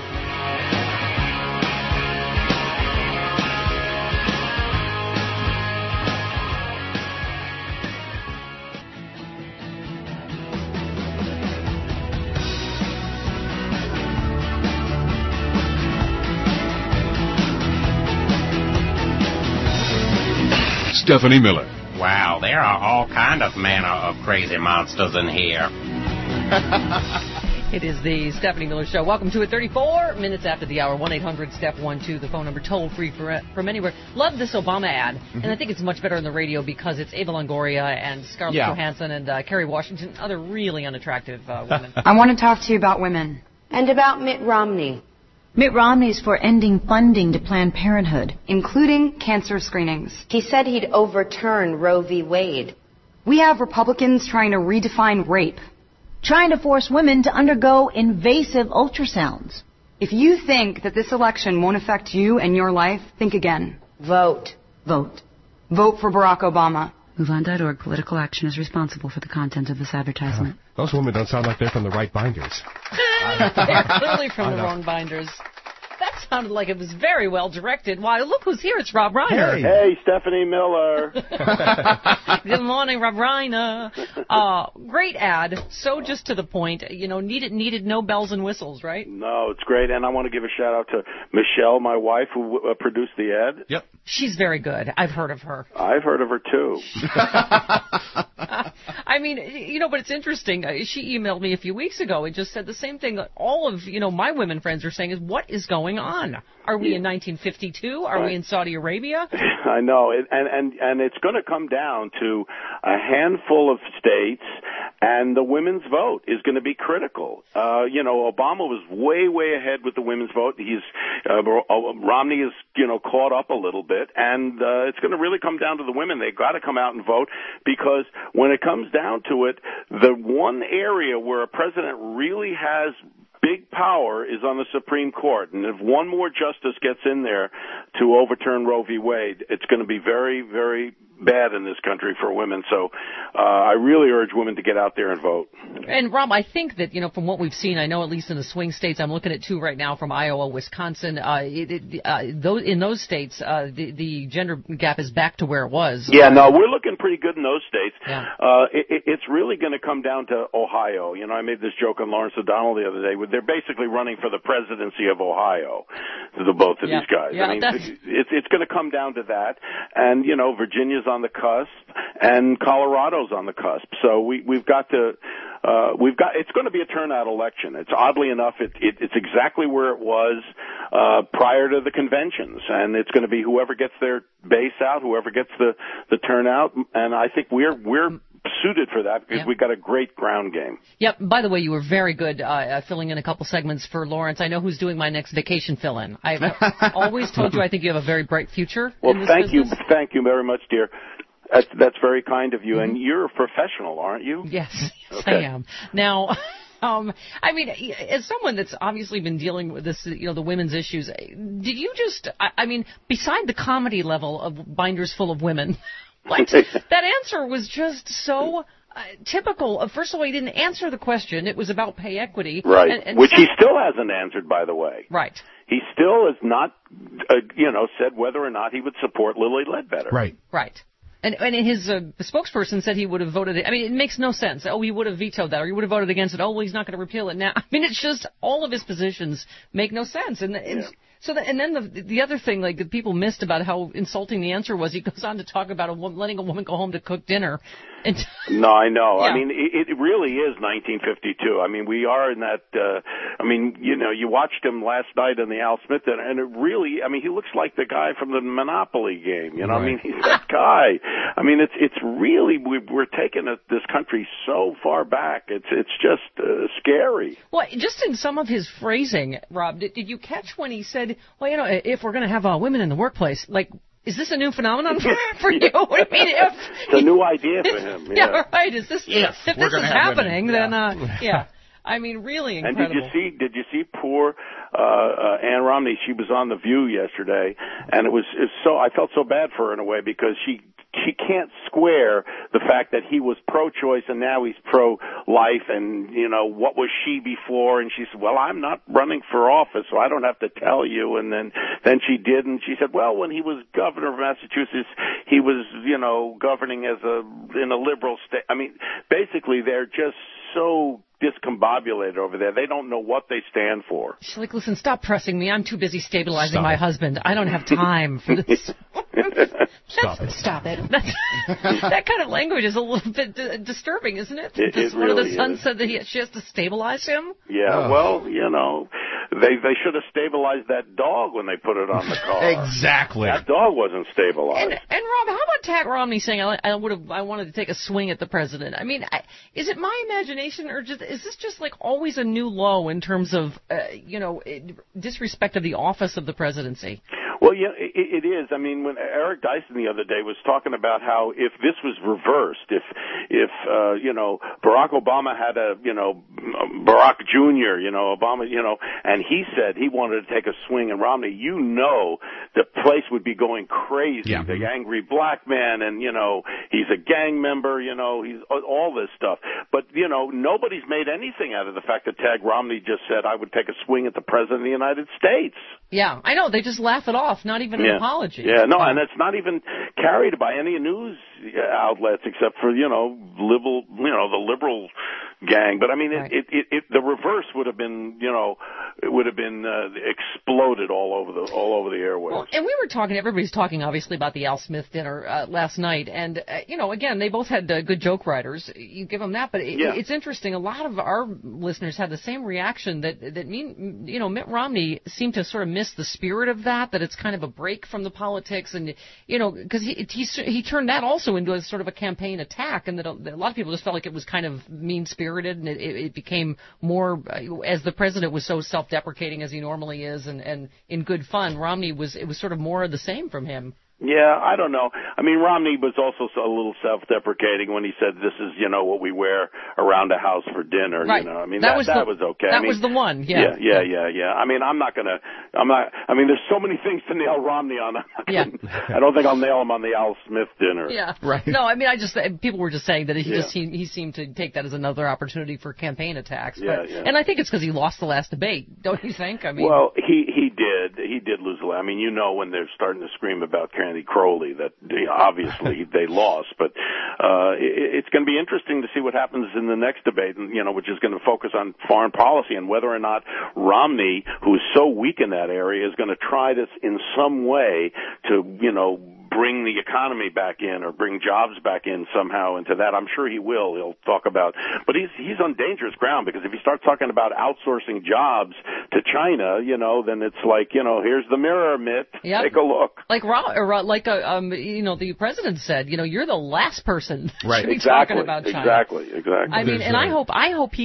Stephanie Miller. Wow, there are all kind of manner of crazy monsters in here. It is the Stephanie Miller Show. Welcome to it. thirty-four minutes after the hour. one eight hundred step one two, the phone number, toll free for, from anywhere. Love this Obama ad, Mm-hmm. and I think it's much better on the radio because it's Ava Longoria and Scarlett Yeah. Johansson and uh, Kerry Washington, other really unattractive uh, women. I want to talk to you about women. And about Mitt Romney. Mitt Romney's for ending funding to Planned Parenthood, including cancer screenings. He said he'd overturn Roe v. Wade. We have Republicans trying to redefine rape, trying to force women to undergo invasive ultrasounds. If you think that this election won't affect you and your life, think again. Vote. Vote. Vote for Barack Obama. MoveOn dot org. Political action is responsible for the content of this advertisement. Those women don't sound like they're from the right binders. They're clearly from I the know. wrong binders. That sounded like it was very well directed. Why, look who's here. It's Rob Reiner. Hey, Stephanie Miller. Good morning, Rob Reiner. Uh, great ad. So just to the point. You know, needed needed no bells and whistles, right? No, it's great, and I want to give a shout out to Michelle, my wife, who uh, produced the ad. Yep. She's very good. I've heard of her. I've heard of her too. I mean, you know, but it's interesting. Uh, She emailed me a few weeks ago and just said the same thing that all of, you know, my women friends are saying is, what is going on? Are we in nineteen fifty-two? Are we in Saudi Arabia? I know, it, and and and it's going to come down to a handful of states, and the women's vote is going to be critical. Uh, you know, Obama was way way ahead with the women's vote. He's uh, Romney is you know caught up a little bit, and uh, it's going to really come down to the women. They got to come out and vote because when it comes down to it, the one area where a president really has big power is on the Supreme Court, and if one more justice gets in there to overturn Roe v. Wade, it's going to be very, very bad in this country for women. So uh, I really urge women to get out there and vote. And, Rob, I think that, you know, from what we've seen, I know at least in the swing states, I'm looking at two right now from Iowa, Wisconsin, uh, it, it, uh, those, in those states, uh, the, the gender gap is back to where it was. Yeah, no, we're looking pretty good in those states. Yeah. Uh, it, it- it's really going to come down to Ohio. You know, I made this joke on Lawrence O'Donnell the other day. They're basically running for the presidency of Ohio, the both of Yeah. these guys. Yeah, I mean, that's- it's it's going to come down to that. And, you know, Virginia's on the cusp, and Colorado's on the cusp. So we, we've got to, uh, we've got, it's going to be a turnout election. It's oddly enough, it, it, it's exactly where it was, uh, prior to the conventions. And it's going to be whoever gets their base out, whoever gets the, the turnout. And I think we're, we're suited for that because Yeah. we've got a great ground game. Yep. By the way, you were very good uh, uh, filling in a couple segments for Lawrence. I know who's doing my next vacation fill-in. I've always told you I think you have a very bright future Well, in this thank business. you. Thank you very much, dear. That's, that's very kind of you. And you're a professional, aren't you? Yes, yes Okay. I am. Now, um, I mean, as someone that's obviously been dealing with this, you know, the women's issues, did you just, I, I mean, beside the comedy level of Binders Full of Women, like, that answer was just so uh, typical. Uh, first of all, he didn't answer the question. It was about pay equity. Right, and, and which so, he still hasn't answered, by the way. Right. He still has not, uh, you know, said whether or not he would support Lilly Ledbetter. Right. Right. And, and his uh, spokesperson said he would have voted it. I mean, it makes no sense. Oh, he would have vetoed that, or he would have voted against it. Oh, well, he's not going to repeal it now. I mean, it's just all of his positions make no sense. And, and Yeah. so, the, and then the the other thing, like that people missed about how insulting the answer was, he goes on to talk about a woman, letting a woman go home to cook dinner. And No, I know. Yeah. I mean, it, it really is nineteen fifty-two. I mean, we are in that. Uh, I mean, you know, you watched him last night in the Al Smith dinner, and it really. I mean, he looks like the guy from the Monopoly game. You know, Right. I mean, he's that guy. I mean, it's it's really we, we're taking it, this country so far back. It's it's just uh, scary. Well, just in some of his phrasing, Rob, did, did you catch when he said, well, you know, if we're going to have uh, women in the workplace, like, is this a new phenomenon for, for you? I mean, if, It's a new idea for him. yeah. Yeah. right. Is this, If if we're this is gonna have happening, women, then, uh, yeah. I mean, really And incredible. did you see? Did you see poor uh, uh, Ann Romney? She was on The View yesterday, and it was, it was so. I felt so bad for her in a way because she she can't square the fact that he was pro-choice and now he's pro-life, and you know what was she before? And she said, "Well, I'm not running for office, so I don't have to tell you." And then then she did, and she said, "Well, when he was governor of Massachusetts, he was you know governing as a in a liberal state." I mean, basically, they're just so discombobulated over there. They don't know what they stand for. She's like, listen, stop pressing me. I'm too busy stabilizing Stop my it. husband. I don't have time for this. Stop it. Stop it. That's, that kind of language is a little bit d- disturbing, isn't it? It- Does it one of really the sons is. said that he, she has to stabilize him? Yeah, Ugh. well, you know, they they should have stabilized that dog when they put it on the car. Exactly. That dog wasn't stabilized. And, and Rob, how about Pat Romney saying I, I would have I wanted to take a swing at the president? I mean, I, is it my imagination, or just is this just like always a new low in terms of uh, you know disrespect of the office of the presidency? Well, yeah, it, it is. I mean, when Eric Dyson the other day was talking about how if this was reversed, if if uh, you know Barack Obama had a you know Barack Junior, you know Obama, you know, and he said he wanted to take a swing at Romney, you know, the place would be going crazy. Yeah. The angry black man, and you know, he's a gang member, you know, he's all this stuff. But you know, nobody's made anything out of the fact that Tag Romney just said I would take a swing at the president of the United States. Yeah, I know. They just laugh it off, not even yeah. an apology. Yeah, no, and it's not even carried by any news outlets except for, you know, liberal, you know, the liberal gang. But I mean, Right. it, it, it, the reverse would have been, you know, it would have been uh, exploded all over the all over the airwaves. Well, and we were talking, everybody's talking obviously about the Al Smith dinner uh, last night, and, uh, you know, again, they both had uh, good joke writers. You give them that, but it, Yeah. it's interesting. A lot of our listeners had the same reaction that, that mean, you know, Mitt Romney seemed to sort of miss the spirit of that, that it's kind of a break from the politics, and, you know, because he, he, he turned that also into a sort of a campaign attack, and that a, that a lot of people just felt like it was kind of mean-spirited, and it, it, it became more, uh, as the president was so self-deprecating as he normally is, and, and in good fun, Romney was, it was sort of more of the same from him. Yeah, I don't know. I mean, Romney was also a little self-deprecating when he said, "This is, you know, what we wear around the house for dinner." Right. You know, I mean, That that was that the- was okay. that I mean, was the one, yeah. Yeah, yeah, yeah, yeah. I mean, I'm not gonna, I'm not. I mean, there's so many things to nail Romney on. Yeah. I don't think I'll nail him on the Al Smith dinner. Yeah. Right. No, I mean, I just people were just saying that he Yeah. just he, he seemed to take that as another opportunity for campaign attacks. Yeah, but, yeah. And I think it's because he lost the last debate, don't you think? I mean, Well, he he did he did lose a lot. I mean, you know, when they're starting to scream about Candy Crowley, that you know, obviously they lost. But uh, it, it's going to be interesting to see what happens in the next debate, you know, which is going to focus on foreign policy and whether or not Romney, who's so weak in that area, is going to try this in some way to, you know, bring the economy back in or bring jobs back in somehow into that. I'm sure he will. He'll talk about, but he's he's on dangerous ground, because if he starts talking about outsourcing jobs to China, you know, then it's like, you know, here's the mirror, Mitt. Yep. Take a look. like Ro- or, uh, like uh, um, you know, the president said, you know, you're the last person Right. to be Exactly. talking about China. Exactly. Exactly. I mean, and I hope I hope he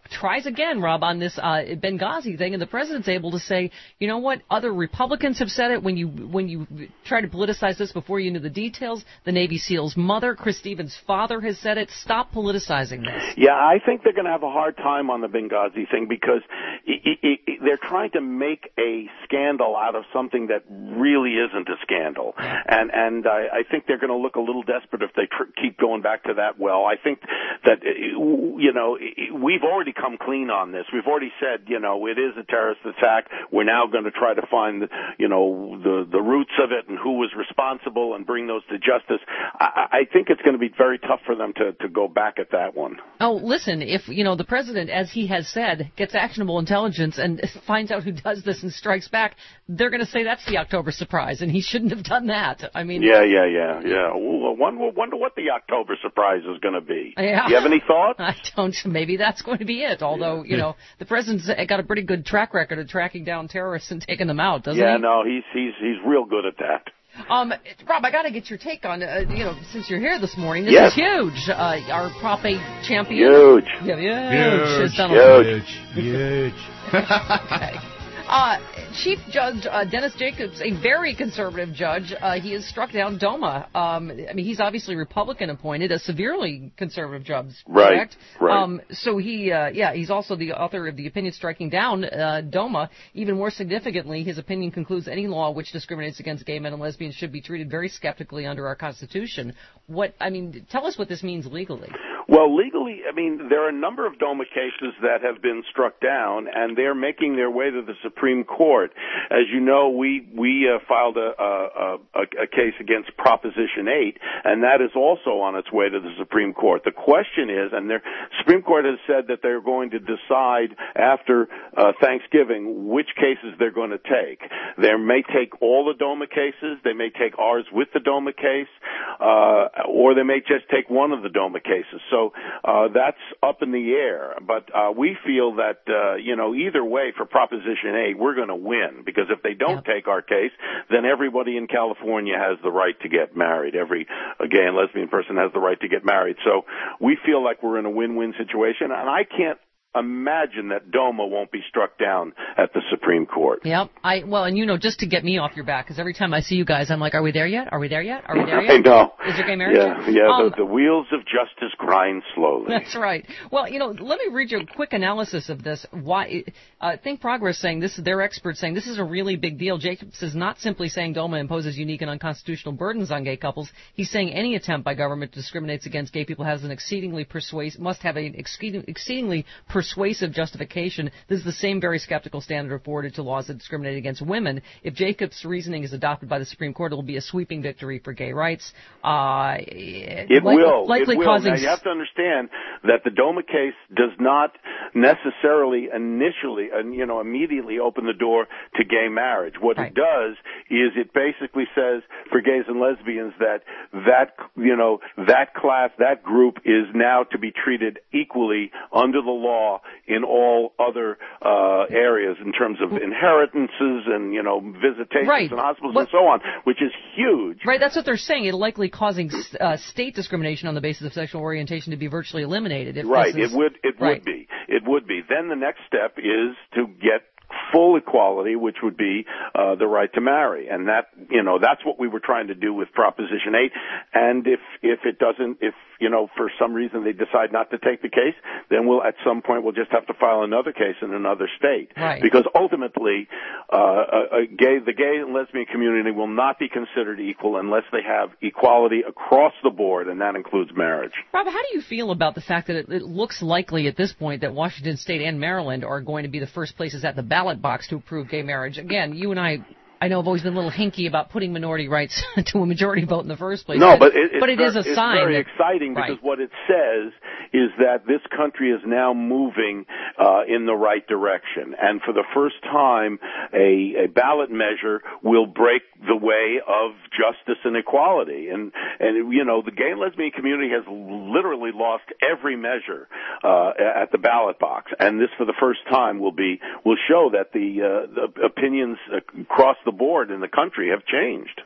tries again, Rob, on this uh, Benghazi thing, and the president's able to say, you know what, other Republicans have said it when you when you try to politicize this before you knew the details. The Navy SEAL's mother, Chris Stevens' father, has said it. Stop politicizing this. Yeah, I think they're going to have a hard time on the Benghazi thing because it, it, it, they're trying to make a scandal out of something that really isn't a scandal. And and I, I think they're going to look a little desperate if they tr- keep going back to that well. I think that, you know, we've already come clean on this. We've already said, you know, it is a terrorist attack. We're now going to try to find, you know, the, the roots of it and who was responsible and bring those to justice. I, I think it's going to be very tough for them to, to go back at that one. Oh, listen, if, you know, the president, as he has said, gets actionable intelligence and finds out who does this and strikes back, they're going to say that's the October surprise, and he shouldn't have done that. I mean, yeah, yeah, yeah, yeah. Ooh, I wonder, wonder what the October surprise is going to be. Yeah. Do you have any thoughts? I don't. Maybe that's going to be it. Although, you know, the president's got a pretty good track record of tracking down terrorists and taking them out, doesn't yeah, he? Yeah, no, he's he's he's real good at that. Um, Rob, I got to get your take on, uh, you know, since you're here this morning. This yes. is huge. Uh, our Prop eight champion. Huge. Yeah, Huge. huge. Huge. Huge. Huge. Okay. Uh, Chief Judge uh, Dennis Jacobs, a very conservative judge, uh, he has struck down DOMA. Um, I mean, he's obviously Republican appointed, a severely conservative judge, correct? Right, right. Um, so he, uh, yeah, he's also the author of the opinion striking down uh, DOMA. Even more significantly, his opinion concludes any law which discriminates against gay men and lesbians should be treated very skeptically under our Constitution. What, I mean, tell us what this means legally. Well, legally, I mean, there are a number of DOMA cases that have been struck down, and they're making their way to the Supreme Court. As you know, we we uh, filed a, a, a, a case against Proposition eight, and that is also on its way to the Supreme Court. The question is, and the Supreme Court has said that they're going to decide after uh, Thanksgiving which cases they're going to take. They may take all the DOMA cases, they may take ours with the DOMA case, uh, or they may just take one of the DOMA cases. So uh, that's up in the air. But uh, we feel that, uh, you know, either way for Proposition eight, we're going to win, because if they don't yeah. take our case, then everybody in California has the right to get married. Every uh, gay and lesbian person has the right to get married. So we feel like we're in a win-win situation, and I can't imagine that DOMA won't be struck down at the Supreme Court. Yep. I well, and you know, just to get me off your back, because every time I see you guys, I'm like, are we there yet? Are we there yet? Are we there yet? I know. Is there gay marriage Yeah, yet? yeah. Um, the, the wheels of justice grind slowly. That's right. Well, you know, let me read you a quick analysis of this. Why? Uh, Think Progress saying this, their experts saying this is a really big deal. Jacobs is not simply saying DOMA imposes unique and unconstitutional burdens on gay couples. He's saying any attempt by government to discriminate against gay people has an exceedingly persuasive, must have an exceedingly persuasive justification. This is the same very skeptical standard afforded to laws that discriminate against women. If Jacobs' reasoning is adopted by the Supreme Court, it will be a sweeping victory for gay rights. Uh, it likely, will. Likely it will. causing. Now, you have to understand that the DOMA case does not necessarily initially, uh, you know, immediately open the door to gay marriage. What right. it does is it basically says for gays and lesbians that that, you know, that class, that group is now to be treated equally under the law in all other uh, areas in terms of inheritances and, you know, visitations right. and hospitals what, and so on, which is huge. Right, that's what they're saying. It'll likely causing uh, state discrimination on the basis of sexual orientation to be virtually eliminated. If right, this is, it would it right. would be. It would be. Then the next step is to get full equality, which would be uh, the right to marry, and that, you know, that's what we were trying to do with Proposition eight. And if if it doesn't, if you know, for some reason they decide not to take the case, then we'll at some point we'll just have to file another case in another state, right. because ultimately, uh, a, a gay the gay and lesbian community will not be considered equal unless they have equality across the board, and that includes marriage. Rob, how do you feel about the fact that it, it looks likely at this point that Washington State and Maryland are going to be the first places at the ballot box to approve gay marriage? Again, you and I, I know, have always been a little hinky about putting minority rights to a majority vote in the first place. No, but it, but it's it is a it's sign. very that, exciting because right. what it says is that this country is now moving uh, in the right direction, and for the first time, a, a ballot measure will break the way of justice and equality. And and you know, the gay and lesbian community has literally lost every measure uh, at the ballot box, and this for the first time will be will show that the, uh, the opinions across the board in the country have changed.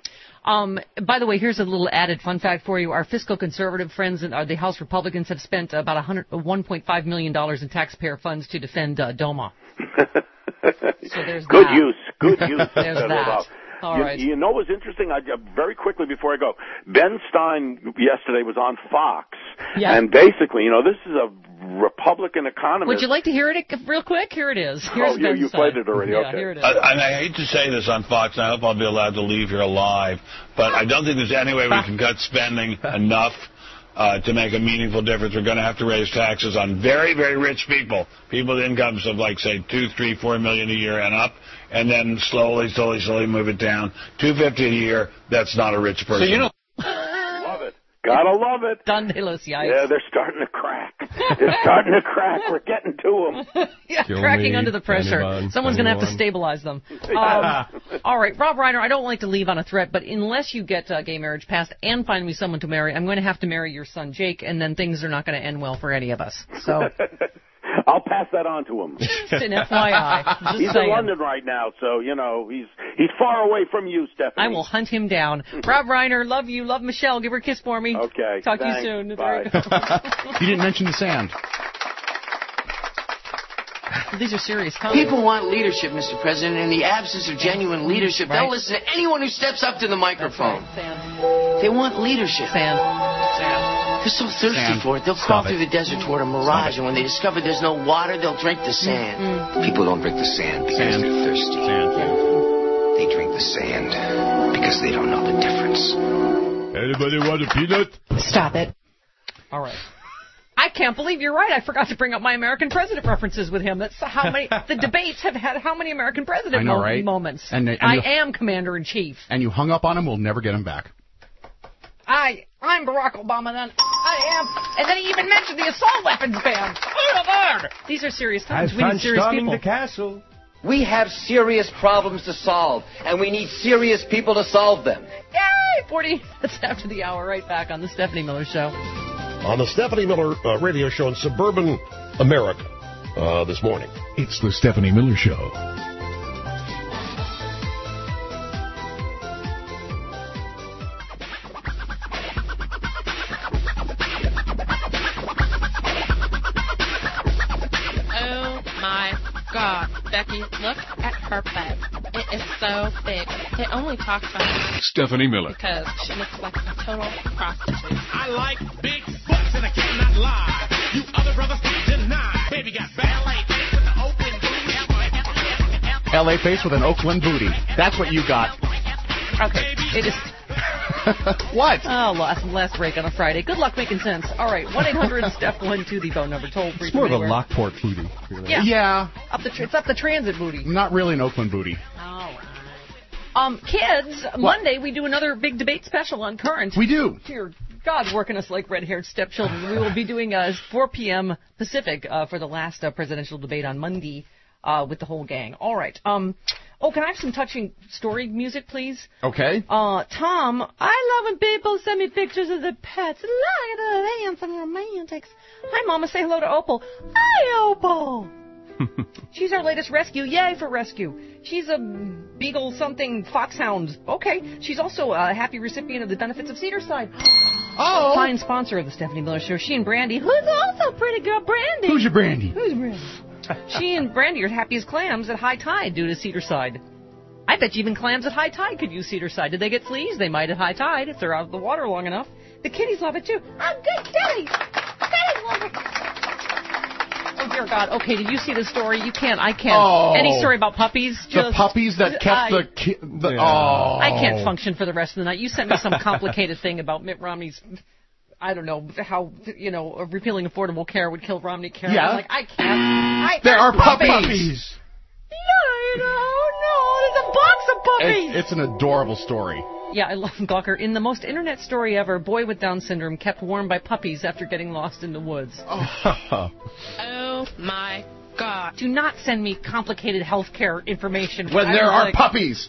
Um, by the way, here's a little added fun fact for you. Our fiscal conservative friends and uh, the House Republicans have spent about one hundred, one point five million dollars in taxpayer funds to defend uh, DOMA. So there's Good that. use. Good use. There's Set it that. up. All you, right. you know what's interesting? I, uh, very quickly before I go, Ben Stein yesterday was on Fox, Yeah. and basically, you know, this is a Republican economist. Would you like to hear it real quick? Here it is. Here's Oh, you- Ben you Stein. played it already, Yeah, okay. here it is. I, and I hate to say this on Fox, and I hope I'll be allowed to leave here alive, but I don't think there's any way we can cut spending enough uh, to make a meaningful difference. We're going to have to raise taxes on very, very rich people, people with incomes of, like, say, two, three, four million a year and up, and then slowly, slowly, slowly move it down. two fifty a year, that's not a rich person. So you know, love it. Gotta love it. Done, yikes. Yeah, they're starting to crack. They're starting to crack. We're getting to them. Yeah, Kill cracking me, under the pressure. anyone, Someone's going to have to anyone. stabilize them. Um, all right, Rob Reiner, I don't like to leave on a threat, but unless you get uh, gay marriage passed and find me someone to marry, I'm going to have to marry your son, Jake, and then things are not going to end well for any of us. So, I'll pass that on to him. just an F Y I. Just He's saying. in London right now, so, you know, he's he's far away from you, Stephanie. I will hunt him down. Rob Reiner, love you. Love Michelle. Give her a kiss for me. Okay. Talk thanks. to you soon. Bye. There you go. You didn't mention the sand. These are serious comments. People want leadership, Mister President. In the absence of genuine leadership, Right. they'll listen to anyone who steps up to the microphone. Sand. They want leadership. Sand. They're so thirsty Sand. for it. They'll Stop crawl through it. the desert toward a mirage, and when they discover there's no water, they'll drink the sand. People don't drink the sand because Sand. they're thirsty. They drink the sand because they don't know the difference. Anybody want a peanut? Stop it. All right. I can't believe you're right. I forgot to bring up my American president references with him. That's how many the debates have had. How many American president I know, mo- right? moments? And- and I you- am commander in chief. And you hung up on him, we'll never get him back. I I'm Barack Obama. Then I am. And then he even mentioned the assault weapons ban. Oh my God! These are serious times. we need serious people. castle. We have serious problems to solve, and we need serious people to solve them. Yay! Forty minutes after the hour. Right back on the Stephanie Miller Show. On the Stephanie Miller uh, radio show in suburban America uh, this morning. It's the Stephanie Miller Show. Oh my God, Becky, look at her butt. It is so big. They only talk about it Stephanie Miller. because she looks like a total prostitute. I like big butts and I cannot lie. You other brothers can't deny. Baby got ballet face with the open booty. L A face with an Oakland booty. That's what you got. Okay. It is. What? Oh, last last break on a Friday. Good luck making sense. All right, one eight hundred Steph one two the phone number. Toll free. It's more of a from anywhere. Lockport booty. Yeah. Yeah. Up the tr- it's up the transit booty. Not really an Oakland booty. All right. Um, kids, Monday we do another big debate special on Current. We do. Dear God, working us like red-haired stepchildren. We will be doing uh, four p.m. Pacific uh, for the last uh, presidential debate on Monday uh, with the whole gang. All right. Um. Oh, can I have some touching story music, please? Okay. Uh, Tom, I love when people send me pictures of their pets. Look at the handsome romantics. Hi, Mama. Say hello to Opal. Hi, Opal. She's our latest rescue. Yay for rescue. She's a beagle something foxhound. Okay. She's also a happy recipient of the benefits of Cedarside. Oh. Fine sponsor of the Stephanie Miller Show. She and Brandy, who's also pretty girl Brandy. Who's your Brandy? Who's Brandy? She and Brandy are happy as clams at high tide due to Cedarside. I bet you even clams at high tide could use Cedarside. Did they get fleas? They might at high tide if they're out of the water long enough. The kitties love it too. Oh, good kitties. Kitties love it. Oh, dear God. Okay, did you see the story? You can't. I can't. Oh. Any story about puppies? The Just, puppies that kept I, the... Ki- the Oh. I can't function for the rest of the night. You sent me some complicated thing about Mitt Romney's... I don't know how, you know, repealing affordable care would kill Romney Care. Yeah. I'm like, I can't. I, There are puppies. puppies. No, no, no. There's a box of puppies. It's, it's an adorable story. Yeah, I love Gawker. In the most internet story ever, boy with Down syndrome kept warm by puppies after getting lost in the woods. Oh my God. Do not send me complicated health care information. When I there was are like, puppies.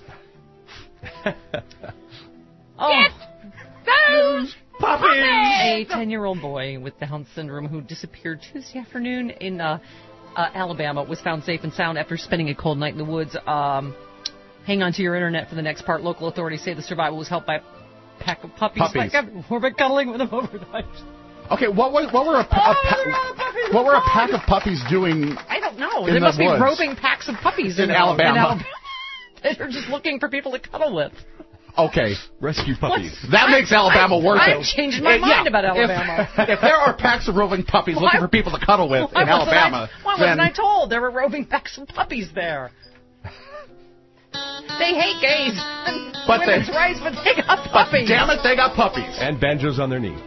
Oh. Those Puppies! A ten-year-old boy with Down syndrome who disappeared Tuesday afternoon in uh, uh, Alabama was found safe and sound after spending a cold night in the woods. Um, Hang on to your internet for the next part. Local authorities say the survivor was helped by a pack of puppies. Puppies. Like we've been cuddling with them overnight. Okay, what what, what were a, pa- a pa- what were a pack of puppies doing? I don't know. in There the must woods? be roving packs of puppies in, In Alabama. In Alabama. They're just looking for people to cuddle with. Okay, rescue puppies. That makes Alabama worth I've it. changed my Uh, mind yeah, about if- Alabama. If, there are packs of roving puppies looking for people to cuddle with Why in wasn't Alabama, I, why then wasn't I told there were roving packs of puppies there? They hate gays and But they- women's rights, but they got but puppies. damn it, they got puppies. And banjos on their knee.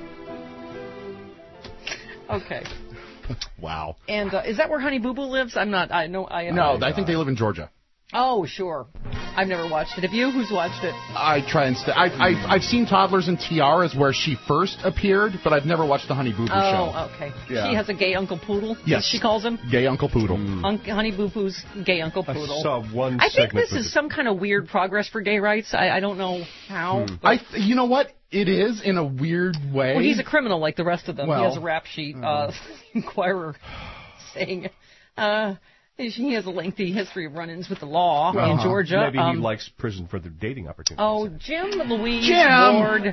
Okay. Wow. And uh, is that where Honey Boo Boo lives? I'm not. I know. I No, I think they live in Georgia. Oh, sure. I've never watched it. Have you? Who's watched it? I try and stay. I've, I've, I've seen Toddlers and Tiaras where she first appeared, but I've never watched the Honey Boo Boo show. Oh, okay. Yeah. She has a gay Uncle Poodle. Yes. She calls him. Gay Uncle Poodle. Un- Honey Boo Boo's gay Uncle Poodle. I saw one I think segment this with is some kind of weird progress for gay rights. I, I don't know how. Hmm. I, th- you know what? It is in a weird way. Well, he's a criminal like the rest of them. Well, he has a rap sheet. Uh, Inquirer saying uh, he has a lengthy history of run-ins with the law Well, in Georgia. Maybe Um, he likes prison for the dating opportunities. Oh, Jim Louise Jim! Ward.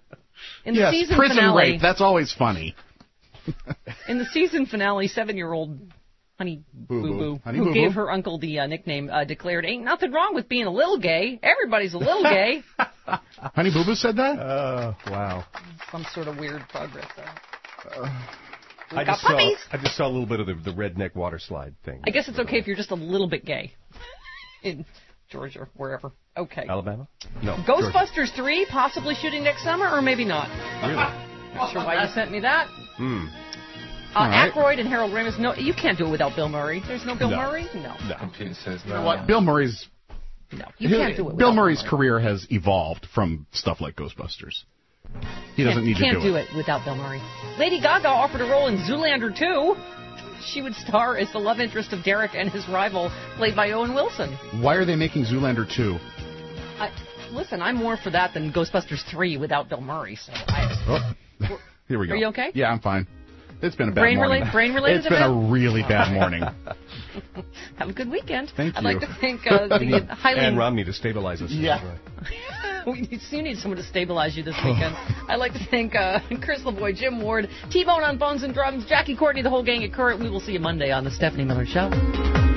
In the yes, season prison finale, rape. That's always funny. in the season finale, seven-year-old Honey Boo Boo Boo, Boo. Honey who Boo gave Boo. her uncle the uh, nickname, uh, declared, "Ain't nothing wrong with being a little gay. Everybody's a little gay." Honey Boo Boo said that? Oh, wow. Some sort of weird progress there. Uh, We I got just, saw, puppies. I just saw a little bit of the, the redneck water slide thing. I guess it's okay if you're just a little bit gay in Georgia or wherever. Okay. Alabama? No. Ghostbusters three possibly shooting next summer or maybe not. Really? Not sure why you sent me that. Hmm. Uh, All right. Aykroyd and Harold Ramis. No, you can't do it without Bill Murray. There's no Bill No. Murray. No. No. You know what? Bill Murray's No, you can't do it. Bill without Murray's Bill career has evolved from stuff like Ghostbusters. He doesn't can't, need to can't do, do it without Bill Murray. Lady Gaga offered a role in Zoolander two. She would star as the love interest of Derek and his rival, played by Owen Wilson. Why are they making Zoolander two? I, listen, I'm more for that than Ghostbusters three without Bill Murray. So I, Oh, here we go. Are you okay? Yeah, I'm fine. It's been a bad Brain morning. related- brain related It's been event? a really bad morning. Have a good weekend. Thank I'd you. like to thank uh, the highly. Ann Romney to stabilize us. Yeah. We need, you need someone to stabilize you this weekend. I'd like to thank uh, Chris LaVoy, Jim Ward, T-Bone on phones and drums, Jackie Courtney, the whole gang at Current. We will see you Monday on the Stephanie Miller Show.